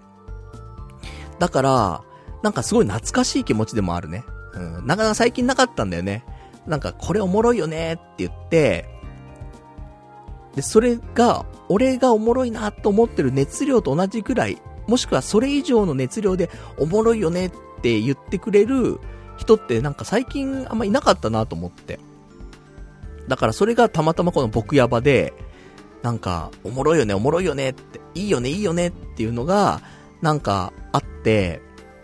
だからなんかすごい懐かしい気持ちでもあるね。うん、なかなか最近なかったんだよね。 なんかこれおもろいよねって言って、で、それが、俺がおもろいなと思ってる熱量と同じくらい、もしくはそれ以上の熱量でおもろいよねって言ってくれる人ってなんか最近あんまいなかったなと思って。だからそれがたまたまこの僕ヤバで、なんか、おもろいよね、おもろいよねって、いいよね、いいよねっていうのが、なんかあって、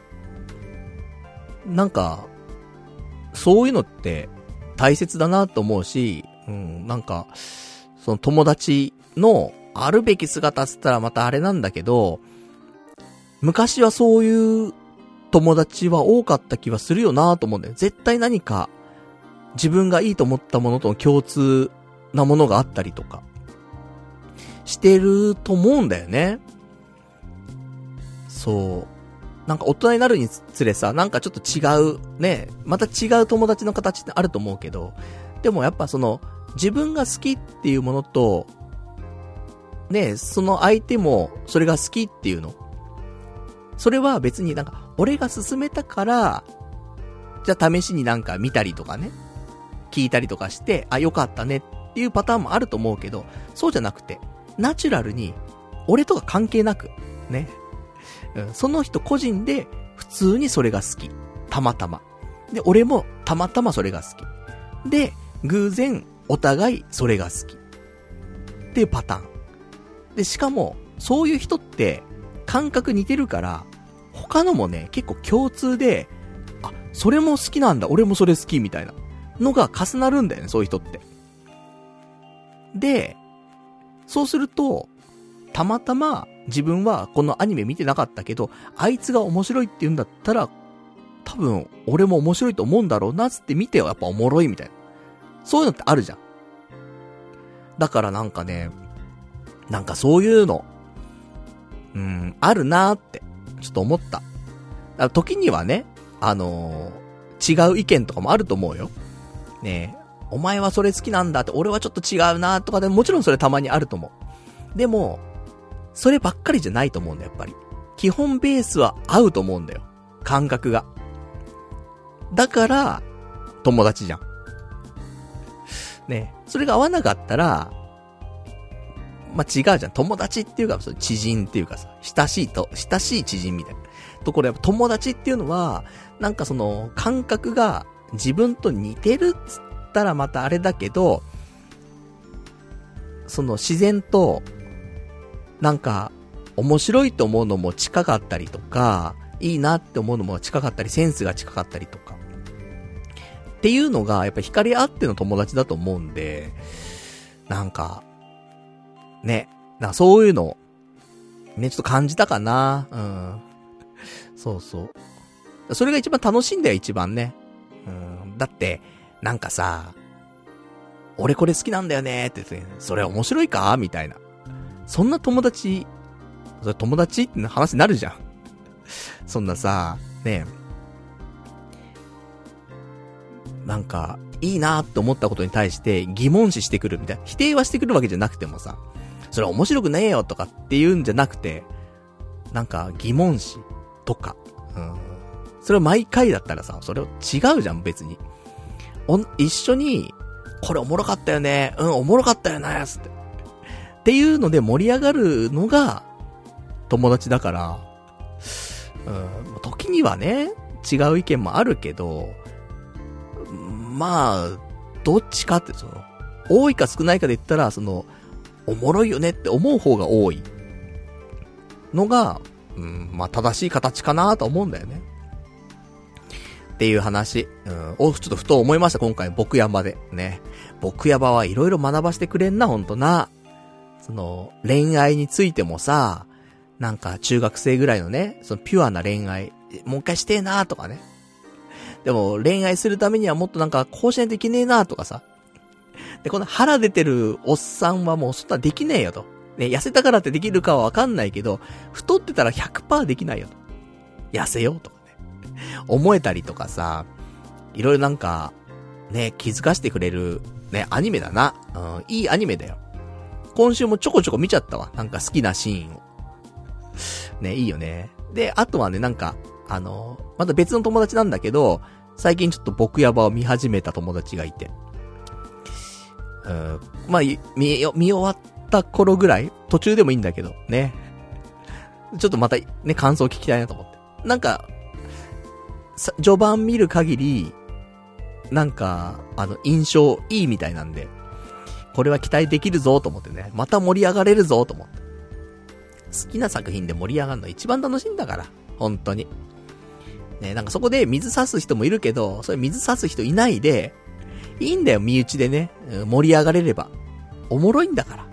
なんか、そういうのって大切だなと思うし、うん、なんか、その友達のあるべき姿っつったらまたあれなんだけど、昔はそういう友達は多かった気はするよなと思うんだよ。絶対何か自分がいいと思ったものとの共通なものがあったりとかしてると思うんだよね。そう。なんか大人になるにつれさ、なんかちょっと違うね、また違う友達の形ってあると思うけど、でもやっぱその自分が好きっていうものとね、その相手もそれが好きっていうの、それは別になんか俺が勧めたからじゃあ試しになんか見たりとかね、聞いたりとかして、あ、よかったねっていうパターンもあると思うけど、そうじゃなくてナチュラルに俺とか関係なくね、うん、その人個人で普通にそれが好き、たまたまで、俺もたまたまそれが好きで、偶然お互いそれが好きっていうパターンで、しかもそういう人って感覚似てるから他のもね結構共通で、あ、それも好きなんだ、俺もそれ好きみたいなのが重なるんだよね、そういう人って。で、そうするとたまたま自分はこのアニメ見てなかったけど、あいつが面白いって言うんだったら多分俺も面白いと思うんだろうなつって見てはやっぱおもろいみたいな、そういうのってあるじゃん。だからなんかね、なんかそういうのうーんあるなーってちょっと思った。だから時にはね、あのー、違う意見とかもあると思うよね。え、お前はそれ好きなんだって、俺はちょっと違うなとかでも、もちろんそれたまにあると思う。でもそればっかりじゃないと思うんだよ、やっぱり。基本ベースは合うと思うんだよ、感覚が。だから友達じゃんね。それが合わなかったらまあ、違うじゃん。友達っていうか、その知人っていうかさ、親しいと、親しい知人みたいなところ、やっぱ友達っていうのは、なんかその、感覚が自分と似てるっつったらまたあれだけど、その自然と、なんか、面白いと思うのも近かったりとか、いいなって思うのも近かったり、センスが近かったりとか。っていうのが、やっぱ光あっての友達だと思うんで、なんか、ね、なんかそういうのね、ちょっと感じたかな。うん。そうそう。それが一番楽しいんだよ、一番ね。うん。だって、なんかさ、俺これ好きなんだよねって言って、それ面白いかみたいな。そんな友達、それ友達って話になるじゃん。そんなさ、ね、なんか、いいなって思ったことに対して疑問視してくるみたいな。否定はしてくるわけじゃなくてもさ、それ面白くねえよとかって言うんじゃなくて、なんか疑問視とか、うん、それは毎回だったらさ、それ違うじゃん別に。お一緒にこれおもろかったよね、うんおもろかったよねつってっていうので盛り上がるのが友達だから、うん、時にはね違う意見もあるけど、まあどっちかってその多いか少ないかで言ったらそのおもろいよねって思う方が多いのが、うん、まあ正しい形かなと思うんだよねっていう話、うん、をちょっとふと思いました。今回僕山でね、僕山はいろいろ学ばしてくれんな、ほんとな。その恋愛についてもさ、なんか中学生ぐらいのね、そのピュアな恋愛もう一回してえなとかね。でも恋愛するためにはもっとなんかこうしないといけねえなとかさ。でこの腹出てるおっさんはもうそんなできねえよと。ね、痩せたからってできるかはわかんないけど、太ってたら ひゃくパーセント できないよと。痩せようとかね。思えたりとかさ、いろいろなんかね気づかしてくれるねアニメだな。うん、いいアニメだよ。今週もちょこちょこ見ちゃったわ。なんか好きなシーンを。ね、いいよね。で、あとはね、なんか、あの、また別の友達なんだけど、 最近ちょっと僕ヤバを見始めた友達がいて。うん、まあ、見、見終わった頃ぐらい途中でもいいんだけど、ね。ちょっとまたね、感想聞きたいなと思って。なんか、序盤見る限り、なんか、あの、印象いいみたいなんで、これは期待できるぞと思ってね、また盛り上がれるぞと思って。好きな作品で盛り上がるの一番楽しいんだから、本当に。ね、なんかそこで水差す人もいるけど、それ水差す人いないで、いいんだよ、身内でね、盛り上がれれば。おもろいんだから。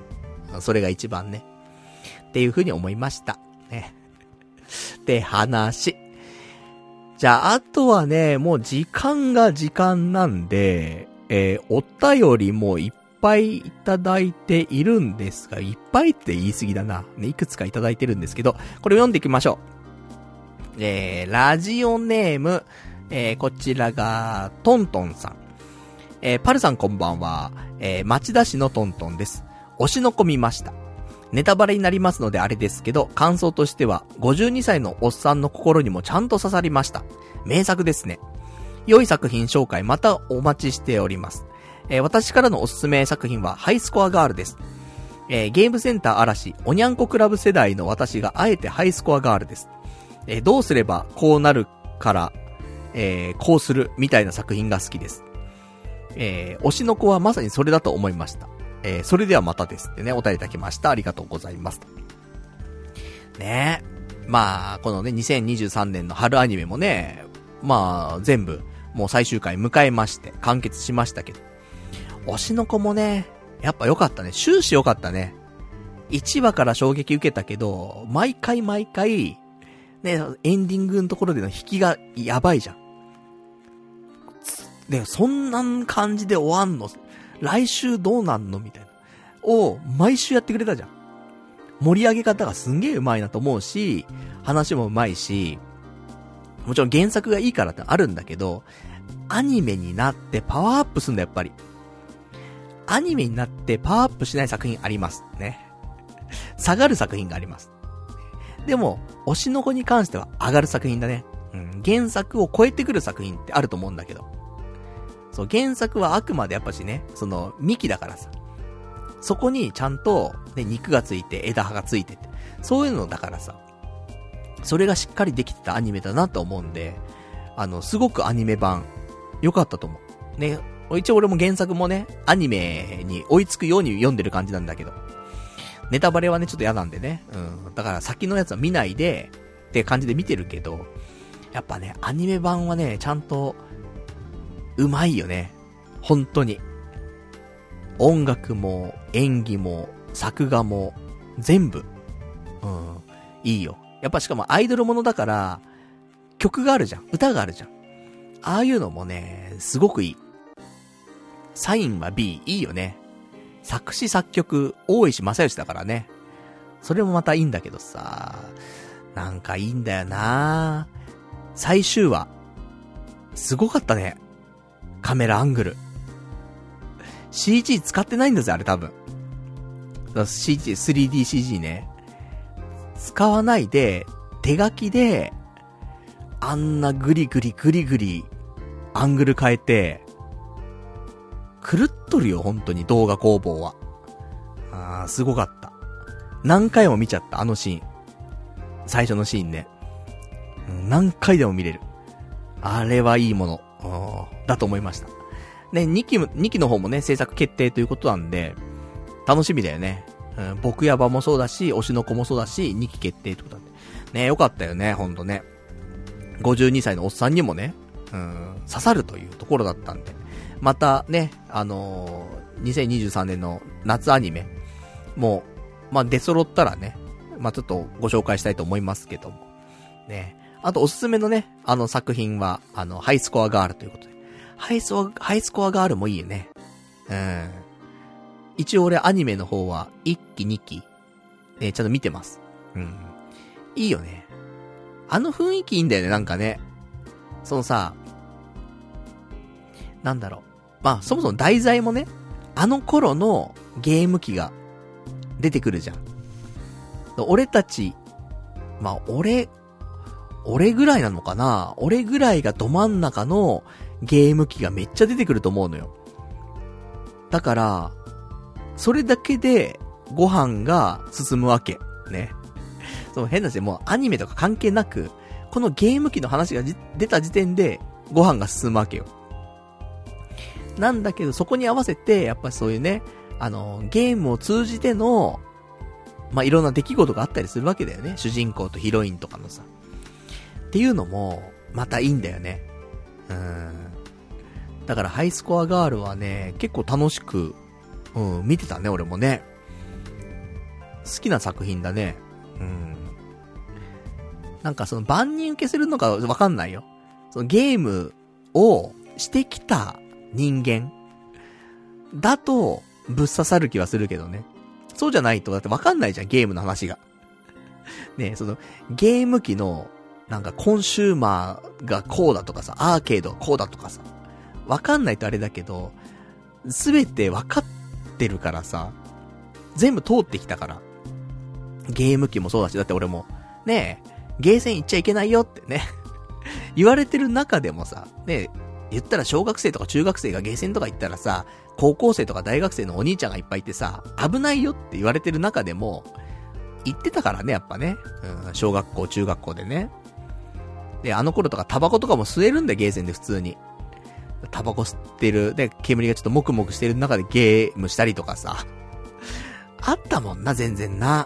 それが一番ね。っていう風に思いました。ね。って話。じゃあ、あとはね、もう時間が時間なんで、えー、お便りもいっぱいいただいているんですが、いっぱいって言い過ぎだな。ね、いくつかいただいてるんですけど、これを読んでいきましょう。えー、ラジオネーム、えー、こちらが、トントンさん。えー、パルさんこんばんは。えー、町田市のトントンです。推しの子見ました。ネタバレになりますのであれですけど、感想としては、ごじゅうにさいのおっさんの心にもちゃんと刺さりました。名作ですね。良い作品紹介またお待ちしております。えー、私からのおすすめ作品はハイスコアガールです。えー、ゲームセンター嵐、おにゃんこクラブ世代の私があえてハイスコアガールです。えー、どうすればこうなるから、えー、こうするみたいな作品が好きです。えー、推しの子はまさにそれだと思いました。えー、それではまたですってね、お便りいただきました。ありがとうございます。ねえ。まあ、このね、にせんにじゅうさんねんの春アニメもね、まあ、全部、もう最終回迎えまして、完結しましたけど。推しの子もね、やっぱ良かったね。終始良かったね。いちわから衝撃受けたけど、毎回毎回、ね、エンディングのところでの引きがやばいじゃん。で、そんな感じで終わんの来週どうなんのみたいな。を、毎週やってくれたじゃん。盛り上げ方がすんげえ上手いなと思うし、話も上手いし、もちろん原作がいいからってあるんだけど、アニメになってパワーアップすんだやっぱり。アニメになってパワーアップしない作品あります。ね。下がる作品があります。でも、推しの子に関しては上がる作品だね。うん。原作を超えてくる作品ってあると思うんだけど。そう、原作はあくまでやっぱしね、その、幹だからさ。そこにちゃんと、ね、肉がついて、枝葉がついてって。そういうのだからさ。それがしっかりできてたアニメだなと思うんで、あの、すごくアニメ版、良かったと思う。ね、一応俺も原作もね、アニメに追いつくように読んでる感じなんだけど。ネタバレはね、ちょっと嫌なんでね。うん。だから先のやつは見ないで、って感じで見てるけど、やっぱね、アニメ版はね、ちゃんと、うまいよね。本当に。音楽も、演技も、作画も、全部。うん。いいよ。やっぱしかもアイドルものだから、曲があるじゃん。歌があるじゃん。ああいうのもね、すごくいい。サインは B、いいよね。作詞作曲、大石正義だからね。それもまたいいんだけどさ、なんかいいんだよな。最終話、すごかったね。カメラアングル。シージー 使ってないんだぜ、あれ多分。シージー、スリーディーシージー ね。使わないで、手書きで、あんなグリグリグリグリ、アングル変えて、狂っとるよ、本当に動画工房は。あー、すごかった。何回も見ちゃった、あのシーン。最初のシーンね。何回でも見れる。あれはいいもの。だと思いました。ね、にき、にきの方もね、制作決定ということなんで、楽しみだよね。うん、僕やばもそうだし、推しの子もそうだし、にき決定ってことなんで。ね、よかったよね、ほんとね。ごじゅうにさいのおっさんにもね、うん、刺さるというところだったんで。またね、あのー、にせんにじゅうさんねんの夏アニメ、もう、まあ、出揃ったらね、まあ、ちょっとご紹介したいと思いますけども。ね。あとおすすめのね、あの作品は、あの、ハイスコアガールということで。ハイスコア、ハイスコアガールもいいよね。うん。一応俺アニメの方はいっきにき、ね、ちゃんと見てます。うん。いいよね。あの雰囲気いいんだよね、なんかね。そのさ、なんだろう。まあ、そもそも題材もね、あの頃のゲーム機が出てくるじゃん。俺たち、まあ、俺、 俺ぐらいなのかな？俺ぐらいがど真ん中のゲーム機がめっちゃ出てくると思うのよ。だから、それだけでご飯が進むわけ。ね。その変な話でもうアニメとか関係なく、このゲーム機の話が出た時点でご飯が進むわけよ。なんだけどそこに合わせて、やっぱりそういうね、あの、ゲームを通じての、まあ、いろんな出来事があったりするわけだよね。主人公とヒロインとかのさ。っていうのも、またいいんだよね。うーん。だからハイスコアガールはね、結構楽しく、うん、見てたね、俺もね。好きな作品だね。うん。なんかその万人受けするのかわかんないよ。そのゲームをしてきた人間だとぶっ刺さる気はするけどね。そうじゃないとだってわかんないじゃん、ゲームの話が。ねえ、そのゲーム機のなんかコンシューマーがこうだとかさ、アーケードがこうだとかさ、わかんないとあれだけど、すべてわかってるからさ、全部通ってきたから。ゲーム機もそうだし、だって俺も、ねえ、ゲーセン行っちゃいけないよってね、言われてる中でもさ、ねえ、言ったら小学生とか中学生がゲーセンとか行ったらさ、高校生とか大学生のお兄ちゃんがいっぱいいてさ、危ないよって言われてる中でも、行ってたからね、やっぱね。うん、小学校、中学校でね。で、あの頃とかタバコとかも吸えるんだよ、ゲーセンで普通に。タバコ吸ってる、で、煙がちょっともくもくしてる中でゲームしたりとかさ。あったもんな、全然な。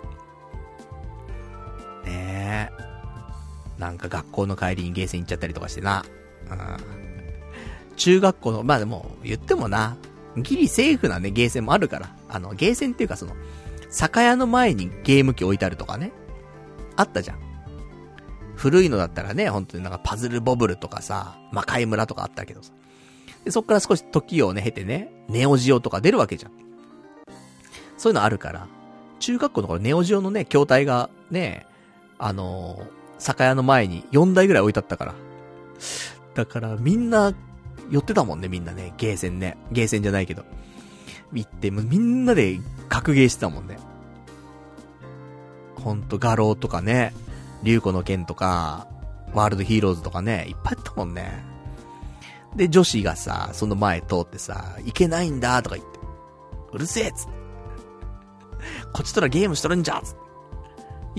ねえ。なんか学校の帰りにゲーセン行っちゃったりとかしてな。うん。中学校の、まあでも、言ってもな、ギリセーフなね、ゲーセンもあるから。あの、ゲーセンっていうかその、酒屋の前にゲーム機置いてあるとかね。あったじゃん。古いのだったらね、本当になんかパズルボブルとかさ、魔界村とかあったけどさ。で、そっから少し時をね、経てね、ネオジオとか出るわけじゃん。そういうのあるから、中学校の頃ネオジオのね、筐体がね、あのー、酒屋の前によんだいぐらい置いてあったから。だからみんな、寄ってたもんね、みんなね、ゲーセンね。ゲーセンじゃないけど。行って、もうみんなで格ゲーしてたもんね。ほんと、画廊とかね、竜子の剣とか、ワールドヒーローズとかね、いっぱいあったもんね。で、女子がさ、その前通ってさ、いけないんだとか言って、うるせえっつって。こっちとらゲームしとるんじゃつって。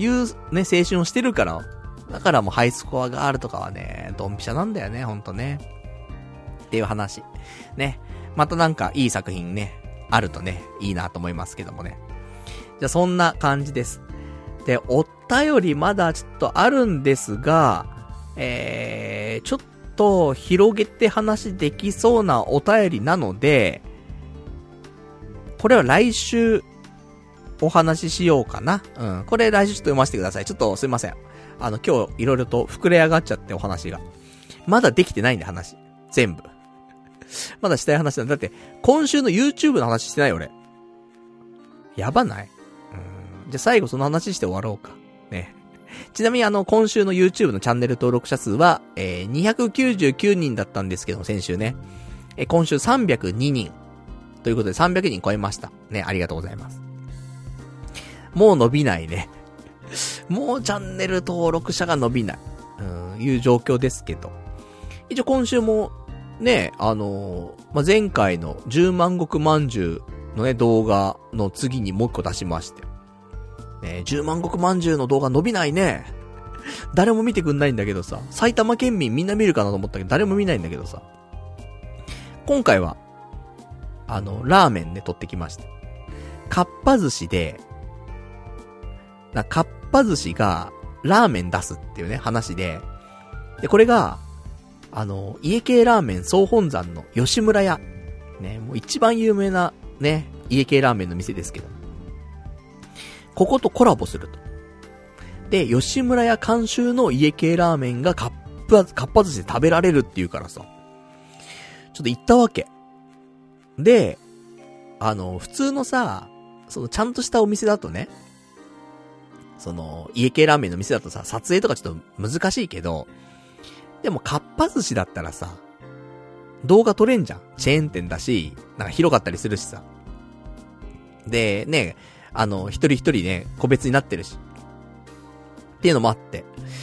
いうね、青春をしてるから。だからもうハイスコアガールとかはね、ドンピシャなんだよね、ほんとね。っていう話。ね。またなんかいい作品ね、あるとね、いいなと思いますけどもね。じゃあそんな感じです。で、お便りまだちょっとあるんですが、えー、ちょっと広げて話できそうなお便りなので、これは来週お話ししようかな。うん。これ来週ちょっと読ませてください。ちょっとすいません。あの今日いろいろと膨れ上がっちゃってお話が。まだできてないんで話。全部。まだしたい話なんだ。だって、今週の YouTube の話してない俺。やばない？うん。じゃあ最後その話して終わろうか。ね。ちなみにあの、今週の YouTube のチャンネル登録者数は、えー、にひゃくきゅうじゅうきゅうにんだったんですけども、先週ね。えー、今週さんびゃくににん。ということでさんびゃくにん超えました。ね、ありがとうございます。もう伸びないね。もうチャンネル登録者が伸びない。うん、いう状況ですけど。一応今週も、ね、あのー、まあ、前回のじゅうまん石まんじゅうのね、動画の次にもう一個出しまして。ね、じゅうまん石まんじゅうの動画伸びないね。誰も見てくんないんだけどさ。埼玉県民みんな見るかなと思ったけど、誰も見ないんだけどさ。今回は、あの、ラーメンね、取ってきました。かっぱ寿司で、な、かっぱ寿司が、ラーメン出すっていうね、話で、で、これが、あの、家系ラーメン総本山の吉村屋。ね、もう一番有名な、ね、家系ラーメンの店ですけど。こことコラボすると。で、吉村屋監修の家系ラーメンがかっぱ、かっぱ寿司で食べられるっていうからさ。ちょっと行ったわけ。で、あの、普通のさ、そのちゃんとしたお店だとね、その、家系ラーメンの店だとさ、撮影とかちょっと難しいけど、でもかっぱ寿司だったらさ、動画撮れんじゃん。チェーン店だし、なんか広かったりするしさ。で、ね、あの、一人一人ね、個別になってるし。っていうのもあって。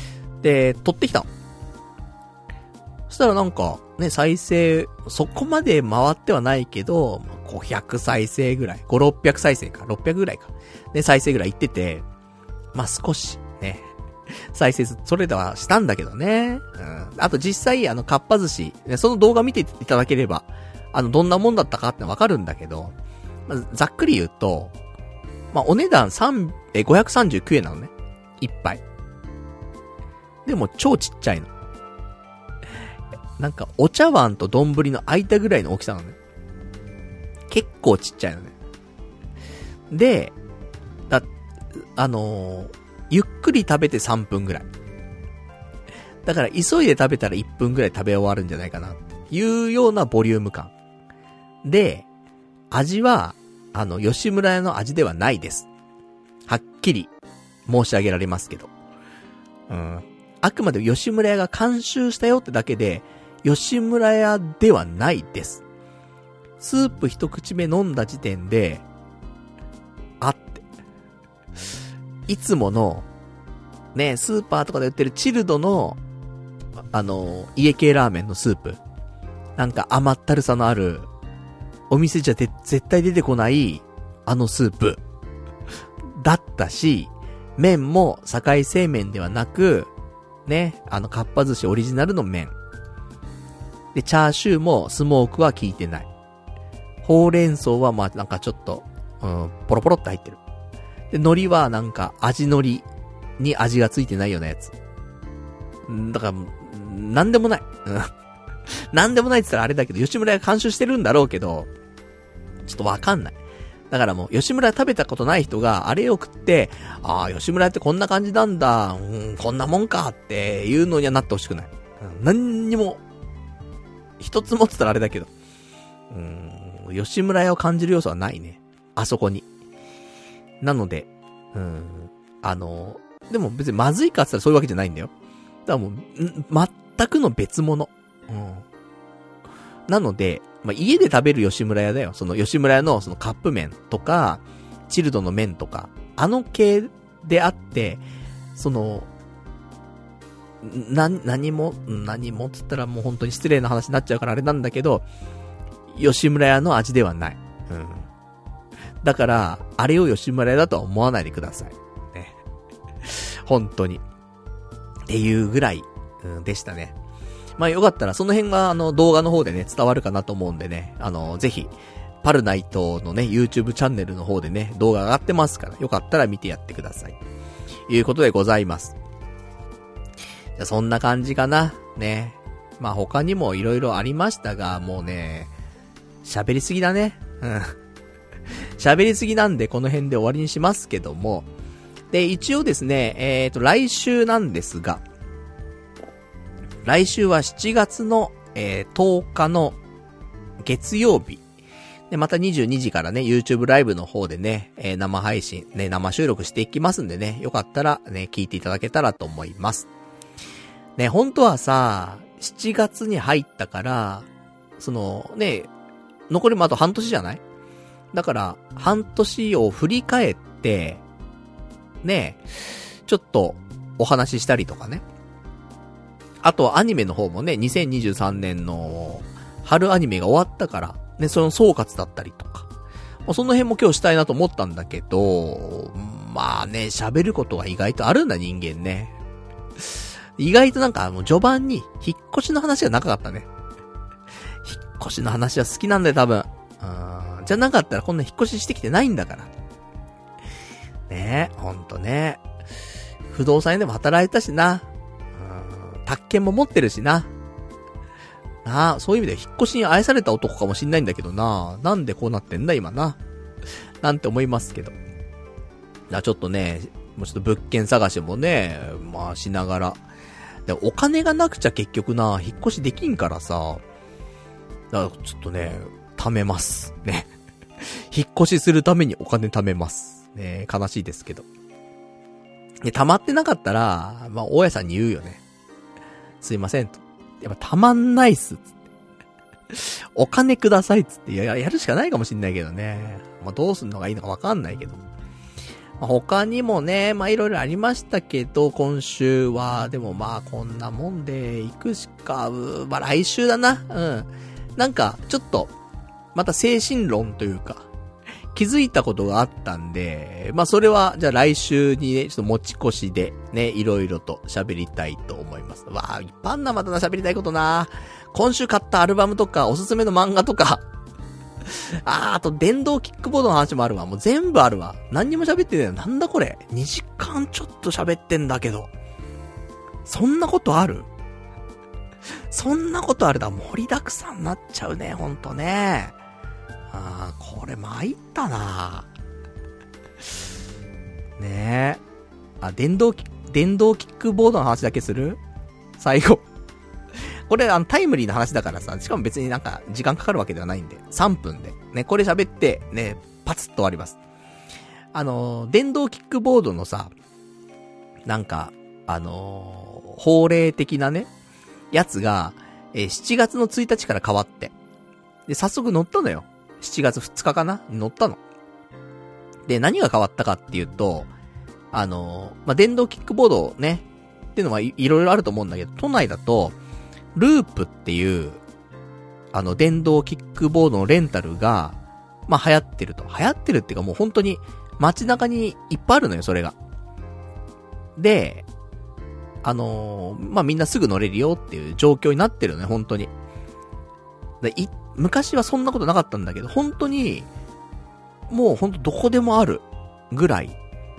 で、撮ってきたの。そしたらなんか、ね、再生、そこまで回ってはないけど、ごひゃく再生ぐらい。ご、ろっぴゃく再生か。ろっぴゃくぐらいか。で、再生ぐらいいってて、まあ、少し、ね、再生それではしたんだけどね。うん。あと実際、あの、かっぱ寿司、ね、その動画見ていただければ、あの、どんなもんだったかってわかるんだけど、まあ、ざっくり言うと、まあ、お値段三、え、ごひゃくさんじゅうきゅうえんなのね。一杯。でも、超ちっちゃいの。なんか、お茶碗と丼の間ぐらいの大きさなのね。結構ちっちゃいのね。で、だ、あのー、ゆっくり食べてさんぷんぐらい。だから、急いで食べたらいっぷんぐらい食べ終わるんじゃないかな。いうようなボリューム感。で、味は、あの、吉村屋の味ではないです。はっきり申し上げられますけど。うん。あくまで吉村屋が監修したよってだけで、吉村屋ではないです。スープ一口目飲んだ時点で、あって。いつもの、ね、スーパーとかで売ってるチルドの、あの、家系ラーメンのスープ。なんか甘ったるさのある、お店じゃで絶対出てこない、あのスープ。だったし、麺も堺製麺ではなく、ね、あのかっぱ寿司オリジナルの麺。で、チャーシューもスモークは効いてない。ほうれん草はまあなんかちょっと、うん、ポロポロって入ってる。で、海苔はなんか味海苔に味がついてないようなやつ。だから、なんでもない。なんでもないって言ったらあれだけど、吉村屋監修してるんだろうけど、ちょっとわかんない。だからもう、吉村屋食べたことない人が、あれを食って、ああ、吉村屋ってこんな感じなんだ、うん、こんなもんかっていうのにはなってほしくない。うん、何にも、一つもって言ったらあれだけど、うん、吉村屋を感じる要素はないね。あそこに。なので、うん、あの、でも別にまずいかって言ったらそういうわけじゃないんだよ。だからもう、全くの別物。うん。なので、まあ、家で食べる吉村屋だよ。その吉村屋のそのカップ麺とか、チルドの麺とか、あの系であって、その、な、何も、何もつったらもう本当に失礼な話になっちゃうからあれなんだけど、吉村屋の味ではない。うん。だから、あれを吉村屋だとは思わないでください。ね。本当に。っていうぐらい、うん、でしたね。まあよかったらその辺はあの動画の方でね伝わるかなと思うんでね、あのぜひパルナイトのね YouTube チャンネルの方でね動画上がってますから、よかったら見てやってください。いうことでございます。じゃそんな感じかなね。まあ他にも色々ありましたが、もうね喋りすぎだね。うん。喋りすぎなんでこの辺で終わりにしますけども、で一応ですね、えっと来週なんですが。来週はしちがつの、えー、とおかの月曜日。で、またにじゅうにじからね、YouTube ライブの方でね、えー、生配信、ね、生収録していきますんでね、よかったらね、聞いていただけたらと思います。ね、本当はさ、しちがつに入ったから、その、ね、残りもあと半年じゃない？だから、半年を振り返って、ね、ちょっとお話ししたりとかね。あとはアニメの方もね、にせんにじゅうさんねんの春アニメが終わったから、ね、その総括だったりとか。その辺も今日したいなと思ったんだけど、まあね、喋ることが意外とあるんだ人間ね。意外となんかあの序盤に引っ越しの話がなかったね。引っ越しの話は好きなんだよ多分。うん、じゃなかったらこんな引っ越ししてきてないんだから。ねえ、ほんとね。不動産屋でも働いたしな。宅建も持ってるしな。なあ、そういう意味で引っ越しに愛された男かもしんないんだけどな。なんでこうなってんだ今な。なんて思いますけど。だちょっとね、もうちょっと物件探しもね、まあしながら。でお金がなくちゃ結局な、引っ越しできんからさ。だからちょっとね、貯めます。ね。引っ越しするためにお金貯めます。ね、悲しいですけど。で、溜まってなかったら、まあ大家さんに言うよね。すいませんと。やっぱたまんないっすっつって。お金くださいっつってや、やるしかないかもしんないけどね。まあどうすんのがいいのかわかんないけど。 まあ、他にもね、まあいろいろありましたけど、今週は、でもまあこんなもんで行くしか、うまあ来週だな。うん。なんか、ちょっと、また精神論というか、気づいたことがあったんで、まあそれは、じゃあ来週にね、ちょっと持ち越しで、ね、いろいろと喋りたいと思います。わあ、いっぱいあんな、またな、喋りたいことな。今週買ったアルバムとか、おすすめの漫画とか、あー、あと電動キックボードの話もあるわ。もう全部あるわ。何にも喋ってねえよ。なんだこれ。にじかんちょっと喋ってんだけど。そんなことある？そんなことあるだ。盛りだくさんになっちゃうね、ほんとね。あー、これ参ったな。ねえ。あ、電動キ、電動キックボードの話だけする？最後。これあのタイムリーな話だからさ、しかも別になんか時間かかるわけではないんで、さんぷんで。ね、これ喋って、ね、パツッと終わります。あのー、電動キックボードのさ、なんか、あのー、法令的なね、やつが、えー、しちがつのついたちから変わって。で、早速乗ったのよ。しちがつふつかかな乗ったの。で、何が変わったかっていうと、あのー、まあ、電動キックボードね、っていうのはい、いろいろあると思うんだけど、都内だと、ループっていう、あの、電動キックボードのレンタルが、まあ、流行ってると。流行ってるっていうかもう本当に街中にいっぱいあるのよ、それが。で、あのー、まあ、みんなすぐ乗れるよっていう状況になってるのね、本当に。でい、昔はそんなことなかったんだけど、本当に、もう本当どこでもあるぐらい、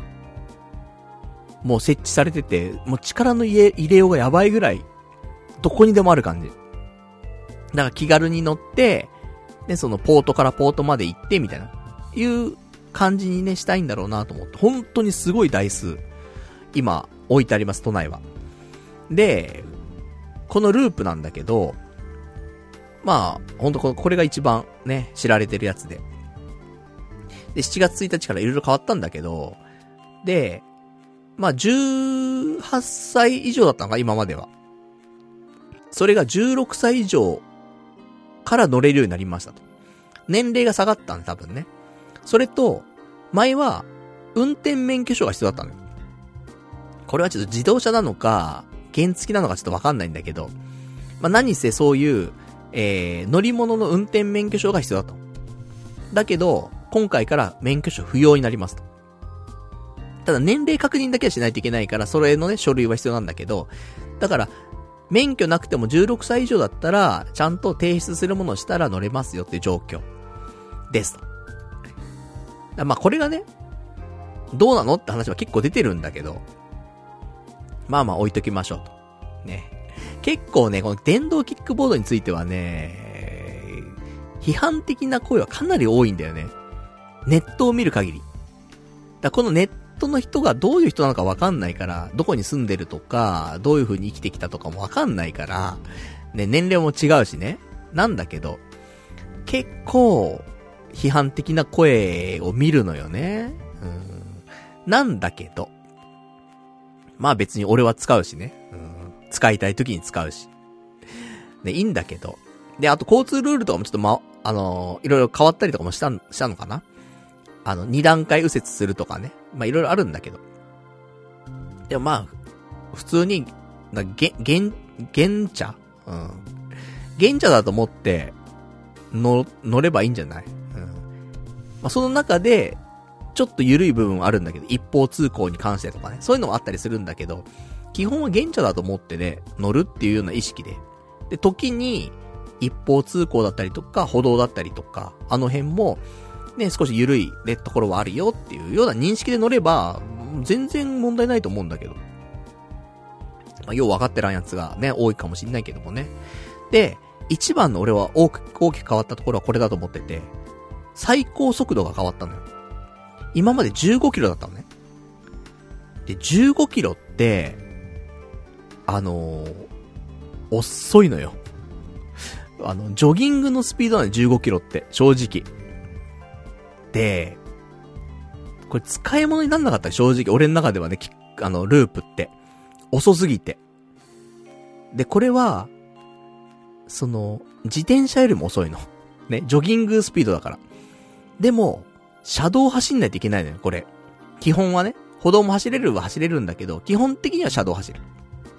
もう設置されてて、もう力の入れ、入れようがやばいぐらい、どこにでもある感じ。だから気軽に乗って、で、そのポートからポートまで行って、みたいな、いう感じにね、したいんだろうなと思って。本当にすごい台数、今、置いてあります、都内は。で、このループなんだけど、まあ、ほんとこれが一番ね、知られてるやつで。で、しちがつついたちからいろいろ変わったんだけど、で、まあ、じゅうはっさい以上だったのか、今までは。それがじゅうろくさい以上から乗れるようになりましたと。年齢が下がったんで多分ね。それと、前は、運転免許証が必要だったのよ。これはちょっと自動車なのか、原付なのかちょっとわかんないんだけど、まあ、何せそういう、えー、乗り物の運転免許証が必要だと。だけど、今回から免許証不要になりますと。ただ年齢確認だけはしないといけないから、それのね、書類は必要なんだけど、だから、免許なくてもじゅうろくさい以上だったら、ちゃんと提出するものをしたら乗れますよっていう状況。ですと。まあこれがね、どうなのって話は結構出てるんだけど、まあまあ置いときましょうと。ね。結構ね、この電動キックボードについてはね、批判的な声はかなり多いんだよね。ネットを見る限り。だこのネットの人がどういう人なのかわかんないから、どこに住んでるとか、どういう風に生きてきたとかもわかんないから、ね、年齢も違うしね。なんだけど、結構、批判的な声を見るのよね。うん。なんだけど、まあ別に俺は使うしね。うん。使いたい時に使うし。で、いいんだけど。で、あと交通ルールとかもちょっとま、あのー、いろいろ変わったりとかもした、したのかな？あの、二段階右折するとかね。まあ、いろいろあるんだけど。でもまあ、普通に、だげ、げん、原茶うん。原茶だと思って、の、乗ればいいんじゃない？うん。まあ、その中で、ちょっと緩い部分はあるんだけど、一方通行に関してとかね。そういうのもあったりするんだけど、基本は原茶だと思ってね、乗るっていうような意識で。で、時に、一方通行だったりとか、歩道だったりとか、あの辺も、ね、少し緩いね、ところはあるよっていうような認識で乗れば、全然問題ないと思うんだけど。まあ、よう分かってらんやつがね、多いかもしんないけどもね。で、一番の俺は大きく、大きく変わったところはこれだと思ってて、最高速度が変わったのよ。今までじゅうごキロだったのね。で、じゅうごキロって、あのー、遅いのよ。あの、ジョギングのスピードなのじゅうごキロって、正直。で、これ使い物になんなかった正直。俺の中ではね、あの、ループって。遅すぎて。で、これは、その、自転車よりも遅いの。ね、ジョギングスピードだから。でも、車道走んないといけないのよ、これ。 基本はね、歩道も走れるは走れるんだけど、基本的には車道走る。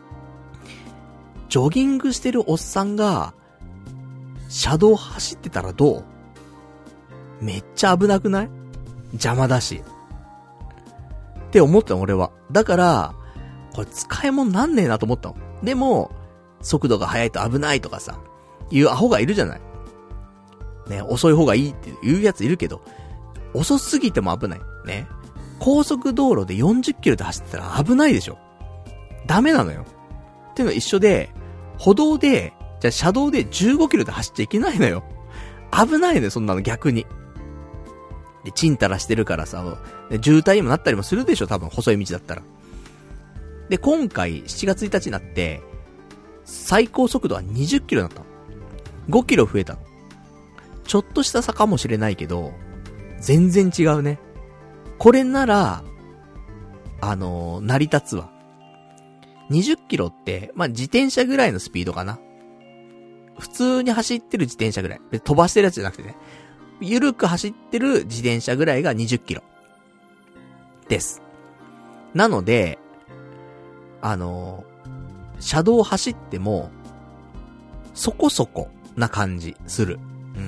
ジョギングしてるおっさんが、車道走ってたらどう？めっちゃ危なくない？邪魔だし。って思ったの俺は。だから、これ使い物なんねえなと思ったの。でも、速度が速いと危ないとかさ、いうアホがいるじゃない。ね、遅い方がいいって言うやついるけど、遅すぎても危ない。ね。高速道路でよんじゅっキロで走ってたら危ないでしょ。ダメなのよ。っていうのは一緒で、歩道で、じゃあ車道でじゅうごキロで走っちゃいけないのよ。危ないのよ、そんなの逆に。で、チンタラしてるからさ、渋滞にもなったりもするでしょ、多分、細い道だったら。で、今回、しちがつついたちになって、最高速度はにじゅっキロになったの。ごキロ増えたの。ちょっとした差かもしれないけど、全然違うね。これなら、あのー、成り立つわ。にじゅっキロって、まあ、自転車ぐらいのスピードかな。普通に走ってる自転車ぐらい。で、飛ばしてるやつじゃなくてね。ゆるく走ってる自転車ぐらいがにじゅっキロ。です。なので、あのー、車道走っても、そこそこな感じする。うん。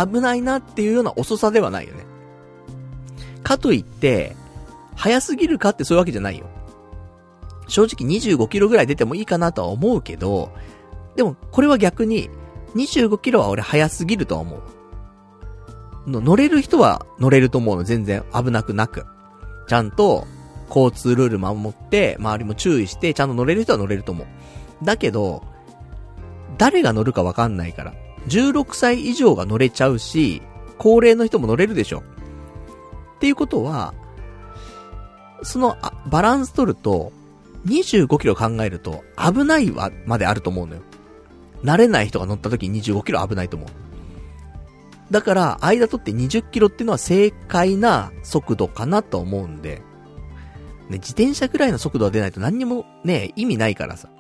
危ないなっていうような遅さではないよね。かといって、速すぎるかってそういうわけじゃないよ。正直にじゅうごキロぐらい出てもいいかなとは思うけど、でもこれは逆ににじゅうごキロは俺速すぎるとは思う。の乗れる人は乗れると思うの、全然危なくなく。ちゃんと交通ルール守って、周りも注意して、ちゃんと乗れる人は乗れると思う。だけど、誰が乗るかわかんないから。じゅうろくさい以上が乗れちゃうし、高齢の人も乗れるでしょ。っていうことは、そのバランス取ると、にじゅうごキロ考えると危ないわまであると思うのよ。慣れない人が乗った時ににじゅうごキロ危ないと思う。だから、間取ってにじゅっキロっていうのは正解な速度かなと思うんで、ね、自転車くらいの速度が出ないと何にもね、意味ないからさ。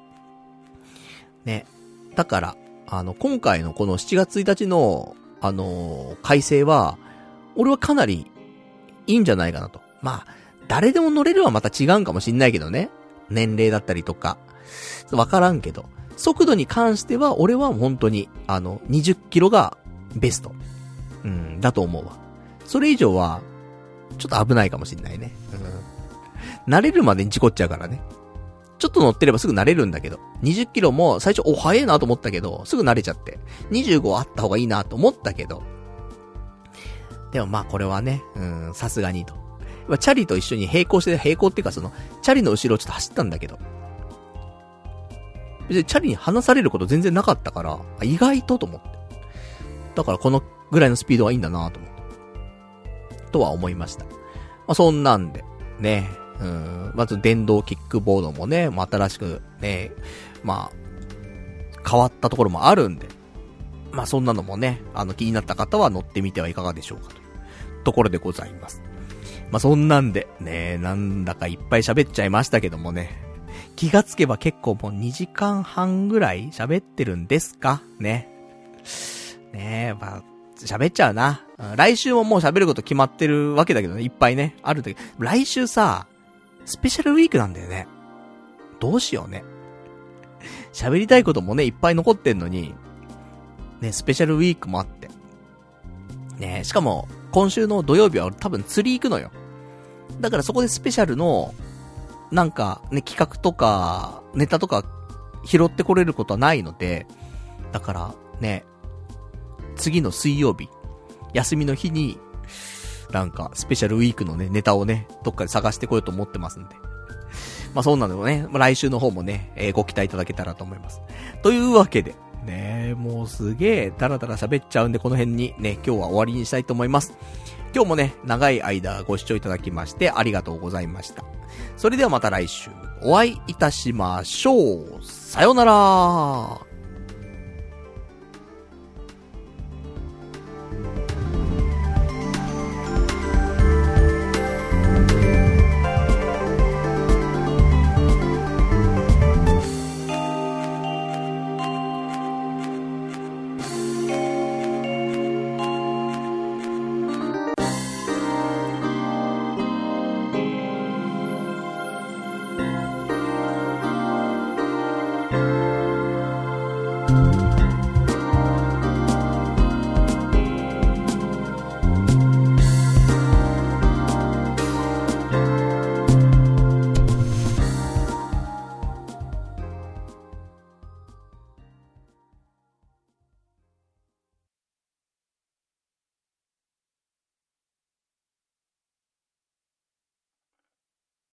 ね。だから、あの、今回のこのしちがつついたちの、あのー、改正は、俺はかなりいいんじゃないかなと。まあ、誰でも乗れるはまた違うんかもしんないけどね。年齢だったりとか。わからんけど。速度に関しては、俺は本当に、あの、にじゅっキロがベスト。うん、だと思うわ。それ以上は、ちょっと危ないかもしんないね。うん。慣れるまでに事故っちゃうからね。ちょっと乗ってればすぐ慣れるんだけど。にじゅっキロも最初、お、早いなと思ったけど、すぐ慣れちゃって。にじゅうごあった方がいいなと思ったけど。でもまあこれはね、うん、さすがにと。チャリと一緒に並行して、並行っていうかその、チャリの後ろをちょっと走ったんだけど。別にチャリに離されること全然なかったから、意外とと思って。だからこのぐらいのスピードはいいんだなと思って。とは思いました。まあそんなんで、ね。うん、まず電動キックボードもね、まあ、新しくね、まあ、変わったところもあるんで。まあそんなのもね、あの気になった方は乗ってみてはいかがでしょうかというところでございます。まあそんなんで、ね、なんだかいっぱい喋っちゃいましたけどもね。気がつけば結構もうにじかんはんぐらい喋ってるんですかね。ねえ、まあ、喋っちゃうな。来週ももう喋ること決まってるわけだけどね、いっぱいね、あるんだけど。来週さ、スペシャルウィークなんだよね。どうしようね。喋りたいこともね、いっぱい残ってんのに、ね、スペシャルウィークもあって。ね、しかも、今週の土曜日は俺多分釣り行くのよ。だからそこでスペシャルの、なんかね、企画とか、ネタとか拾ってこれることはないので、だからね、次の水曜日、休みの日に、なんかスペシャルウィークのね、ネタをね、どっかで探してこようと思ってますんで。まあそうなのよね、まあ、来週の方もね、えー、ご期待いただけたらと思います。というわけで、ね、もうすげえダラダラ喋っちゃうんで、この辺にね、今日は終わりにしたいと思います。今日もね、長い間ご視聴いただきましてありがとうございました。それではまた来週お会いいたしましょう。さようなら。